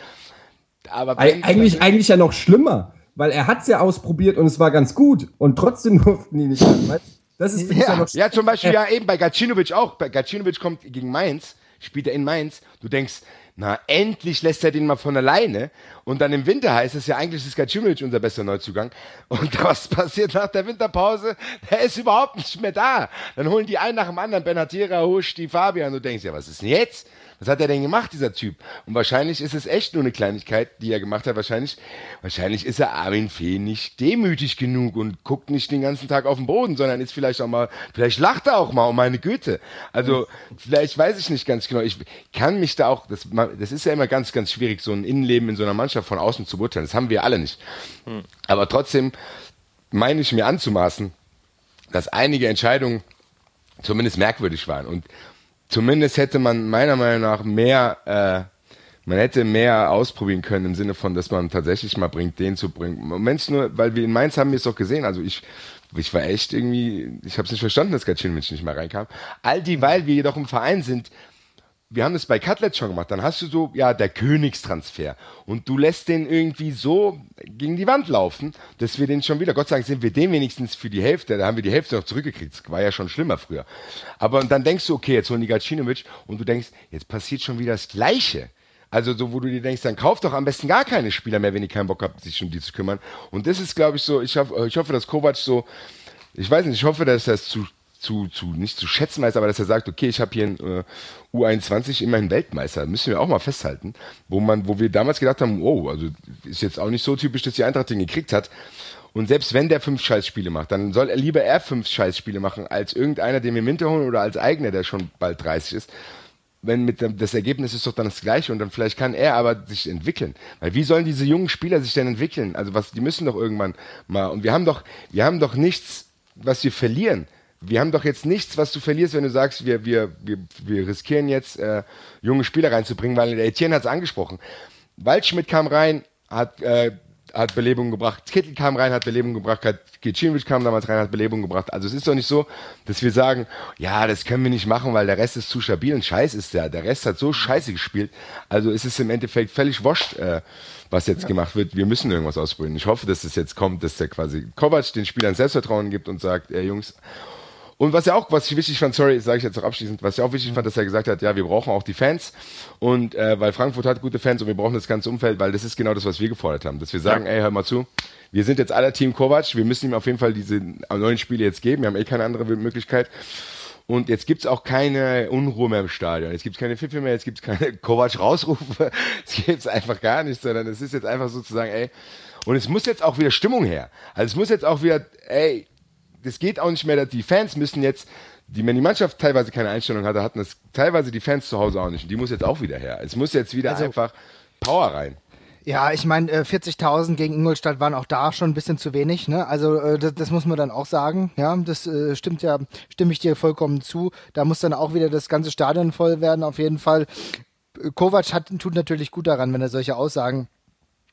Aber Eig eigentlich, eigentlich ja noch schlimmer, weil er hat es ja ausprobiert und es war ganz gut und trotzdem durften die nicht an, weißt? Das ist ja. ja noch ja, zum Beispiel ja eben bei Gacinovic auch. Bei Gacinovic kommt gegen Mainz, spielt er in Mainz. Du denkst, na, endlich lässt er den mal von alleine. Und dann im Winter heißt es ja, eigentlich ist Gacinovic unser bester Neuzugang. Und was passiert nach der Winterpause? Der ist überhaupt nicht mehr da. Dann holen die einen nach dem anderen, Benatera, Husch, die Fabian. Du denkst, ja, was ist denn jetzt? Was hat er denn gemacht, dieser Typ? Und wahrscheinlich ist es echt nur eine Kleinigkeit, die er gemacht hat. Wahrscheinlich, wahrscheinlich ist er Armin Fee nicht demütig genug und guckt nicht den ganzen Tag auf den Boden, sondern ist vielleicht auch mal, vielleicht lacht er auch mal, um meine Güte. Also, vielleicht weiß ich nicht ganz genau. Ich kann mich da auch, das, das ist ja immer ganz, ganz schwierig, so ein Innenleben in so einer Mannschaft von außen zu beurteilen. Das haben wir alle nicht. Hm. Aber trotzdem meine ich mir anzumaßen, dass einige Entscheidungen zumindest merkwürdig waren. Und zumindest hätte man meiner Meinung nach mehr, äh, man hätte mehr ausprobieren können im Sinne von, dass man tatsächlich mal bringt, den zu bringen. Im Moment nur, weil wir in Mainz haben wir es doch gesehen, also ich, ich war echt irgendwie, ich habe es nicht verstanden, dass Gacinovic nicht mehr reinkam. All die, weil wir jedoch im Verein sind, wir haben das bei Cutlet schon gemacht, dann hast du so, ja, der Königstransfer und du lässt den irgendwie so gegen die Wand laufen, dass wir den schon wieder, Gott sei Dank sind wir den wenigstens für die Hälfte, da haben wir die Hälfte noch zurückgekriegt, das war ja schon schlimmer früher. Aber und dann denkst du, okay, jetzt holen die Gacinovic und du denkst, jetzt passiert schon wieder das Gleiche. Also so, wo du dir denkst, dann kauf doch am besten gar keine Spieler mehr, wenn ihr keinen Bock habt, sich um die zu kümmern. Und das ist, glaube ich, so, ich hoffe, ich hoffe, dass Kovac so, ich weiß nicht, ich hoffe, dass das zu zu, zu, nicht zu schätzen weiß, aber dass er sagt, okay, ich habe hier ein äh, U einundzwanzig, immerhin Weltmeister, müssen wir auch mal festhalten, wo man, wo wir damals gedacht haben, oh, also ist jetzt auch nicht so typisch, dass die Eintracht den gekriegt hat. Und selbst wenn der fünf Scheißspiele macht, dann soll er lieber er fünf Scheißspiele machen, als irgendeiner, den wir im Winter holen oder als eigener, der schon bald dreißig ist. Wenn mit dem, das Ergebnis ist doch dann das Gleiche und dann vielleicht kann er aber sich entwickeln. Weil wie sollen diese jungen Spieler sich denn entwickeln? Also was, die müssen doch irgendwann mal, und wir haben doch, wir haben doch nichts, was wir verlieren. Wir haben doch jetzt nichts, was du verlierst, wenn du sagst, wir, wir, wir, wir riskieren jetzt, äh, junge Spieler reinzubringen, weil der Etienne hat es angesprochen. Waldschmidt kam rein, hat, äh, hat Belebung gebracht, Kittel kam rein, hat Belebung gebracht, Gacinovic kam damals rein, hat Belebung gebracht. Also es ist doch nicht so, dass wir sagen, ja, das können wir nicht machen, weil der Rest ist zu stabil und scheiß ist der. Der Rest hat so scheiße gespielt. Also es ist im Endeffekt völlig wurscht, äh, was jetzt ja. gemacht wird. Wir müssen irgendwas ausprobieren. Ich hoffe, dass es jetzt kommt, dass der quasi Kovac den Spielern Selbstvertrauen gibt und sagt, ey Jungs. Und was ja auch, was ich wichtig fand, sorry, sage ich jetzt noch abschließend, was ich auch wichtig fand, dass er gesagt hat, ja, wir brauchen auch die Fans und äh, weil Frankfurt hat gute Fans und wir brauchen das ganze Umfeld, weil das ist genau das, was wir gefordert haben, dass wir sagen, ja. ey, hör mal zu, wir sind jetzt alle Team Kovac, wir müssen ihm auf jeden Fall diese neuen Spiele jetzt geben, wir haben eh keine andere Möglichkeit und jetzt gibt's auch keine Unruhe mehr im Stadion, jetzt gibt's keine Pfiffe mehr, jetzt gibt's keine Kovac-Rausrufe, es gibt's einfach gar nicht, sondern es ist jetzt einfach sozusagen, ey, und es muss jetzt auch wieder Stimmung her, also es muss jetzt auch wieder, ey, das geht auch nicht mehr, dass die Fans müssen jetzt, die, wenn die Mannschaft teilweise keine Einstellung hatte, hatten das teilweise die Fans zu Hause auch nicht. Und die muss jetzt auch wieder her. Es muss jetzt wieder also, einfach Power rein. Ja, ich meine, vierzigtausend gegen Ingolstadt waren auch da schon ein bisschen zu wenig, ne? Also äh, das, das muss man dann auch sagen, ja, das äh, stimmt ja, stimme ich dir vollkommen zu. Da muss dann auch wieder das ganze Stadion voll werden, auf jeden Fall. Kovac hat, tut natürlich gut daran, wenn er solche Aussagen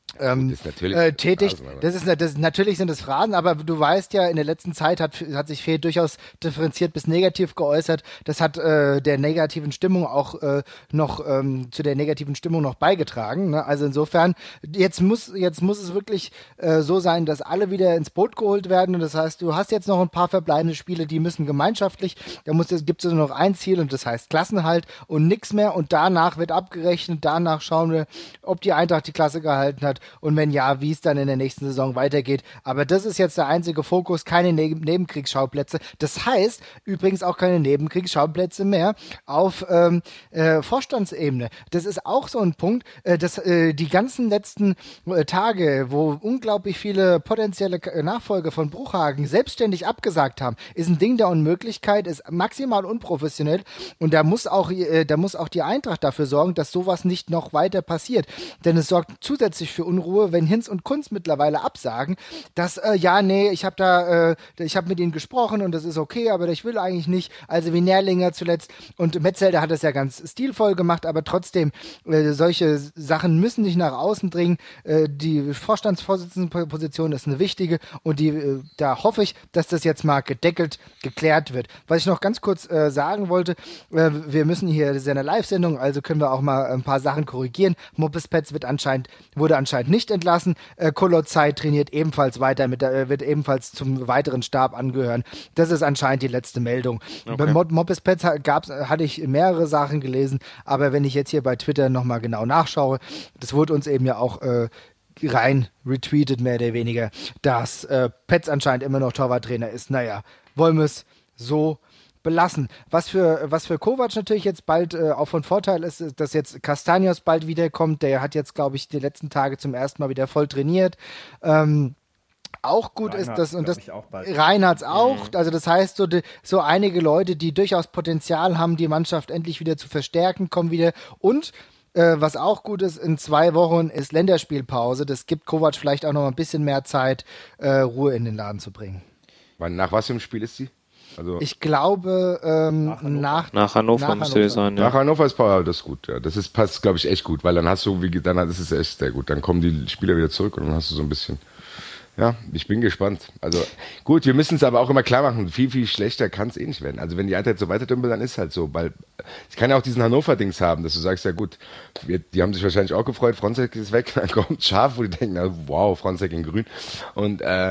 Ähm, ist natürlich äh, tätig. Phrasen, aber- Das ist, das, natürlich sind es Phrasen, aber du weißt ja, in der letzten Zeit hat, hat sich Fee durchaus differenziert bis negativ geäußert. Das hat äh, der negativen Stimmung auch äh, noch ähm, zu der negativen Stimmung noch beigetragen. Ne? Also insofern, jetzt muss jetzt muss es wirklich äh, so sein, dass alle wieder ins Boot geholt werden. Und das heißt, du hast jetzt noch ein paar verbleibende Spiele, die müssen gemeinschaftlich. Da muss es gibt es nur noch ein Ziel und das heißt Klassenhalt und nichts mehr. Und danach wird abgerechnet. Danach schauen wir, ob die Eintracht die Klasse gehalten hat. Und wenn ja, wie es dann in der nächsten Saison weitergeht. Aber das ist jetzt der einzige Fokus, keine ne- Nebenkriegsschauplätze. Das heißt übrigens auch keine Nebenkriegsschauplätze mehr auf ähm, äh, Vorstandsebene. Das ist auch so ein Punkt, äh, dass äh, die ganzen letzten äh, Tage, wo unglaublich viele potenzielle äh, Nachfolger von Bruchhagen selbstständig abgesagt haben, ist ein Ding der Unmöglichkeit, ist maximal unprofessionell und da muss auch, äh, da muss auch die Eintracht dafür sorgen, dass sowas nicht noch weiter passiert. Denn es sorgt zusätzlich für Unruhe, wenn Hinz und Kunz mittlerweile absagen, dass, äh, ja, nee, ich habe da, äh, ich habe mit ihnen gesprochen und das ist okay, aber ich will eigentlich nicht, also wie Nährlinger zuletzt und Metzelder hat das ja ganz stilvoll gemacht, aber trotzdem, äh, solche Sachen müssen nicht nach außen dringen, äh, die Vorstandsvorsitzendenposition ist eine wichtige und die, äh, da hoffe ich, dass das jetzt mal gedeckelt, geklärt wird. Was ich noch ganz kurz äh, sagen wollte, äh, wir müssen hier, das ist ja eine Live-Sendung, also können wir auch mal ein paar Sachen korrigieren. Moppes Pets wird anscheinend, wurde anscheinend nicht entlassen. Äh, Kolotzai trainiert ebenfalls weiter, mit der, äh, wird ebenfalls zum weiteren Stab angehören. Das ist anscheinend die letzte Meldung. Okay. Bei Mo- Moppes Pets ha- gab's, hatte ich mehrere Sachen gelesen, aber wenn ich jetzt hier bei Twitter nochmal genau nachschaue, das wurde uns eben ja auch äh, rein retweetet, mehr oder weniger, dass äh, Pets anscheinend immer noch Torwarttrainer ist. Naja, wollen wir es so belassen. Was für, was für Kovac natürlich jetzt bald äh, auch von Vorteil ist, ist, dass jetzt Castanios bald wiederkommt. Der hat jetzt, glaube ich, die letzten Tage zum ersten Mal wieder voll trainiert. Ähm, auch gut Reinhardt, ist das und glaub das ich, auch bald. Reinhardt auch. Also das heißt, so, die, so einige Leute, die durchaus Potenzial haben, die Mannschaft endlich wieder zu verstärken, kommen wieder. Und äh, was auch gut ist, in zwei Wochen ist Länderspielpause. Das gibt Kovac vielleicht auch noch ein bisschen mehr Zeit, äh, Ruhe in den Laden zu bringen. Wann, nach was für einem Spiel ist sie? Also Ich glaube, ähm, Nach Hannover. nach, Nach Hannover nach müsste es sein, ja. nach Hannover ist Power, das ist gut. Ja. Das ist, passt, glaube ich, echt gut, weil dann hast du, wie dann das ist echt sehr gut. Dann kommen die Spieler wieder zurück und dann hast du so ein bisschen. Ja, ich bin gespannt. Also gut, wir müssen es aber auch immer klar machen, viel, viel schlechter kann es eh nicht werden. Also wenn die Eintracht so weiterdümpelt, dann ist halt so, weil ich kann ja auch diesen Hannover-Dings haben, dass du sagst, ja gut, wir, die haben sich wahrscheinlich auch gefreut, Fronzek ist weg, dann kommt Schaf, wo die denken, na, wow, Fronzek in grün. Und äh,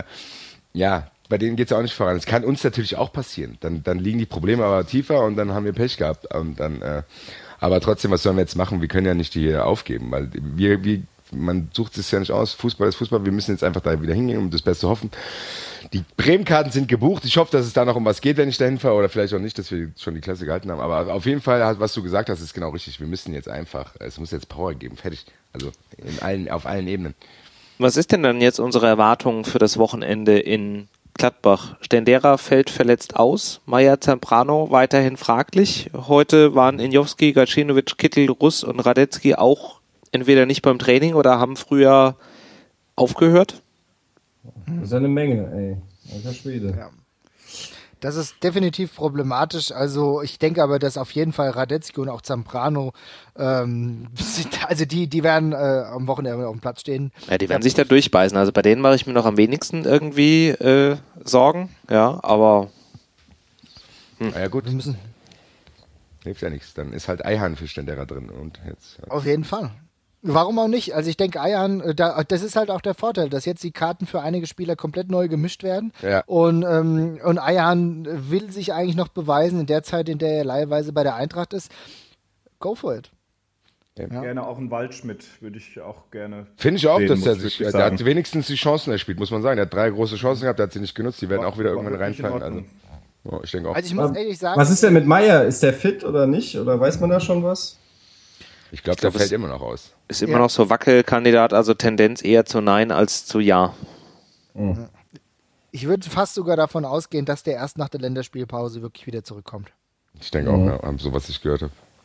ja, bei denen geht es auch nicht voran. Es kann uns natürlich auch passieren. Dann, dann liegen die Probleme aber tiefer und dann haben wir Pech gehabt. Und dann, äh, aber trotzdem, was sollen wir jetzt machen? Wir können ja nicht die hier aufgeben, weil wir, wir man sucht es ja nicht aus. Fußball ist Fußball. Wir müssen jetzt einfach da wieder hingehen und das Beste hoffen. Die Bremen-Karten sind gebucht. Ich hoffe, dass es da noch um was geht, wenn ich da hinfahre. Oder vielleicht auch nicht, dass wir schon die Klasse gehalten haben. Aber auf jeden Fall, was du gesagt hast, ist genau richtig. Wir müssen jetzt einfach, es muss jetzt Power geben. Fertig. Also in allen, auf allen Ebenen. Was ist denn dann jetzt unsere Erwartung für das Wochenende in Gladbach? Stendera fällt verletzt aus, Meier Zambrano weiterhin fraglich. Heute waren Injowski, Gacinovic, Kittel, Russ und Radetzky auch entweder nicht beim Training oder haben früher aufgehört. Das ist ja eine Menge, ey. Alter Schwede. Ja. Das ist definitiv problematisch. Also ich denke aber, dass auf jeden Fall Radetzky und auch Zambrano, ähm, also die, die werden äh, am Wochenende auf dem Platz stehen. Ja, die werden sich da durchbeißen. Also bei denen mache ich mir noch am wenigsten irgendwie äh, Sorgen. Ja, aber Hm. Ja gut, Wir müssen hilft ja nichts. Dann ist halt Eihahn für Stendera drin. Und jetzt, ja. auf jeden Fall. Warum auch nicht? Also ich denke, Eihan, äh, da, das ist halt auch der Vorteil, dass jetzt die Karten für einige Spieler komplett neu gemischt werden. Ja. Und, ähm, und Eihan will sich eigentlich noch beweisen in der Zeit, in der er leihweise bei der Eintracht ist. Go for it. Ja. Gerne auch einen Waldschmidt, würde ich auch gerne. Finde ich auch, sehen, dass muss er ich sich, wirklich der hat sagen. wenigstens die Chancen erspielt, muss man sagen. Der hat drei große Chancen gehabt, der hat sie nicht genutzt. Die werden War- auch wieder war irgendwann wirklich in reinfallen. Also, Ordnung. ja, ich denke auch. Also ich muss ehrlich sagen, Was ist denn mit Meier? Ist der fit oder nicht? Oder weiß man da schon was? Ich glaube, Ich glaub, der fällt es- immer noch aus. ist immer Ja. noch so Wackelkandidat, also Tendenz eher zu Nein als zu Ja. ich würde fast sogar davon ausgehen, dass der erst nach der Länderspielpause wirklich wieder zurückkommt. Ich denke auch, ja, so was ich gehört habe.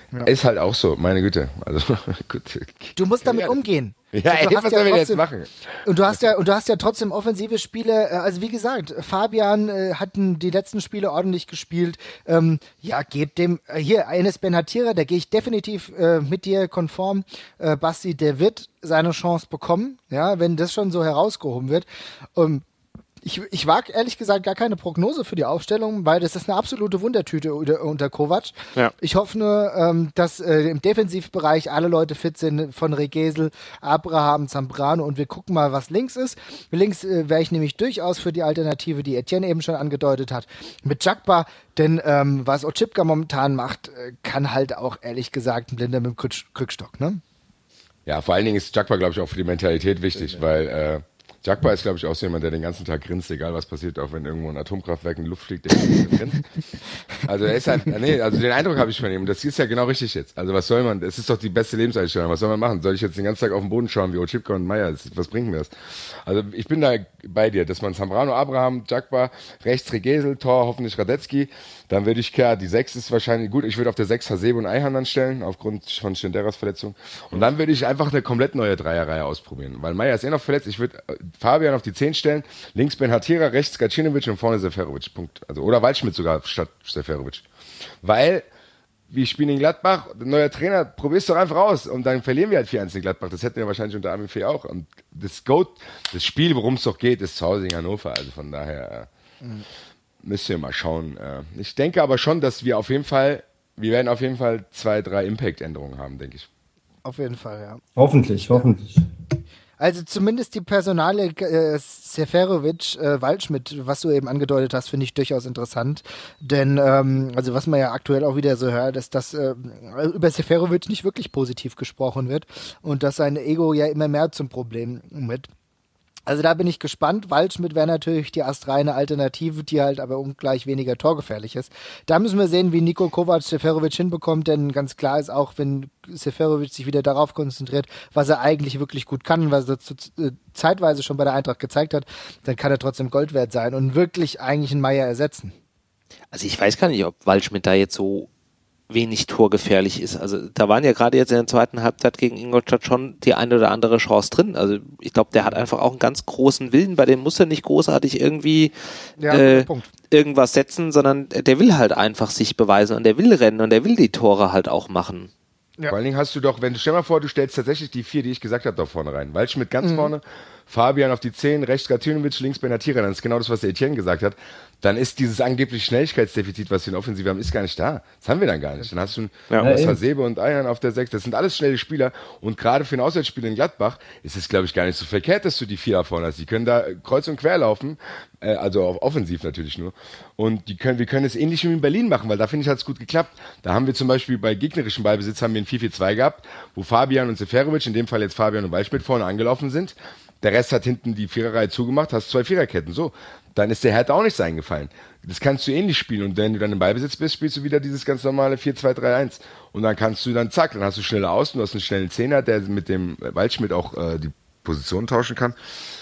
Ja. Ist halt auch so, meine Güte. Also, gut. Du musst damit umgehen. Ja, ey, was sollen wir jetzt machen? Und du hast ja, und du hast ja trotzdem offensive Spiele. Also wie gesagt, Fabian äh, hatten die letzten Spiele ordentlich gespielt. Ähm, ja, gebt dem äh, hier Enes Benhatira, da gehe ich definitiv äh, mit dir konform. Äh, Basti, der wird seine Chance bekommen, ja, wenn das schon so herausgehoben wird. Ähm, Ich, ich wage ehrlich gesagt gar keine Prognose für die Aufstellung, weil das ist eine absolute Wundertüte unter, unter Kovac. Ja. Ich hoffe nur, ähm, dass äh, im Defensivbereich alle Leute fit sind, von Regesel, Abraham, Zambrano, und wir gucken mal, was links ist. Links äh, wäre ich nämlich durchaus für die Alternative, die Etienne eben schon angedeutet hat, mit Jagba, denn ähm, was Otschipka momentan macht, äh, kann halt auch ehrlich gesagt ein Blinder mit dem Krück, Krückstock, ne? Ja, vor allen Dingen ist Jagba, glaube ich, auch für die Mentalität wichtig, weil äh, Jagba ist, glaube ich, auch so jemand, der den ganzen Tag grinst, egal was passiert, auch wenn irgendwo ein Atomkraftwerk in die Luft fliegt, der grinst. Also er ist halt, nee, also den Eindruck habe ich von ihm, und das ist ja genau richtig jetzt. Also was soll man, es ist doch die beste Lebenseinstellung, was soll man machen? Soll ich jetzt den ganzen Tag auf den Boden schauen wie Otschipka und Meier? Was bringt mir das? Also ich bin da bei dir, dass man Zambrano, Abraham, Jagba, rechts Regesel, Tor hoffentlich Radetzky, dann würde ich klar, die sechs ist wahrscheinlich gut, ich würde auf der sechs Hasebe und Eihan dann stellen, aufgrund von Schenderas Verletzung, und dann würde ich einfach eine komplett neue Dreierreihe ausprobieren, weil Meier ist eh noch verletzt, ich würde Fabian auf die zehn stellen, links Benhatira, rechts Gacinovic und vorne Seferovic, Punkt. Also, oder Waldschmidt sogar statt Seferovic. Weil, wir spielen in Gladbach, neuer Trainer, probier's doch einfach aus, und dann verlieren wir halt vier eins in Gladbach, das hätten wir wahrscheinlich unter Armin Fee auch, und das Goat, das Spiel, worum es doch geht, ist zu Hause in Hannover, also von daher äh, mhm. müsst ihr mal schauen. Äh, ich denke aber schon, dass wir auf jeden Fall, wir werden auf jeden Fall zwei, drei Impact-Änderungen haben, denke ich. Auf jeden Fall, ja. Hoffentlich, hoffentlich. Also zumindest die Personale äh, Seferovic, äh, Waldschmidt, was du eben angedeutet hast, finde ich durchaus interessant. Denn, ähm, also was man ja aktuell auch wieder so hört, ist, dass äh, über Seferovic nicht wirklich positiv gesprochen wird und dass sein Ego ja immer mehr zum Problem wird. Also da bin ich gespannt. Waldschmidt wäre natürlich die astreine Alternative, die halt aber ungleich weniger torgefährlich ist. Da müssen wir sehen, wie Niko Kovac Seferovic hinbekommt, denn ganz klar ist auch, wenn Seferovic sich wieder darauf konzentriert, was er eigentlich wirklich gut kann, was er zu, äh, zeitweise schon bei der Eintracht gezeigt hat, dann kann er trotzdem Gold wert sein und wirklich eigentlich einen Meier ersetzen. Also ich weiß gar nicht, ob Waldschmidt da jetzt so wenig torgefährlich ist. Also da waren ja gerade jetzt in der zweiten Halbzeit gegen Ingolstadt schon die eine oder andere Chance drin. Also ich glaube, der hat einfach auch einen ganz großen Willen. Bei dem muss er nicht großartig irgendwie ja, äh, irgendwas setzen, sondern der will halt einfach sich beweisen und der will rennen und der will die Tore halt auch machen. Ja. Vor allen Dingen hast du doch, wenn du, stell mal vor, du stellst tatsächlich die vier, die ich gesagt habe, da vorne rein. Waldschmidt ganz mhm. vorne, Fabian auf die zehn, rechts Gacinovic, links Benhatira, dann ist genau das, was der Etienne gesagt hat. Dann ist dieses angeblich Schnelligkeitsdefizit, was wir in Offensive haben, ist gar nicht da. Das haben wir dann gar nicht. Dann hast du ja, Hasebe und Eihan auf der sechs. Das sind alles schnelle Spieler. Und gerade für ein Auswärtsspiel in Gladbach ist es, glaube ich, gar nicht so verkehrt, dass du die vier da vorne hast. Die können da kreuz und quer laufen. Äh, also auf offensiv natürlich nur. Und die können, wir können es ähnlich wie in Berlin machen, weil da finde ich, hat es gut geklappt. Da haben wir zum Beispiel bei gegnerischem Ballbesitz haben wir ein vier vier zwei gehabt, wo Fabian und Seferovic, in dem Fall jetzt Fabian und Waldschmidt, vorne angelaufen sind. Der Rest hat hinten die Viererreihe zugemacht, hast zwei Viererketten. So, dann ist der Hertha auch nichts eingefallen. Das kannst du ähnlich spielen. Und wenn du dann im Ballbesitz bist, spielst du wieder dieses ganz normale vier zwei drei eins. Und dann kannst du dann, zack, dann hast du schnelle Außen, du hast einen schnellen Zehner, der mit dem Waldschmidt auch äh, die Position tauschen kann.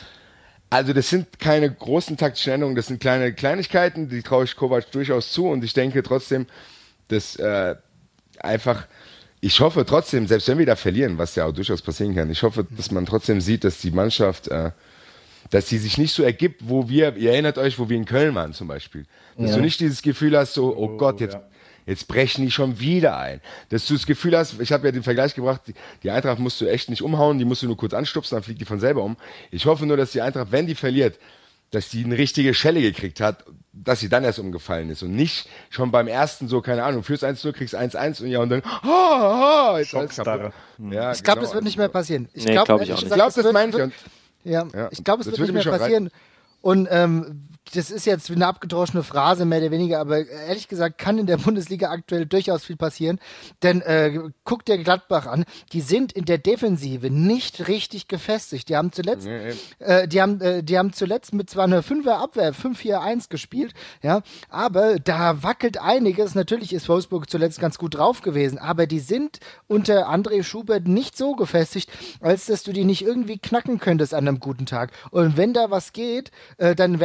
Also das sind keine großen taktischen Änderungen, das sind kleine Kleinigkeiten, die traue ich Kovac durchaus zu. Und ich denke trotzdem, dass äh, einfach... Ich hoffe trotzdem, selbst wenn wir da verlieren, was ja auch durchaus passieren kann, ich hoffe, dass man trotzdem sieht, dass die Mannschaft, äh, dass sie sich nicht so ergibt, wo wir, ihr erinnert euch, wo wir in Köln waren zum Beispiel. Dass ja. du nicht dieses Gefühl hast, so, oh, oh Gott, jetzt, ja. jetzt brechen die schon wieder ein. Dass du das Gefühl hast, ich habe ja den Vergleich gebracht, die, die Eintracht musst du echt nicht umhauen, die musst du nur kurz anstupsen, dann fliegt die von selber um. Ich hoffe nur, dass die Eintracht, wenn die verliert, dass die eine richtige Schelle gekriegt hat, dass sie dann erst umgefallen ist und nicht schon beim ersten so, keine Ahnung, führst eins null, kriegst eins eins und ja und dann oh, oh, jetzt alles kaputt. Ja, ich glaube, genau. das wird nicht mehr passieren. Ich nee, glaube glaub ich auch nicht. Ich glaube, das, das meine ich. Und, ja, ja, ich glaube, es wird nicht mehr passieren. Und ähm, das ist jetzt eine abgedroschene Phrase, mehr oder weniger, aber ehrlich gesagt kann in der Bundesliga aktuell durchaus viel passieren. Denn äh, guck dir Gladbach an, die sind in der Defensive nicht richtig gefestigt. Die haben zuletzt, nee, äh, die haben, äh, die haben zuletzt mit zwar einer Fünfer Abwehr, fünf vier eins gespielt, ja, aber da wackelt einiges. Natürlich ist Wolfsburg zuletzt ganz gut drauf gewesen, aber die sind unter André Schubert nicht so gefestigt, als dass du die nicht irgendwie knacken könntest an einem guten Tag. Und wenn da was geht, äh, dann wäre es super.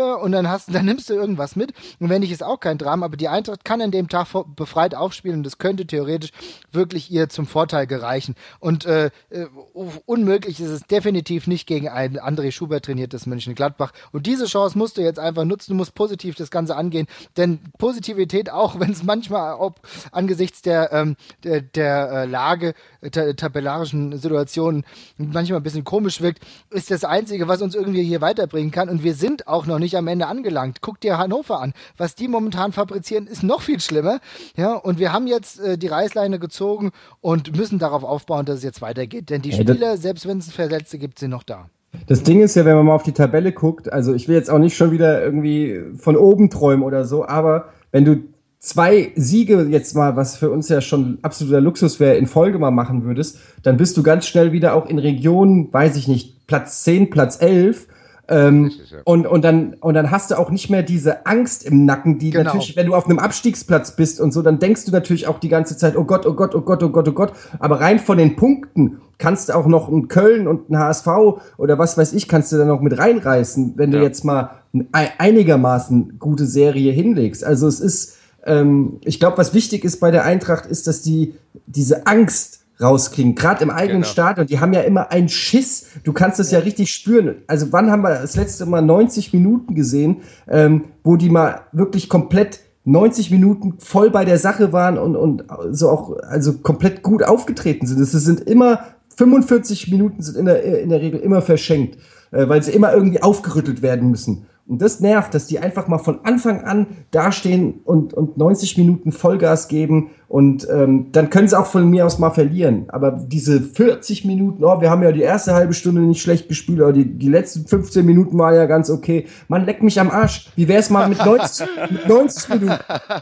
früher und dann hast, dann nimmst du irgendwas mit und wenn nicht, ist auch kein Drama, aber die Eintracht kann an dem Tag befreit aufspielen und das könnte theoretisch wirklich ihr zum Vorteil gereichen und äh, unmöglich ist es definitiv nicht gegen ein André Schubert trainiertes Mönchengladbach und diese Chance musst du jetzt einfach nutzen, du musst positiv das Ganze angehen, denn Positivität, auch wenn es manchmal ob, angesichts der, ähm, der, der äh, Lage, ta- tabellarischen Situationen manchmal ein bisschen komisch wirkt, ist das Einzige, was uns irgendwie hier weiterbringen kann und wir sind auch noch nicht am Ende angelangt. Guck dir Hannover an. Was die momentan fabrizieren, ist noch viel schlimmer. Ja, und wir haben jetzt äh, die Reißleine gezogen und müssen darauf aufbauen, dass es jetzt weitergeht. Denn die Spieler, selbst wenn es Verletzte gibt, sind noch da. Das Ding ist ja, wenn man mal auf die Tabelle guckt, also ich will jetzt auch nicht schon wieder irgendwie von oben träumen oder so, aber wenn du zwei Siege jetzt mal, was für uns ja schon absoluter Luxus wäre, in Folge mal machen würdest, dann bist du ganz schnell wieder auch in Regionen, weiß ich nicht, Platz zehn, Platz elf. Ähm, Richtig, ja. und, und, dann, und dann hast du auch nicht mehr diese Angst im Nacken, die genau. natürlich, wenn du auf einem Abstiegsplatz bist und so, dann denkst du natürlich auch die ganze Zeit, oh Gott, oh Gott, oh Gott, oh Gott, oh Gott. Aber rein von den Punkten kannst du auch noch ein Köln und ein H S V oder was weiß ich, kannst du da noch mit reinreißen, wenn ja. du jetzt mal eine einigermaßen gute Serie hinlegst. Also es ist, ähm, ich glaube, was wichtig ist bei der Eintracht, ist, dass die diese Angst rauskriegen, gerade im eigenen genau. Stadion, die haben ja immer einen Schiss, du kannst das ja. ja richtig spüren. Also wann haben wir das letzte Mal neunzig Minuten gesehen, ähm, wo die mal wirklich komplett neunzig Minuten voll bei der Sache waren und, und so auch, also komplett gut aufgetreten sind. Es sind immer, fünfundvierzig Minuten sind in der, in der Regel immer verschenkt, äh, weil sie immer irgendwie aufgerüttelt werden müssen. Und das nervt, dass die einfach mal von Anfang an dastehen und, und neunzig Minuten Vollgas geben und ähm, dann können sie auch von mir aus mal verlieren. Aber diese vierzig Minuten, oh, wir haben ja die erste halbe Stunde nicht schlecht gespielt, aber die, die letzten fünfzehn Minuten waren ja ganz okay. Man leckt mich am Arsch. Wie wär's mal mit neunzig, mit neunzig Minuten?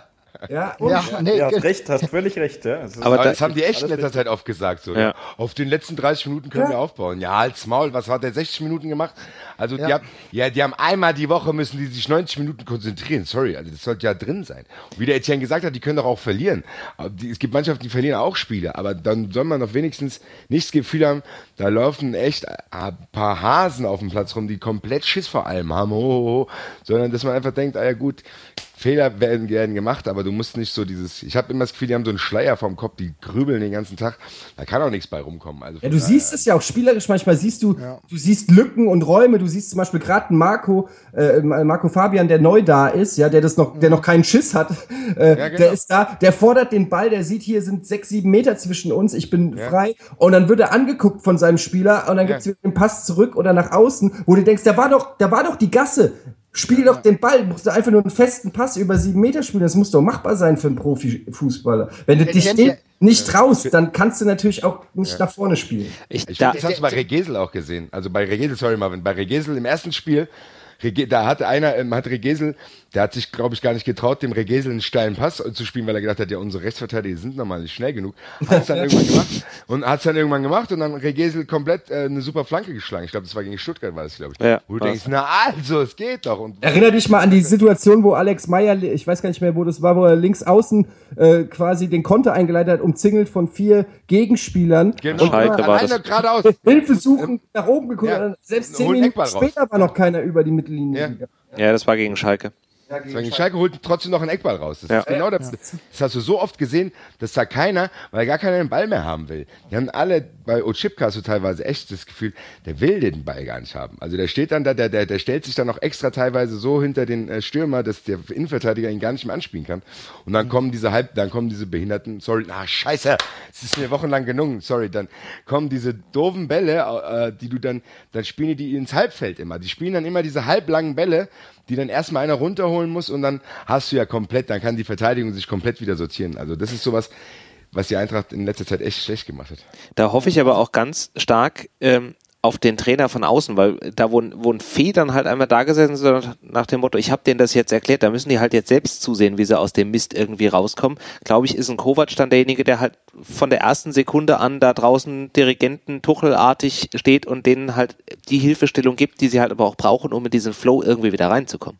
Ja, ja, nee, ja, hast recht, hast völlig recht. Ja. Das aber das haben die echt in letzter Zeit oft gesagt. So, ja. Auf den letzten dreißig Minuten können ja. wir aufbauen. Ja, halt's Maul, was hat der sechzig Minuten gemacht? Also ja. die haben, ja, die haben einmal die Woche müssen die sich neunzig Minuten konzentrieren. Sorry, also das sollte ja drin sein. Und wie der Etienne gesagt hat, die können doch auch verlieren. Die, es gibt Mannschaften, die verlieren auch Spiele, aber dann soll man doch wenigstens nicht das Gefühl haben, da laufen echt ein paar Hasen auf dem Platz rum, die komplett Schiss vor allem haben, ho, ho, ho. Sondern dass man einfach denkt, ah ja gut, Fehler werden gerne gemacht, aber du musst nicht so dieses, ich habe immer das Gefühl, die haben so einen Schleier vom Kopf, die grübeln den ganzen Tag, da kann auch nichts bei rumkommen. Also ja, du daher, siehst es ja auch spielerisch, manchmal siehst du, ja. du siehst Lücken und Räume, du siehst zum Beispiel gerade einen Marco, äh, Marco Fabian, der neu da ist, ja, der das noch, der noch keinen Schiss hat, äh, ja, genau. der ist da, der fordert den Ball, der sieht, hier sind sechs, sieben Meter zwischen uns, ich bin ja. frei und dann wird er angeguckt von seinem Spieler und dann gibt's ja. wieder den Pass zurück oder nach außen, wo du denkst, da war doch, da war doch die Gasse. Spiel doch den Ball, musst du einfach nur einen festen Pass über sieben Meter spielen, das muss doch machbar sein für einen Profifußballer. Wenn du dich dem nicht traust, dann kannst du natürlich auch nicht ja. nach vorne spielen. Ich, ich da, das hast du bei Regesel auch gesehen. Also bei Regesel, sorry Marvin, bei Regesel im ersten Spiel, da hatte einer, ähm, hat Regesel, der hat sich, glaube ich, gar nicht getraut, dem Regesel einen steilen Pass zu spielen, weil er gedacht hat, ja, unsere Rechtsverteidiger sind normal nicht schnell genug. Hat es dann irgendwann gemacht und hat es dann irgendwann gemacht und dann Regesel komplett äh, eine super Flanke geschlagen. Ich glaube, das war gegen Stuttgart, war das, glaube ich. Ja, wo du denkst, na also, es geht doch. Und erinner dich mal an die Situation, wo Alex Meyer, ich weiß gar nicht mehr, wo das war, wo er links außen äh, quasi den Konter eingeleitet hat, umzingelt von vier Gegenspielern. Genau, Schalke war das. Geradeaus. Hilfe suchen, nach oben geguckt, ja. selbst zehn Minuten später war noch keiner über die Mittellinie ja. gegangen. Ja, das war gegen Schalke. Ja, gegen Schalke. Schalke holt trotzdem noch einen Eckball raus. Das, ja. ist genau das, das hast du so oft gesehen, dass da keiner, weil gar keiner den Ball mehr haben will. Die haben alle, bei Otschipka hast du teilweise echt das Gefühl, der will den Ball gar nicht haben. Also der steht dann da, der, der, der stellt sich dann noch extra teilweise so hinter den äh, Stürmer, dass der Innenverteidiger ihn gar nicht mehr anspielen kann. Und dann mhm. kommen diese halb, dann kommen diese Behinderten, sorry, ah, scheiße, es ist mir wochenlang gelungen, sorry, dann kommen diese doofen Bälle, äh, die du dann, dann spielen die, die ins Halbfeld immer. Die spielen dann immer diese halblangen Bälle, die dann erstmal einer runterholen muss und dann hast du ja komplett, dann kann die Verteidigung sich komplett wieder sortieren. Also das ist sowas, was die Eintracht in letzter Zeit echt schlecht gemacht hat. Da hoffe ich aber auch ganz stark ähm, auf den Trainer von außen, weil da wo, wo ein Fee dann halt einmal da gesessen ist nach dem Motto, ich habe denen das jetzt erklärt, da müssen die halt jetzt selbst zusehen, wie sie aus dem Mist irgendwie rauskommen. Glaube ich, ist ein Kovac dann derjenige, der halt von der ersten Sekunde an da draußen Dirigenten Tuchelartig steht und denen halt die Hilfestellung gibt, die sie halt aber auch brauchen, um in diesen Flow irgendwie wieder reinzukommen.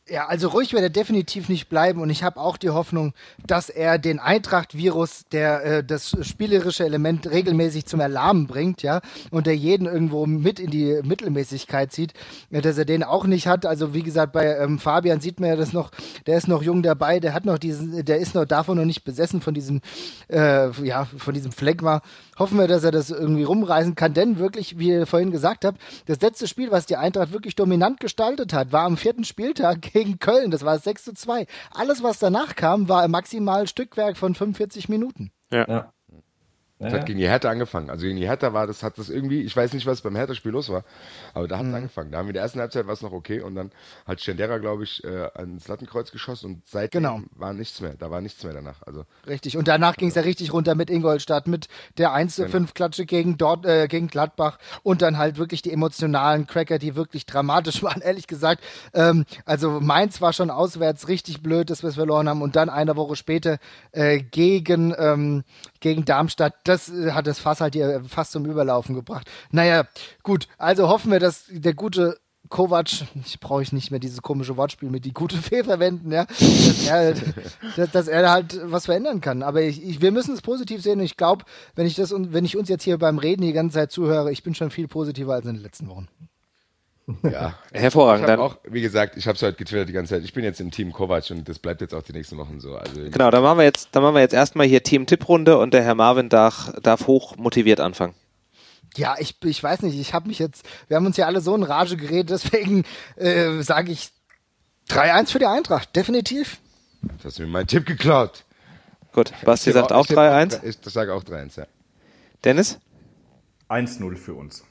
Ja, also ruhig wird er definitiv nicht bleiben und ich habe auch die Hoffnung, dass er den Eintracht-Virus, der äh, das spielerische Element regelmäßig zum Erlahmen bringt, ja, und der jeden irgendwo mit in die Mittelmäßigkeit zieht, äh, dass er den auch nicht hat. Also wie gesagt, bei ähm, Fabian sieht man ja das noch, der ist noch jung dabei, der hat noch diesen, der ist noch davon noch nicht besessen von diesem, äh, ja, von diesem Phlegma. Hoffen wir, dass er das irgendwie rumreißen kann, denn wirklich, wie ihr vorhin gesagt habt, das letzte Spiel, was die Eintracht wirklich dominant gestaltet hat, war am vierten Spieltag gegen Köln, das war sechs zu zwei. Alles, was danach kam, war maximal Stückwerk von fünfundvierzig Minuten. Ja. Ja. Das hat gegen die Hertha angefangen. Also gegen die Hertha war das, hat das irgendwie, ich weiß nicht, was beim Hertha-Spiel los war, aber da hat es mhm. angefangen. Da haben wir in der ersten Halbzeit war es noch okay und dann hat Stendera, glaube ich, äh, ans Lattenkreuz geschossen und seitdem genau. war nichts mehr. Da war nichts mehr danach. Also richtig. Und danach ging es ja richtig runter mit Ingolstadt, mit der eins zu fünf Klatsche gegen dort, äh, gegen Gladbach und dann halt wirklich die emotionalen Cracker, die wirklich dramatisch waren, ehrlich gesagt. Ähm, also Mainz war schon auswärts richtig blöd, dass wir es verloren haben und dann eine Woche später äh, gegen, ähm, gegen Darmstadt. Das äh, hat das Fass halt hier fast zum Überlaufen gebracht. Naja, gut, also hoffen wir, dass der gute Kovac, ich brauche ich nicht mehr dieses komische Wortspiel mit die gute Fee verwenden, ja, dass er, dass, dass er halt was verändern kann. Aber ich, ich, wir müssen es positiv sehen und ich glaube, wenn ich das und wenn ich uns jetzt hier beim Reden die ganze Zeit zuhöre, ich bin schon viel positiver als in den letzten Wochen. Ja, hervorragend. Ich habe auch, wie gesagt, ich habe es heute getwittert die ganze Zeit. Ich bin jetzt im Team Kovac und das bleibt jetzt auch die nächsten Wochen so. Also genau, dann machen wir jetzt, dann machen wir jetzt erstmal hier Team-Tipp-Runde und der Herr Marvin darf, darf hoch motiviert anfangen. Ja, ich, ich weiß nicht, ich habe mich jetzt, wir haben uns ja alle so in Rage geredet, deswegen äh, sage ich drei eins für die Eintracht, definitiv. Du hast mir meinen Tipp geklaut. Gut, Basti Ich sagt auch drei eins. Ich sage auch drei eins, ja. Dennis? eins null für uns.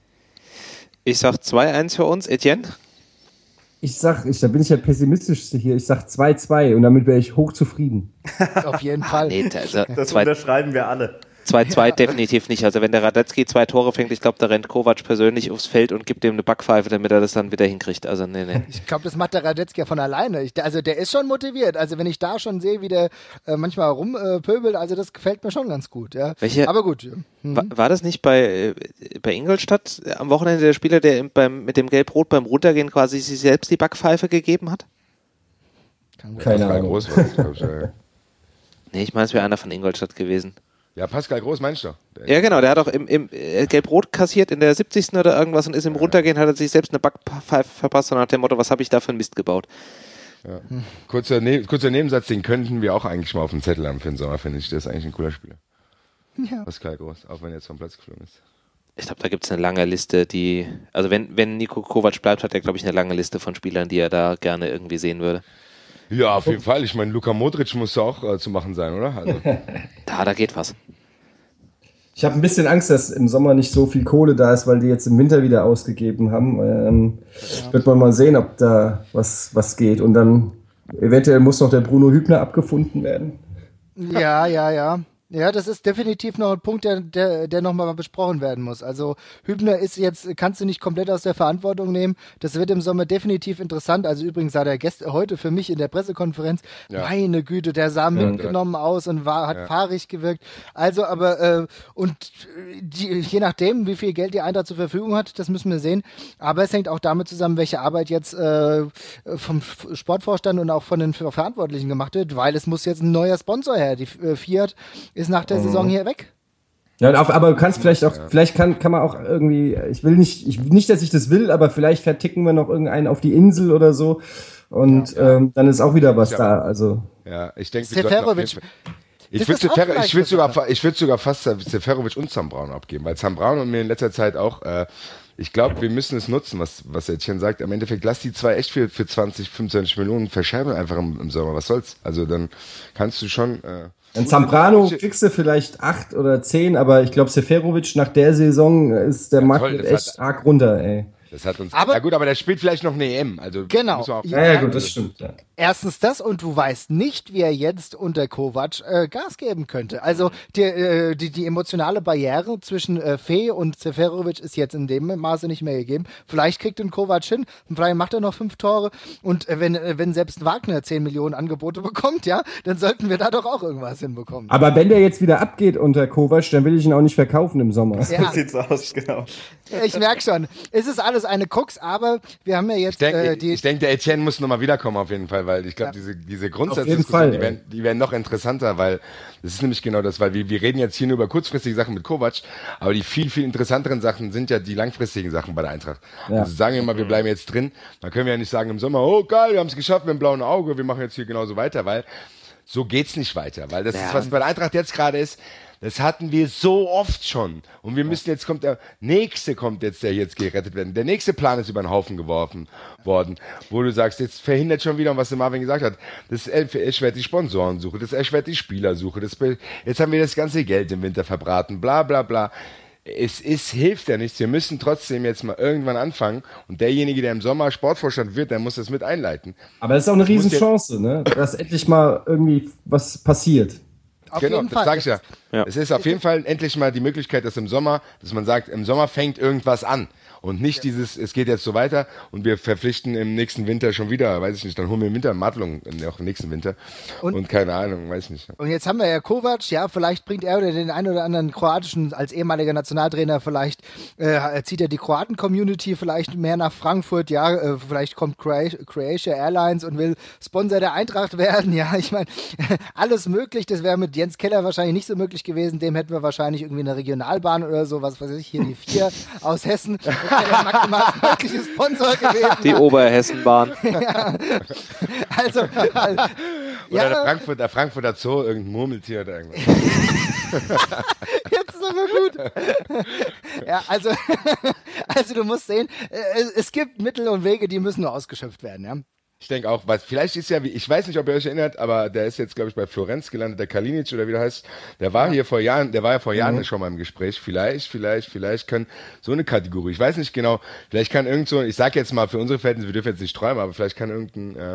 Ich sag zwei eins für uns. Etienne? Ich sag, ich, da bin ich ja pessimistischste hier, ich sag zwei zwei und damit wäre ich hochzufrieden. Auf jeden Fall. Nee, also Das zwei unterschreiben wir alle. zwei zwei ja. Definitiv nicht. Also wenn der Radetzky zwei Tore fängt, ich glaube, da rennt Kovac persönlich aufs Feld und gibt ihm eine Backpfeife, damit er das dann wieder hinkriegt. Also nee, nee. Ich glaube, das macht der Radetzky ja von alleine. Ich, also der ist schon motiviert. Also wenn ich da schon sehe, wie der äh, manchmal rumpöbelt, äh, also das gefällt mir schon ganz gut. Ja. Welche, Aber gut. Mhm. War, war das nicht bei, äh, bei Ingolstadt am Wochenende der Spieler, der im, beim, mit dem Gelb-Rot beim Runtergehen quasi sich selbst die Backpfeife gegeben hat? Keine Ahnung. Groß war das, glaub ich, ja. Nee, ich meine, es wäre einer von Ingolstadt gewesen. Ja, Pascal Groß meinst du? Der Ja, genau, der hat auch im, im äh, Gelb-Rot kassiert in der siebzigsten oder irgendwas und ist im Ja. Runtergehen, hat er sich selbst eine Backpfeife verpasst und nach dem Motto, was habe ich da für einen Mist gebaut? Ja. Kurzer, ne kurzer Nebensatz, den könnten wir auch eigentlich mal auf dem Zettel haben für den Sommer, finde ich. Der ist eigentlich ein cooler Spieler. Ja. Pascal Groß, auch wenn er jetzt vom Platz geflogen ist. Ich glaube, da gibt es eine lange Liste, die, also wenn, wenn Niko Kovac bleibt, hat er, glaube ich, eine lange Liste von Spielern, die er da gerne irgendwie sehen würde. Ja, auf jeden Fall. Ich meine, Luka Modric muss auch äh, zu machen sein, oder? Also. Da, da geht was. Ich habe ein bisschen Angst, dass im Sommer nicht so viel Kohle da ist, weil die jetzt im Winter wieder ausgegeben haben. Ähm, ja. Wird man mal sehen, ob da was, was geht. Und dann eventuell muss noch der Bruno Hübner abgefunden werden. Ja, ja, ja. Ja, das ist definitiv noch ein Punkt, der, der, der nochmal besprochen werden muss. Also Hübner ist jetzt, kannst du nicht komplett aus der Verantwortung nehmen. Das wird im Sommer definitiv interessant. Also übrigens sah der Gäste heute für mich in der Pressekonferenz, ja. meine Güte, der sah ja, mitgenommen ja. aus und war, hat ja. fahrig gewirkt. Also aber, äh, und die, je nachdem, wie viel Geld die Eintracht zur Verfügung hat, das müssen wir sehen. Aber es hängt auch damit zusammen, welche Arbeit jetzt äh, vom Sportvorstand und auch von den Verantwortlichen gemacht wird, weil es muss jetzt ein neuer Sponsor her. Die äh, Fiat ist nach der Saison hier weg. Ja, aber du kannst vielleicht auch, vielleicht kann, kann man auch irgendwie, ich will nicht, ich, nicht, dass ich das will, aber vielleicht verticken wir noch irgendeinen auf die Insel oder so und ja, ja. Ähm, dann ist auch wieder was ja, da, also. Ja, ich denke, Seferovic. Ich würde Sefer ich würd sogar, ich würd sogar fast Seferovic und Sam Braun abgeben, weil Sam Braun und mir in letzter Zeit auch, äh, ich glaube, wir müssen es nutzen, was, was Etienne sagt. Am Endeffekt, lass die zwei echt für, für zwanzig, fünfundzwanzig Millionen verscherben einfach im, im Sommer. Was soll's? Also dann kannst du schon, äh, in Zambrano kriegst du vielleicht acht oder zehn, aber ich glaube, Seferovic nach der Saison ist der ja, Markt toll, echt hat, arg runter, ey. Das hat uns. Aber, ja gut, aber der spielt vielleicht noch eine E M. Also genau. muss man auch ja, ja, gut, das stimmt. Ja. Erstens das und du weißt nicht, wie er jetzt unter Kovac äh, Gas geben könnte. Also die, äh, die, die emotionale Barriere zwischen äh, Fee und Seferovic ist jetzt in dem Maße nicht mehr gegeben. Vielleicht kriegt den Kovac hin, vielleicht macht er noch fünf Tore und äh, wenn, äh, wenn selbst Wagner zehn Millionen Angebote bekommt, ja, dann sollten wir da doch auch irgendwas hinbekommen. Aber wenn der jetzt wieder abgeht unter Kovac, dann will ich ihn auch nicht verkaufen im Sommer. Ja. So sieht's aus, genau. Ich merke schon, es ist alles eine Krux, aber wir haben ja jetzt Ich denke, äh, die... ich denk, der Etienne muss nochmal wiederkommen auf jeden Fall, weil ich glaube, Ja. diese, diese Auf jeden Grundsatzdiskussion, Fall, die ey. werden, die werden noch interessanter, weil das ist nämlich genau das, weil wir, wir reden jetzt hier nur über kurzfristige Sachen mit Kovac, aber die viel, viel interessanteren Sachen sind ja die langfristigen Sachen bei der Eintracht. Ja. Also sagen wir mal, wir bleiben jetzt drin, dann können wir ja nicht sagen im Sommer, oh geil, wir haben es geschafft, wir haben ein blaues Auge, wir machen jetzt hier genauso weiter, weil so geht's nicht weiter, weil das Ja. ist, was bei der Eintracht jetzt gerade ist, das hatten wir so oft schon. Und wir müssen jetzt, kommt der nächste, kommt jetzt, der jetzt gerettet werden. Der nächste Plan ist über den Haufen geworfen worden, wo du sagst, jetzt verhindert schon wieder, was der Marvin gesagt hat, das erschwert die Sponsorensuche, das erschwert die Spielersuche, das, jetzt haben wir das ganze Geld im Winter verbraten, bla, bla, bla. Es ist, hilft ja nichts. Wir müssen trotzdem jetzt mal irgendwann anfangen. Und derjenige, der im Sommer Sportvorstand wird, der muss das mit einleiten. Aber das ist auch eine Das muss Riesenchance, ne? Dass endlich mal irgendwie was passiert. Auf Genau, jeden das Fall. sage ich ja. Ja. Es ist auf jeden Fall endlich mal die Möglichkeit, dass im Sommer, dass man sagt, im Sommer fängt irgendwas an. Und nicht dieses, es geht jetzt so weiter und wir verpflichten im nächsten Winter schon wieder, weiß ich nicht, dann holen wir im Winter Matlung auch im nächsten Winter. Und- Und, keine Ahnung, weiß ich nicht. Und jetzt haben wir ja Kovac, ja, vielleicht bringt er oder den einen oder anderen kroatischen, als ehemaliger Nationaltrainer, vielleicht äh, zieht er die Kroaten-Community vielleicht mehr nach Frankfurt, ja, äh, vielleicht kommt Croatia, Croatia Airlines und will Sponsor der Eintracht werden, ja, ich meine, alles möglich, das wäre mit Jens Keller wahrscheinlich nicht so möglich gewesen, dem hätten wir wahrscheinlich irgendwie eine Regionalbahn oder so, was weiß ich, hier die vier aus Hessen, das wäre der maximal mögliche Sponsor gewesen. Die Oberhessenbahn. Also, also Oder ja, der Frankfurter, Frankfurter Zoo, irgendein Murmeltier oder irgendwas. jetzt ist aber gut. Ja, also, also du musst sehen, äh, es gibt Mittel und Wege, die müssen nur ausgeschöpft werden, ja. Ich denke auch, was, vielleicht ist ja, wie, ich weiß nicht, ob ihr euch erinnert, aber der ist jetzt, glaube ich, bei Florenz gelandet, der Kalinic oder wie der heißt. Der war hier vor Jahren, der war ja vor Jahren schon mal im Gespräch. Vielleicht, vielleicht, vielleicht kann so eine Kategorie, ich weiß nicht genau, vielleicht kann irgend so, ich sag jetzt mal für unsere Verhältnisse, wir dürfen jetzt nicht träumen, aber vielleicht kann irgendein, äh,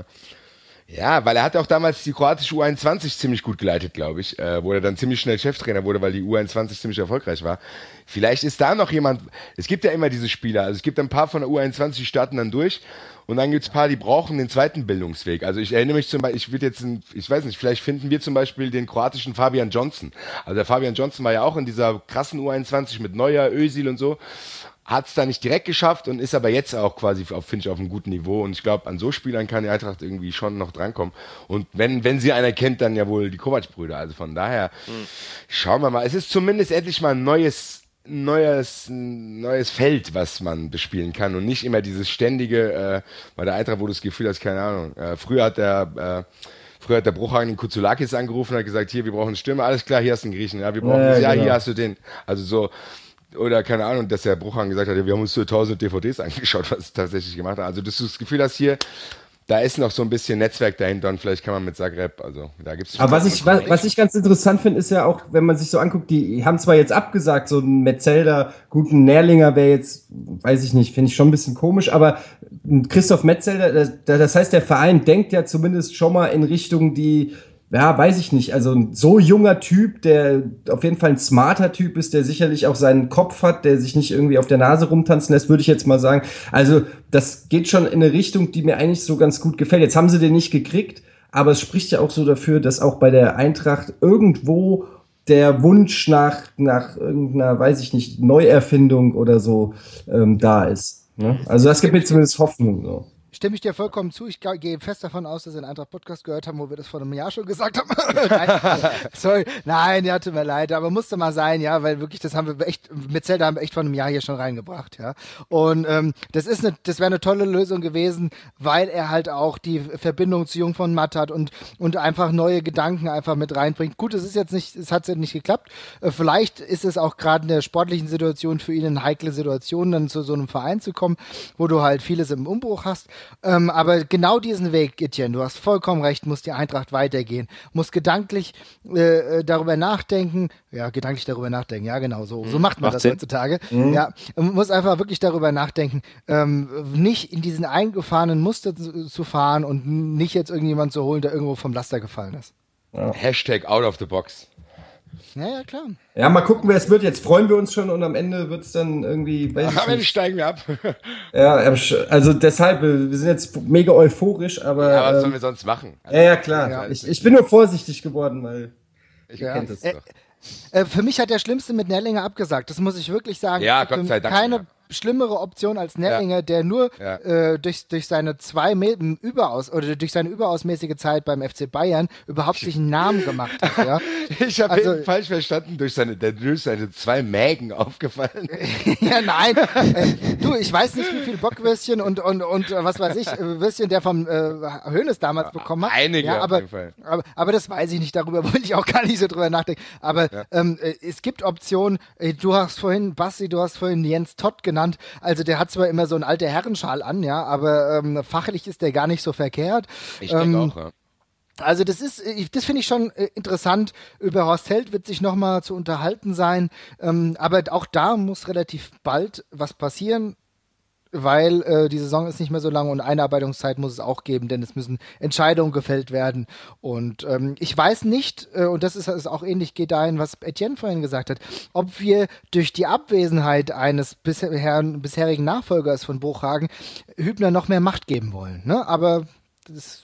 ja, weil er hat auch damals die kroatische U einundzwanzig ziemlich gut geleitet, glaube ich, äh, wo er dann ziemlich schnell Cheftrainer wurde, weil die U einundzwanzig ziemlich erfolgreich war. Vielleicht ist da noch jemand, es gibt ja immer diese Spieler, also es gibt ein paar von der U einundzwanzig, die starten dann durch und dann gibt's ein paar, die brauchen den zweiten Bildungsweg. Also ich erinnere mich zum Beispiel, ich würde jetzt, ein, ich weiß nicht, vielleicht finden wir zum Beispiel den kroatischen Fabian Johnson. Also der Fabian Johnson war ja auch in dieser krassen U einundzwanzig mit Neuer, Özil und so. Hat es da nicht direkt geschafft und ist aber jetzt auch quasi, auf, finde ich, auf einem guten Niveau. Und ich glaube, an so Spielern kann die Eintracht irgendwie schon noch drankommen. Und wenn, wenn sie einer kennt, dann ja wohl die Kovac-Brüder. Also von daher, mhm. schauen wir mal. Es ist zumindest endlich mal ein neues, neues, neues Feld, was man bespielen kann. Und nicht immer dieses ständige, äh, bei der Eintracht, wo du das Gefühl hast, keine Ahnung. Äh, früher hat der, äh, Früher hat der Bruchhagen den Kouzoulakis angerufen und hat gesagt, hier, wir brauchen einen Stürmer. Alles klar, hier hast du einen Griechen. Ja, wir brauchen ja, das. Ja, genau. hier hast du den. Also so, oder keine Ahnung, dass der Bruchhagen gesagt hat, wir haben uns so tausend D V Ds angeschaut, was es tatsächlich gemacht hat. Also dass du das Gefühl hast hier, da ist noch so ein bisschen Netzwerk dahinter und vielleicht kann man mit Zagreb, also da gibt es... Aber was ich, was, was ich ganz interessant finde, ist ja auch, wenn man sich so anguckt, die haben zwar jetzt abgesagt, so ein Metzelder, guten Nährlinger wäre jetzt, weiß ich nicht, finde ich schon ein bisschen komisch, aber Christoph Metzelder, das, das heißt, der Verein denkt ja zumindest schon mal in Richtung, die, ja, weiß ich nicht, also ein so junger Typ, der auf jeden Fall ein smarter Typ ist, der sicherlich auch seinen Kopf hat, der sich nicht irgendwie auf der Nase rumtanzen lässt, würde ich jetzt mal sagen. Also das geht schon in eine Richtung, die mir eigentlich so ganz gut gefällt. Jetzt haben sie den nicht gekriegt, aber es spricht ja auch so dafür, dass auch bei der Eintracht irgendwo der Wunsch nach, nach irgendeiner, weiß ich nicht, Neuerfindung oder so ähm, da ist. Ne? Also das gibt mir zumindest Hoffnung. So. Stimme ich dir vollkommen zu. Ich gehe fest davon aus, dass wir einen Eintracht-Podcast gehört haben, wo wir das vor einem Jahr schon gesagt haben. Nein, sorry, nein, ja, tut mir leid, aber musste mal sein, ja, weil wirklich, das haben wir echt, mit Zelda haben wir echt vor einem Jahr hier schon reingebracht, ja. Und ähm, das ist eine, das wäre eine tolle Lösung gewesen, weil er halt auch die Verbindung zu Jung von Matt hat und und einfach neue Gedanken einfach mit reinbringt. Gut, es ist jetzt nicht, es hat jetzt nicht geklappt. Äh, vielleicht ist es auch gerade in der sportlichen Situation für ihn eine heikle Situation, dann zu so einem Verein zu kommen, wo du halt vieles im Umbruch hast. Ähm, aber genau diesen Weg, Etienne, du hast vollkommen recht, muss die Eintracht weitergehen, muss gedanklich äh, darüber nachdenken, ja, gedanklich darüber nachdenken, ja, genau, so, so macht man Macht das Sinn. heutzutage. Mhm. Ja, man muss einfach wirklich darüber nachdenken, ähm, nicht in diesen eingefahrenen Muster zu, zu fahren und nicht jetzt irgendjemand zu holen, der irgendwo vom Laster gefallen ist. Ja. Hashtag out of the box. Ja, ja, klar. Ja, mal gucken, wer es wird. Jetzt freuen wir uns schon und am Ende wird es dann irgendwie. Weiß am Ende steigen wir ab. Ja, also deshalb, wir sind jetzt mega euphorisch, aber. Ja, was ähm, sollen wir sonst machen? Also, ja, ja, klar. Ja. Ich, ich bin nur vorsichtig geworden, weil. Ich ja. kenne das äh, doch. Äh, für mich hat der Schlimmste mit Nerlinger abgesagt. Das muss ich wirklich sagen. Ja, Gott sei Dank. Keine ja. schlimmere Option als Nerlinger, ja. der nur ja. äh, durch, durch seine zwei Me- überaus oder durch seine überausmäßige Zeit beim F C Bayern überhaupt sich einen Namen gemacht hat. Ja? Ich habe also, ihn falsch verstanden, durch seine, der, durch seine zwei Mägen aufgefallen. Ja, nein. äh, du, ich weiß nicht, wie viel Bockwürstchen und, und, und äh, was weiß ich, äh, Würstchen der vom äh, Hoeneß damals bekommen hat. Einige ja, auf aber, jeden Fall. Aber, aber das weiß ich nicht, darüber wollte ich auch gar nicht so drüber nachdenken. Aber ja. ähm, äh, es gibt Optionen, äh, du hast vorhin, Basti, du hast vorhin Jens Todt genannt, also der hat zwar immer so einen alten Herrenschal an, ja, aber ähm, fachlich ist der gar nicht so verkehrt. Ich ähm, denke auch, ja. Also das ist, das finde ich schon interessant. Über Horst Held wird sich nochmal zu unterhalten sein. Ähm, aber auch da muss relativ bald was passieren, weil äh, die Saison ist nicht mehr so lang und Einarbeitungszeit muss es auch geben, denn es müssen Entscheidungen gefällt werden. Und ähm, ich weiß nicht, äh, und das ist, ist auch ähnlich geht dahin, was Etienne vorhin gesagt hat, ob wir durch die Abwesenheit eines bisher, bisherigen Nachfolgers von Bruchhagen Hübner noch mehr Macht geben wollen. Ne? Aber das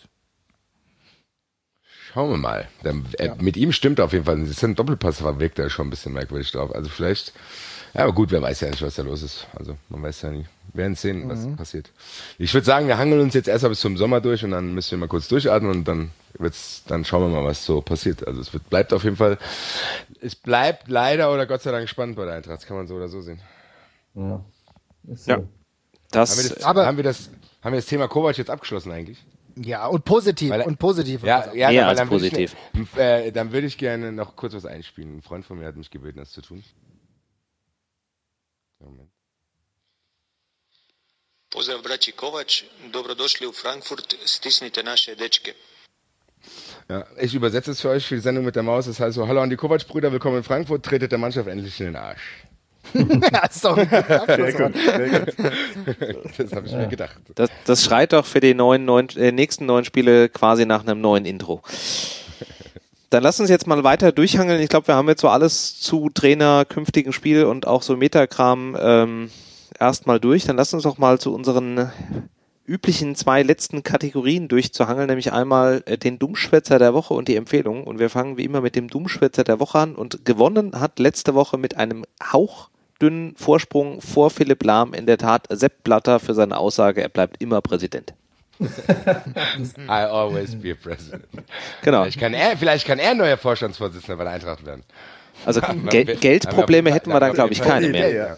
Schauen wir mal. Der, äh, ja. Mit ihm stimmt auf jeden Fall. Das ist ein Doppelpass, wirkt er schon ein bisschen merkwürdig drauf. Also vielleicht, ja, aber gut, wer weiß ja nicht, was da los ist. Also man weiß ja nicht. Wir werden sehen, was mhm. passiert. Ich würde sagen, wir hangeln uns jetzt erstmal bis zum Sommer durch und dann müssen wir mal kurz durchatmen und dann wird's, dann schauen wir mal, was so passiert. Also es wird, bleibt auf jeden Fall, es bleibt leider oder Gott sei Dank spannend bei der Eintracht. Das kann man so oder so sehen. Ja. So. Ja. Das, haben, wir das, aber, haben wir das, haben wir das Thema Kovac jetzt abgeschlossen eigentlich? Ja, und positiv, Weil, und positiv. Ja, ja, Mehr dann, als dann positiv. Würde ich, äh, dann würde ich gerne noch kurz was einspielen. Ein Freund von mir hat mich gebeten, das zu tun. Moment. Pozdrav braći Kovač, dobrodošli u Frankfurt, stisnite naše dečke. Ja, ich übersetze es für euch für die Sendung mit der Maus. Das heißt so, hallo an die Kovac-Brüder, willkommen in Frankfurt, tretet der Mannschaft endlich in den Arsch. Das ist doch ein Sehr gut, sehr gut. Das habe ich ja. mir gedacht. das, das schreit doch für die neuen, neun, äh, nächsten neun Spiele quasi nach einem neuen Intro. Dann lass uns jetzt mal weiter durchhangeln. Ich glaube, wir haben jetzt so alles zu Trainer, künftigen Spiel und auch so Metakram ähm, erstmal durch. Dann lass uns doch mal zu unseren üblichen zwei letzten Kategorien durchzuhangeln, nämlich einmal äh, den Dummschwätzer der Woche und die Empfehlung. Und wir fangen wie immer mit dem Dummschwätzer der Woche an. Und gewonnen hat letzte Woche mit einem hauchdünnen Vorsprung vor Philipp Lahm in der Tat Sepp Blatter für seine Aussage, er bleibt immer Präsident. I always be a president. Genau. Vielleicht kann er, vielleicht kann er neuer Vorstandsvorsitzender bei der Eintracht werden. Also Gel- Geldprobleme hätten wir dann, glaube ich, keine mehr.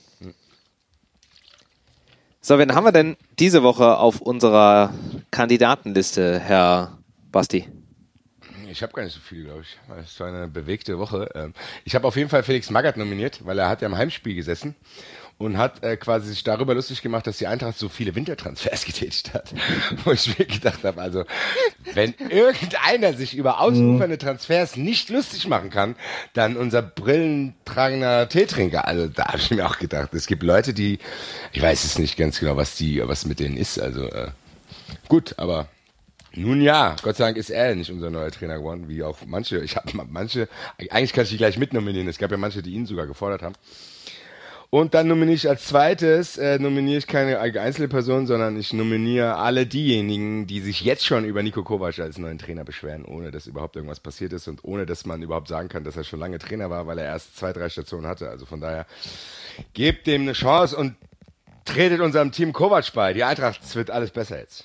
So, wen haben wir denn diese Woche auf unserer Kandidatenliste, Herr Basti? Ich habe gar nicht so viel, glaube ich. Es war eine bewegte Woche. Ich habe auf jeden Fall Felix Magath nominiert, weil er hat ja im Heimspiel gesessen und hat äh, quasi sich darüber lustig gemacht, dass die Eintracht so viele Wintertransfers getätigt hat. Wo ich mir gedacht habe, also wenn irgendeiner sich über ausufernde Transfers nicht lustig machen kann, dann unser brillentragender Teetrinker. Also da habe ich mir auch gedacht, es gibt Leute, die, ich weiß es nicht ganz genau, was die, was mit denen ist. Also äh, gut, aber nun ja, Gott sei Dank ist er nicht unser neuer Trainer geworden, wie auch manche. Ich habe manche, eigentlich kann ich die gleich mitnominieren. Es gab ja manche, die ihn sogar gefordert haben. Und dann nominiere ich als zweites, äh, nominiere ich keine einzelne Person, sondern ich nominiere alle diejenigen, die sich jetzt schon über Niko Kovac als neuen Trainer beschweren, ohne dass überhaupt irgendwas passiert ist und ohne dass man überhaupt sagen kann, dass er schon lange Trainer war, weil er erst zwei, drei Stationen hatte. Also von daher, gebt dem eine Chance und tretet unserem Team Kovac bei. Die Eintracht, es wird alles besser jetzt.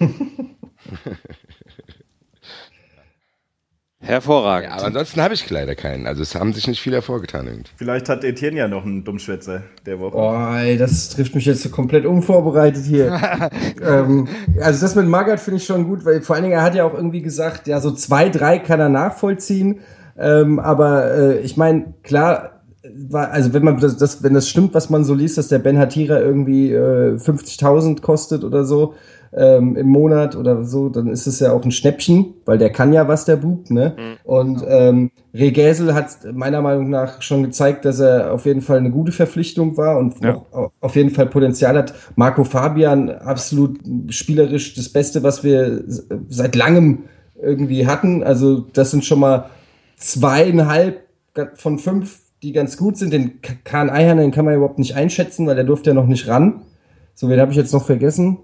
Hervorragend. Ja, aber ansonsten habe ich leider keinen. Also es haben sich nicht viel hervorgetan irgendwie. Vielleicht hat Etienne ja noch einen Dummschwätzer der Woche. Oh, ey, das trifft mich jetzt so komplett unvorbereitet hier. ähm, also das mit Magath finde ich schon gut, weil vor allen Dingen er hat ja auch irgendwie gesagt, ja, so zwei, drei kann er nachvollziehen. Ähm, aber äh, ich meine, klar, war, also wenn man das, das, wenn das stimmt, was man so liest, dass der Ben Hatira irgendwie äh, fünfzigtausend kostet oder so, ähm, im Monat oder so, dann ist es ja auch ein Schnäppchen, weil der kann ja was, der Bub, ne? Mhm. Und ähm, Regesel hat meiner Meinung nach schon gezeigt, dass er auf jeden Fall eine gute Verpflichtung war und ja. noch auf jeden Fall Potenzial hat. Marco Fabian, absolut spielerisch das Beste, was wir seit langem irgendwie hatten. Also das sind schon mal zweieinhalb von fünf, die ganz gut sind. Den Kahn Eihan, den kann man überhaupt nicht einschätzen, weil der durfte ja noch nicht ran. So, wen habe ich jetzt noch vergessen?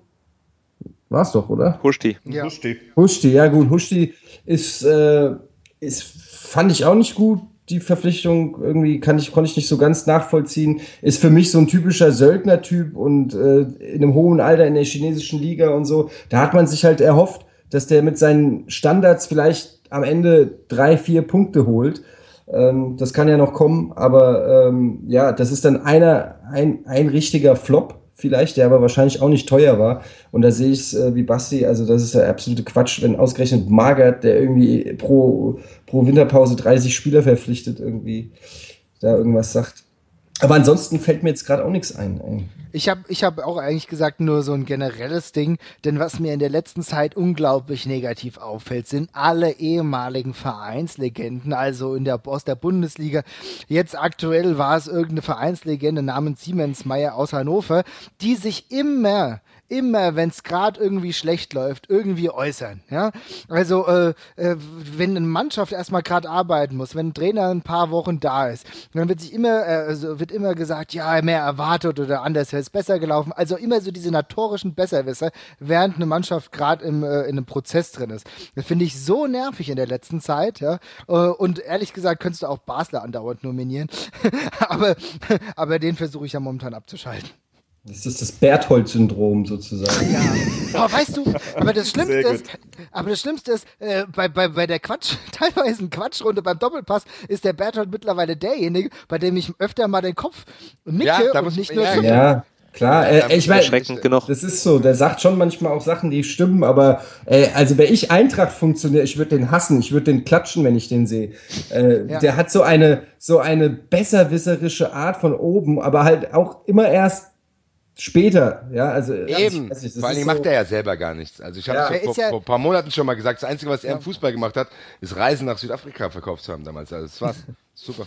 War's doch, oder? Huschti. Ja. Huschti. Huschti, ja gut. Huschti ist, äh, ist, fand ich auch nicht gut. Die Verpflichtung irgendwie kann ich, konnte ich nicht so ganz nachvollziehen. Ist für mich so ein typischer Söldner-Typ und äh, in einem hohen Alter in der chinesischen Liga und so. Da hat man sich halt erhofft, dass der mit seinen Standards vielleicht am Ende drei, vier Punkte holt. Ähm, das kann ja noch kommen, aber ähm, ja, das ist dann einer, ein, ein richtiger Flop vielleicht, der aber wahrscheinlich auch nicht teuer war. Und da sehe ich es äh, wie Basti, also das ist ja absolute Quatsch, wenn ausgerechnet Magath, der irgendwie pro, pro Winterpause dreißig Spieler verpflichtet, irgendwie da irgendwas sagt. Aber ansonsten fällt mir jetzt gerade auch nichts ein. Ey. Ich habe ich hab auch eigentlich gesagt, nur so ein generelles Ding, denn was mir in der letzten Zeit unglaublich negativ auffällt, sind alle ehemaligen Vereinslegenden, also in der, aus der Bundesliga. Jetzt aktuell war es irgendeine Vereinslegende namens Siemensmeier aus Hannover, die sich immer immer, wenn es gerade irgendwie schlecht läuft, irgendwie äußern. Ja? Also äh, äh, wenn eine Mannschaft erstmal gerade arbeiten muss, wenn ein Trainer ein paar Wochen da ist, dann wird sich immer, äh, also wird immer gesagt, ja, mehr erwartet oder anders wäre es besser gelaufen. Also immer so diese notorischen Besserwisser, während eine Mannschaft gerade im äh, in einem Prozess drin ist. Das finde ich so nervig in der letzten Zeit. Ja? Äh, und ehrlich gesagt könntest du auch Basler andauernd nominieren. aber, aber den versuche ich ja momentan abzuschalten. Das ist das Berthold-Syndrom sozusagen. Ja. Aber weißt du, aber das Schlimmste ist, aber das Schlimmste ist, äh, bei, bei, bei der Quatsch, teilweise Quatschrunde beim Doppelpass ist der Berthold mittlerweile derjenige, bei dem ich öfter mal den Kopf nicke ja, und nicht nur ja, ja, klar. Äh, ich meine, genug. Das ist so, der sagt schon manchmal auch Sachen, die stimmen, aber äh, also wäre ich Eintracht funktioniert, ich würde den hassen, ich würde den klatschen, wenn ich den sehe. Äh, ja. Der hat so eine, so eine besserwisserische Art von oben, aber halt auch immer erst später, ja, also eben, also, nicht, vor allem so macht er ja selber gar nichts. Also ich habe ja, vor, ja vor ein paar Monaten schon mal gesagt, das Einzige, was er ja. im Fußball gemacht hat, ist Reisen nach Südafrika verkauft zu haben damals. Also das war's. Super.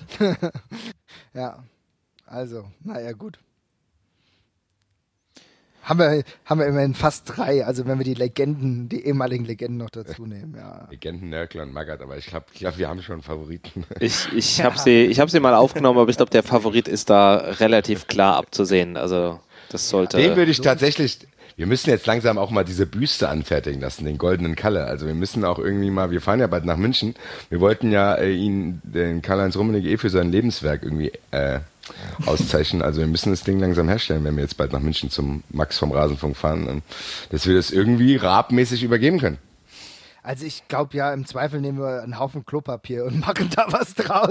Ja, also, naja, gut. Haben wir, haben wir immerhin fast drei, also wenn wir die Legenden, die ehemaligen Legenden noch dazu nehmen, ja. Legenden, Nörkler und Magath, aber ich glaube, ich glaub, wir haben schon einen Favoriten. Ich, ich habe sie, ich hab sie mal aufgenommen, aber ich glaube, der Favorit ist da relativ klar abzusehen, also das sollte... Den würde ich tatsächlich... Wir müssen jetzt langsam auch mal diese Büste anfertigen lassen, den goldenen Kalle. Also wir müssen auch irgendwie mal, wir fahren ja bald nach München. Wir wollten ja äh, ihn, den Karl-Heinz Rummenigge, eh für sein Lebenswerk irgendwie äh, auszeichnen. Also wir müssen das Ding langsam herstellen, wenn wir jetzt bald nach München zum Max vom Rasenfunk fahren, dass wir das irgendwie rabmäßig übergeben können. Also ich glaube ja, im Zweifel nehmen wir einen Haufen Klopapier und machen da was draus.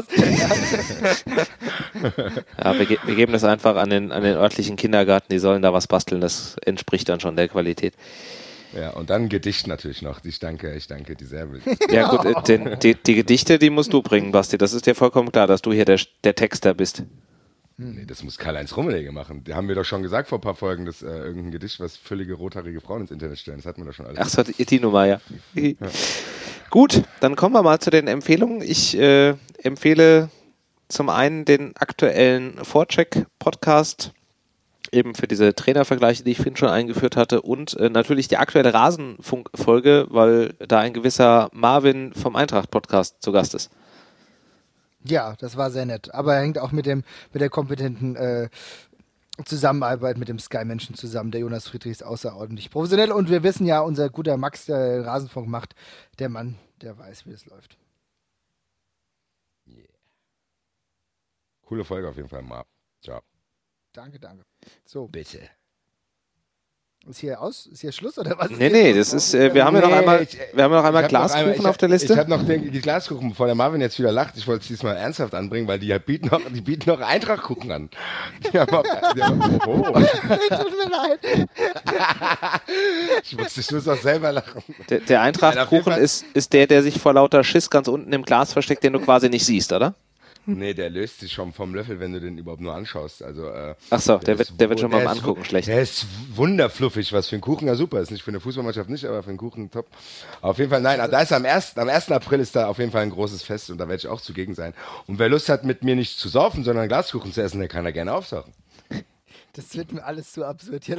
Ja, wir, ge- wir geben das einfach an den, an den örtlichen Kindergarten, die sollen da was basteln, das entspricht dann schon der Qualität. Ja, und dann ein Gedicht natürlich noch. Ich danke, ich danke, die Serbe. Ja gut, äh, den, die, die Gedichte, die musst du bringen, Basti, das ist dir vollkommen klar, dass du hier der, der Texter bist. Nee, das muss Karl-Heinz Rummenigge machen. Die haben wir doch schon gesagt vor ein paar Folgen, dass äh, irgendein Gedicht, was völlige rothaarige Frauen ins Internet stellen. Das hatten wir doch schon alles. Ach so, die, die Nummer, ja. ja. Gut, dann kommen wir mal zu den Empfehlungen. Ich äh, empfehle zum einen den aktuellen Vorcheck-Podcast, eben für diese Trainervergleiche, die ich vorhin schon eingeführt hatte, und äh, natürlich die aktuelle Rasenfunk-Folge, weil da ein gewisser Marvin vom Eintracht-Podcast zu Gast ist. Ja, das war sehr nett. Aber hängt auch mit dem mit der kompetenten äh, Zusammenarbeit mit dem Sky-Menschen zusammen. Der Jonas Friedrich ist außerordentlich professionell und wir wissen ja, unser guter Max, der den Rasenfunk macht, der Mann, der weiß, wie es läuft. Yeah. Coole Folge auf jeden Fall, Marv. Ciao. Danke, danke. So. Bitte. Ist hier aus? Ist hier Schluss oder was? Nee, nee, das ist, äh, wir haben ja noch Nee, einmal, ich- wir haben ja noch einmal Ich hab noch Glaskuchen einmal- ich auf der hab- Liste. Ich habe noch den die Glaskuchen, bevor der Marvin jetzt wieder lacht. Ich wollte es diesmal ernsthaft anbringen, weil die bieten noch, die bieten noch Eintrachtkuchen an. Die haben auch, die haben auch, oh. Tut mir leid. Ich musste, ich muss auch selber lachen. Der, der Eintrachtkuchen Fall- ist, ist der, der sich vor lauter Schiss ganz unten im Glas versteckt, den du quasi nicht siehst, oder? Nee, der löst sich schon vom Löffel, wenn du den überhaupt nur anschaust. Also, äh, Ach so, der, wird, der wird schon der beim ist, Angucken schlecht. Der ist wunderfluffig, was für einen Kuchen ja super ist. Nicht für eine Fußballmannschaft nicht, aber für einen Kuchen top. Auf jeden Fall, nein, da ist am ersten, am ersten April ist da auf jeden Fall ein großes Fest und da werde ich auch zugegen sein. Und wer Lust hat, mit mir nicht zu saufen, sondern Glaskuchen zu essen, der kann da gerne aufsaufen. Das wird mir alles zu absurd hier.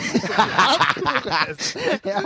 Ja.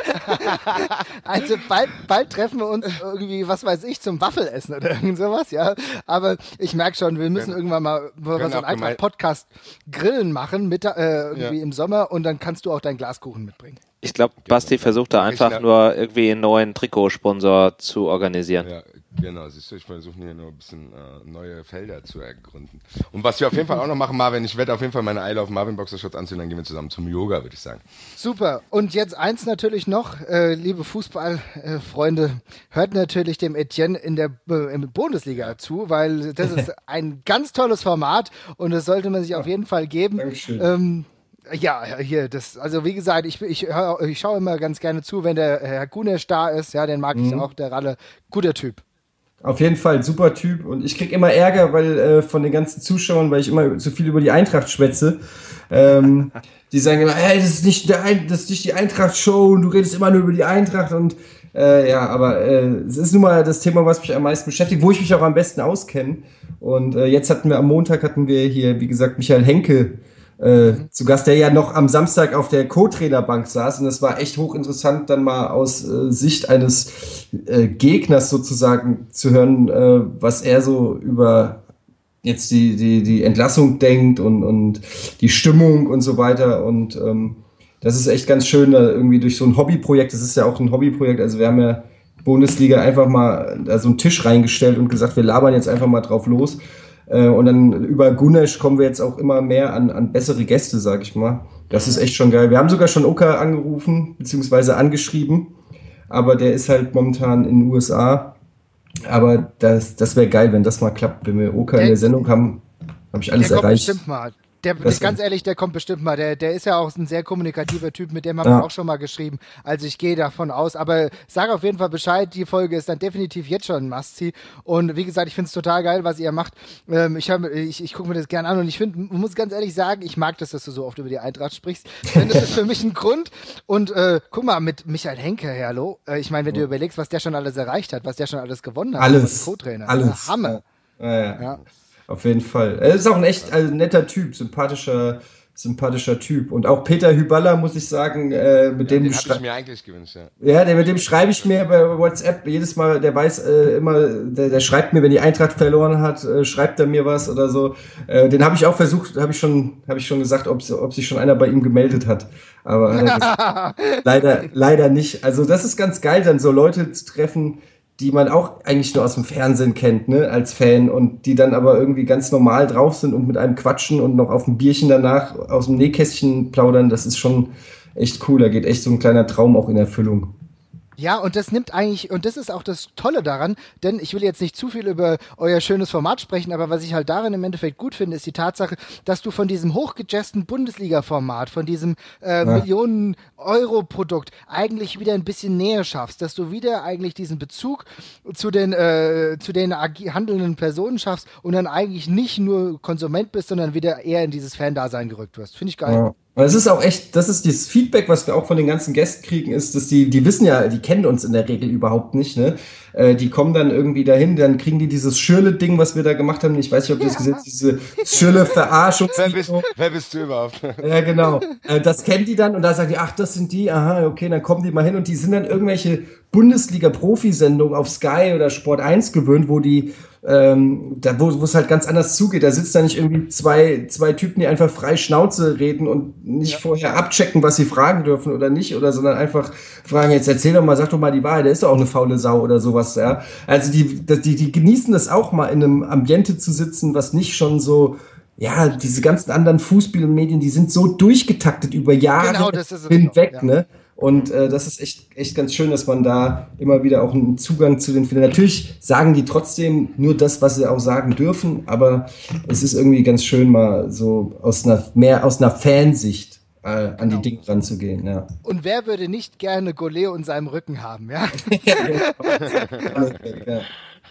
Also bald, bald treffen wir uns irgendwie, was weiß ich, zum Waffelessen oder irgend sowas, ja. Aber ich merke schon, wir müssen Können- irgendwann mal was so auch ein gemein- Podcast Grillen machen, mit, äh, irgendwie Ja. im Sommer und dann kannst du auch deinen Glaskuchen mitbringen. Ich glaube, Basti versucht da Mach ich einfach ne- nur irgendwie einen neuen Trikotsponsor zu organisieren. Ja, genau, siehst du, ich versuche hier nur ein bisschen äh, neue Felder zu ergründen. Und was wir auf jeden Fall auch noch machen, Marvin, ich werde auf jeden Fall meine Eile auf Marvin Boxershorts anziehen, dann gehen wir zusammen zum Yoga, würde ich sagen. Super. Und jetzt eins natürlich noch, äh, liebe Fußballfreunde, hört natürlich dem Etienne in der äh, in der Bundesliga zu, weil das ist ein ganz tolles Format und das sollte man sich auf jeden Fall geben. Dankeschön. Ähm, ja, hier, das, also wie gesagt, ich, ich, hör, ich schaue immer ganz gerne zu, wenn der Herr Gunesch da ist, ja, den mag ich auch, der Ralle, guter Typ. Auf jeden Fall, super Typ. Und ich krieg immer Ärger, weil äh, von den ganzen Zuschauern, weil ich immer so viel über die Eintracht schwätze. Ähm, die sagen immer, hey, das ist nicht der Ein das ist nicht die Eintracht-Show und du redest immer nur über die Eintracht und äh, ja, aber äh, es ist nun mal das Thema, was mich am meisten beschäftigt, wo ich mich auch am besten auskenne. Und äh, jetzt hatten wir am Montag hatten wir hier, wie gesagt, Michael Henke äh, zu Gast, der ja noch am Samstag auf der Co-Trainerbank saß und das war echt hochinteressant, dann mal aus äh, Sicht eines äh, Gegners sozusagen zu hören, äh, was er so über jetzt die, die, die Entlassung denkt und, und die Stimmung und so weiter und ähm, das ist echt ganz schön, da irgendwie durch so ein Hobbyprojekt, das ist ja auch ein Hobbyprojekt, also wir haben ja Bundesliga einfach mal da so einen Tisch reingestellt und gesagt, wir labern jetzt einfach mal drauf los. Und dann über Gunesch kommen wir jetzt auch immer mehr an, an bessere Gäste, sag ich mal. Das ist echt schon geil. Wir haben sogar schon Oka angerufen, beziehungsweise angeschrieben. Aber der ist halt momentan in den U S A. Aber das, das wäre geil, wenn das mal klappt. Wenn wir Oka in der Sendung haben, habe ich alles Der kommt erreicht. bestimmt mal. Der, Das- ganz ehrlich, der kommt bestimmt mal. Der, der ist ja auch ein sehr kommunikativer Typ, mit dem haben Ja. wir auch schon mal geschrieben. Also ich gehe davon aus. Aber sag auf jeden Fall Bescheid, die Folge ist dann definitiv jetzt schon ein Must-See. Und wie gesagt, ich finde es total geil, was ihr macht. Ähm, ich hab, ich, ich gucke mir das gerne an und ich finde, muss ganz ehrlich sagen, ich mag das, dass du so oft über die Eintracht sprichst. Denn das ist für mich ein Grund. Und äh, guck mal, mit Michael Henke, hey, hallo. Äh, ich meine, wenn du überlegst, was der schon alles erreicht hat, was der schon alles gewonnen hat. Alles. als Co-Trainer. Alles. Hammer. Ja, ja. Ja. Auf jeden Fall. Er ist auch ein echt also netter Typ, sympathischer, sympathischer Typ. Und auch Peter Hyballa, muss ich sagen, äh, mit dem Den du habe ich mir eigentlich gewünscht, ja. Ja, der, mit dem schreibe ich mir bei WhatsApp jedes Mal, der weiß äh, immer, der, der schreibt mir, wenn die Eintracht verloren hat, äh, schreibt er mir was oder so. Äh, den habe ich auch versucht, habe ich schon, habe ich schon gesagt, ob, ob sich schon einer bei ihm gemeldet hat. Aber hat er gesagt, leider, leider nicht. Also das ist ganz geil, dann so Leute zu treffen, die man auch eigentlich nur aus dem Fernsehen kennt, ne, als Fan und die dann aber irgendwie ganz normal drauf sind und mit einem quatschen und noch auf ein Bierchen danach aus dem Nähkästchen plaudern. Das ist schon echt cool. Da geht echt so ein kleiner Traum auch in Erfüllung. Ja, und das nimmt eigentlich, und das ist auch das Tolle daran, denn ich will jetzt nicht zu viel über euer schönes Format sprechen, aber was ich halt darin im Endeffekt gut finde, ist die Tatsache, dass du von diesem hochgejazzten Bundesliga-Format, von diesem äh, Millionen-Euro-Produkt eigentlich wieder ein bisschen näher schaffst, dass du wieder eigentlich diesen Bezug zu den, äh, zu den agi- handelnden Personen schaffst und dann eigentlich nicht nur Konsument bist, sondern wieder eher in dieses Fan-Dasein gerückt wirst. Finde ich geil. Ja. Und es ist auch echt, das ist dieses Feedback, was wir auch von den ganzen Gästen kriegen, ist, dass die, die wissen ja, die kennen uns in der Regel überhaupt nicht, ne? Äh, die kommen dann irgendwie dahin, dann kriegen die dieses Schirle-Ding, was wir da gemacht haben. Ich weiß nicht, ob ihr das gesehen habt, diese Schirle-Verarschung. Wer bist, wer bist du überhaupt? Ja, genau. Äh, das kennen die dann und da sagen die, ach, das sind die, aha, okay, dann kommen die mal hin und die sind dann irgendwelche Bundesliga-Profisendungen auf Sky oder Sport eins gewöhnt, wo die ähm, da, wo es halt ganz anders zugeht. Da sitzt da nicht irgendwie zwei, zwei Typen, die einfach frei Schnauze reden und nicht ja. vorher abchecken, was sie fragen dürfen oder nicht, oder sondern einfach fragen, jetzt erzähl doch mal, sag doch mal die Wahrheit, der ist doch auch eine faule Sau oder sowas, ja. Also die, die, die genießen das auch mal in einem Ambiente zu sitzen, was nicht schon so, ja, diese ganzen anderen Fußballmedien, die sind so durchgetaktet über Jahre genau, das ist hinweg, ja. ne? Und äh, das ist echt, echt ganz schön, dass man da immer wieder auch einen Zugang zu den findet. Natürlich sagen die trotzdem nur das, was sie auch sagen dürfen, aber es ist irgendwie ganz schön, mal so aus einer, mehr aus einer Fansicht äh, an genau. die Dinge ranzugehen. Ja. Und wer würde nicht gerne Goleo in seinem Rücken haben, ja? ja, ja.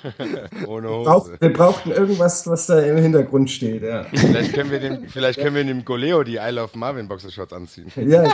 Ohne Brauch, Hose. wir brauchten irgendwas, was da im Hintergrund steht, ja. Vielleicht können wir dem, vielleicht können wir dem Goleo die I Love Marvin Boxershorts anziehen. ja.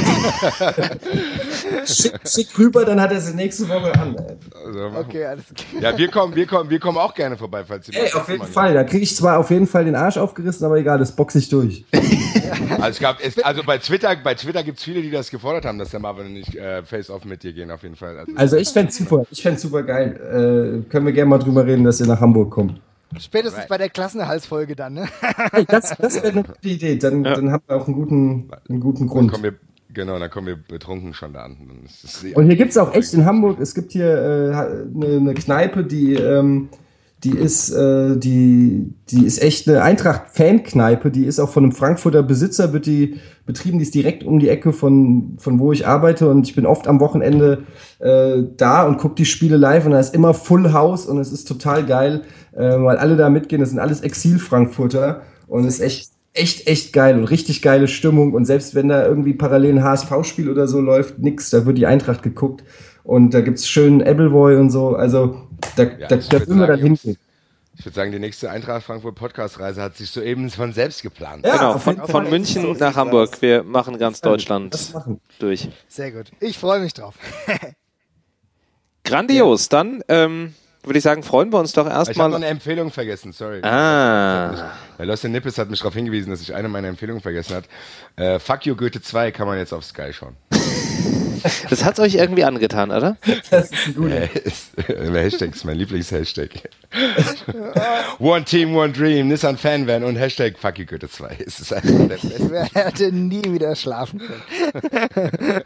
schick, schick rüber, dann hat er sie nächste Woche an. Ey, Also, machen Okay, wir. alles klar. Ja, wir kommen, wir kommen, wir kommen auch gerne vorbei, falls ihr ey mal auf jeden machen Fall. Da kriege ich zwar auf jeden Fall den Arsch aufgerissen, aber egal, das boxe ich durch. Also, es gab, es, also bei Twitter, bei Twitter gibt es viele, die das gefordert haben, dass der Marvin und ich äh, Face-Off mit dir gehen, auf jeden Fall. Also, Also ich fänd's super. Ich fänd's super geil. Äh, können wir gerne mal drüber reden, dass ihr nach Hamburg kommt. Spätestens Right. bei der Klassenerhaltsfolge dann, ne? Hey, das das wäre eine gute Idee. Dann, Ja. dann haben wir auch einen guten, einen guten dann Grund. kommen wir, genau, dann kommen wir betrunken schon da an. Dann ist es sehr- Und hier gibt's auch echt in Hamburg, es gibt hier äh, eine, eine Kneipe, die, ähm, die ist, äh, die, die ist echt eine Eintracht-Fan-Kneipe, die ist auch von einem Frankfurter Besitzer, wird die betrieben, die ist direkt um die Ecke von, von wo ich arbeite und ich bin oft am Wochenende äh, da und gucke die Spiele live und da ist immer Full House und es ist total geil, äh, weil alle da mitgehen, das sind alles Exil-Frankfurter und es ist echt echt, echt geil und richtig geile Stimmung und selbst wenn da irgendwie parallel ein H S V-Spiel oder so läuft, nix, da wird die Eintracht geguckt und da gibt's schönen Appleboy und so, also da, Ja, da, ich da würd würden wir dann sagen, Jungs, hingehen. Ich würde sagen, die nächste Eintracht Frankfurt Podcast-Reise hat sich soeben von selbst geplant. Ja, Genau, auf von, jeden von Fall. München So nach sieht's Hamburg. aus. Wir machen ganz Das Deutschland machen. durch. Sehr gut. Ich freue mich drauf. Grandios. Dann ähm, würde ich sagen, freuen wir uns doch Ich habe noch erstmal. eine Empfehlung vergessen, sorry. Ah, Weil Lost in Nippes hat mich darauf hingewiesen, dass ich eine meiner Empfehlungen vergessen hat. Äh, Fuck You Goethe zwei kann man jetzt auf Sky schauen. das hat's euch irgendwie angetan, oder? Das ist ein guter. Äh, ist, äh, Hashtag ist mein Lieblingshashtag. One Team, One Dream, Nissan Fanvan und Hashtag Fuck You Goethe zwei. Es ist einfach der beste. Wer hätte nie wieder schlafen können?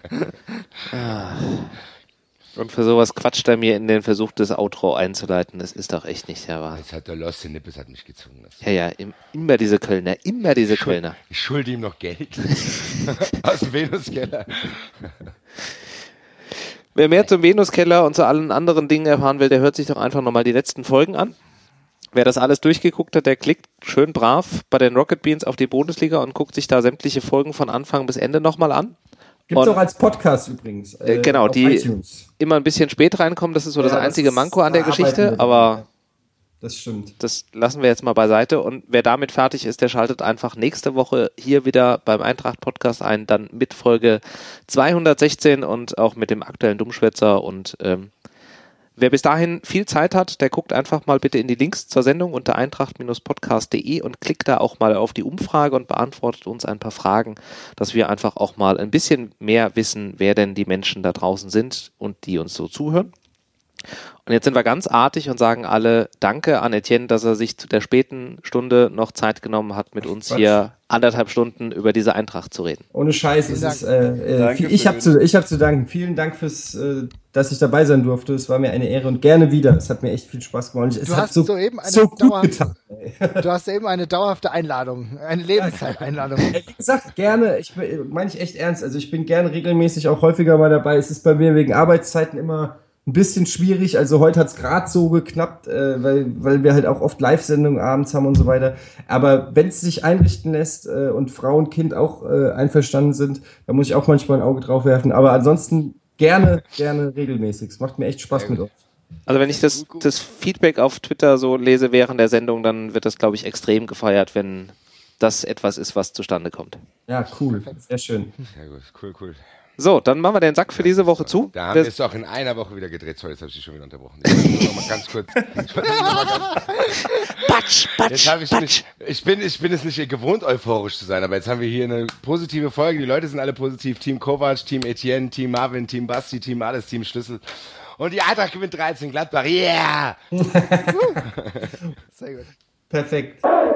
Und für sowas quatscht er mir in den Versuch, das Outro einzuleiten. Das ist doch echt nicht der Wahrheit. Jetzt hat der Lost in Nippes hat mich gezwungen. Das Ja, ja, im, immer diese Kölner, immer diese Schuld- Kölner. Ich schulde ihm noch Geld. Aus dem Venuskeller. Wer mehr zum Venuskeller und zu allen anderen Dingen erfahren will, der hört sich doch einfach nochmal die letzten Folgen an. Wer das alles durchgeguckt hat, der klickt schön brav bei den Rocket Beans auf die Bundesliga und guckt sich da sämtliche Folgen von Anfang bis Ende nochmal an. Gibt's Und- auch als Podcast übrigens. Äh, genau, auf die iTunes. immer ein bisschen spät reinkommen, das ist so das Ja, einzige ist- Manko an der da arbeiten Geschichte, wir dran. aber Das stimmt. das lassen wir jetzt mal beiseite. Und wer damit fertig ist, der schaltet einfach nächste Woche hier wieder beim Eintracht-Podcast ein, dann mit Folge zweihundertsechzehn und auch mit dem aktuellen Dummschwätzer. Und ähm, wer bis dahin viel Zeit hat, der guckt einfach mal bitte in die Links zur Sendung unter eintracht podcast punkt de und klickt da auch mal auf die Umfrage und beantwortet uns ein paar Fragen, dass wir einfach auch mal ein bisschen mehr wissen, wer denn die Menschen da draußen sind und die uns so zuhören. Und jetzt sind wir ganz artig und sagen alle Danke an Etienne, dass er sich zu der späten Stunde noch Zeit genommen hat, mit uns Quatsch. hier anderthalb Stunden über diese Eintracht zu reden. Ohne Scheiß, es Vielen ist, äh, äh, Danke viel, ich für habe den- zu, ich hab zu danken. Vielen Dank fürs, äh, dass ich dabei sein durfte. Es war mir eine Ehre und gerne wieder. Es hat mir echt viel Spaß gemacht. Und es Du hat hast so, soeben eine so gut dauerhafte- getan. Ey. Du hast eben eine dauerhafte Einladung, eine Lebenszeiteinladung. Ey, Wie gesagt, gerne, ich bin- meine ich echt ernst. Also ich bin gerne regelmäßig auch häufiger mal dabei. Es ist bei mir wegen Arbeitszeiten immer ein bisschen schwierig. Also heute hat's gerade so geknappt, äh, weil, weil wir halt auch oft Live-Sendungen abends haben und so weiter. Aber wenn es sich einrichten lässt äh, und Frau und Kind auch äh, einverstanden sind, da muss ich auch manchmal ein Auge drauf werfen. Aber ansonsten gerne, gerne regelmäßig. Es macht mir echt Spaß mit euch. Also wenn ich das, das Feedback auf Twitter so lese während der Sendung, dann wird das, glaube ich, extrem gefeiert, wenn das etwas ist, was zustande kommt. Ja, cool. Sehr schön. Sehr gut, cool, cool. So, dann machen wir den Sack für diese Woche zu. Da haben Wir- wir es auch in einer Woche wieder gedreht. Sorry, jetzt habe ich dich schon wieder unterbrochen. Ich wollte nur noch mal ganz kurz. Ich wollte nur noch mal ganz, Patsch, patsch, jetzt habe ich patsch. nicht, ich bin, ich bin es nicht gewohnt, euphorisch zu sein, aber jetzt haben wir hier eine positive Folge. Die Leute sind alle positiv. Team Kovac, Team Etienne, Team Marvin, Team Basti, Team alles, Team Schlüssel. Und die Eintracht gewinnt dreizehn Gladbach. Yeah! Sehr gut. Perfekt.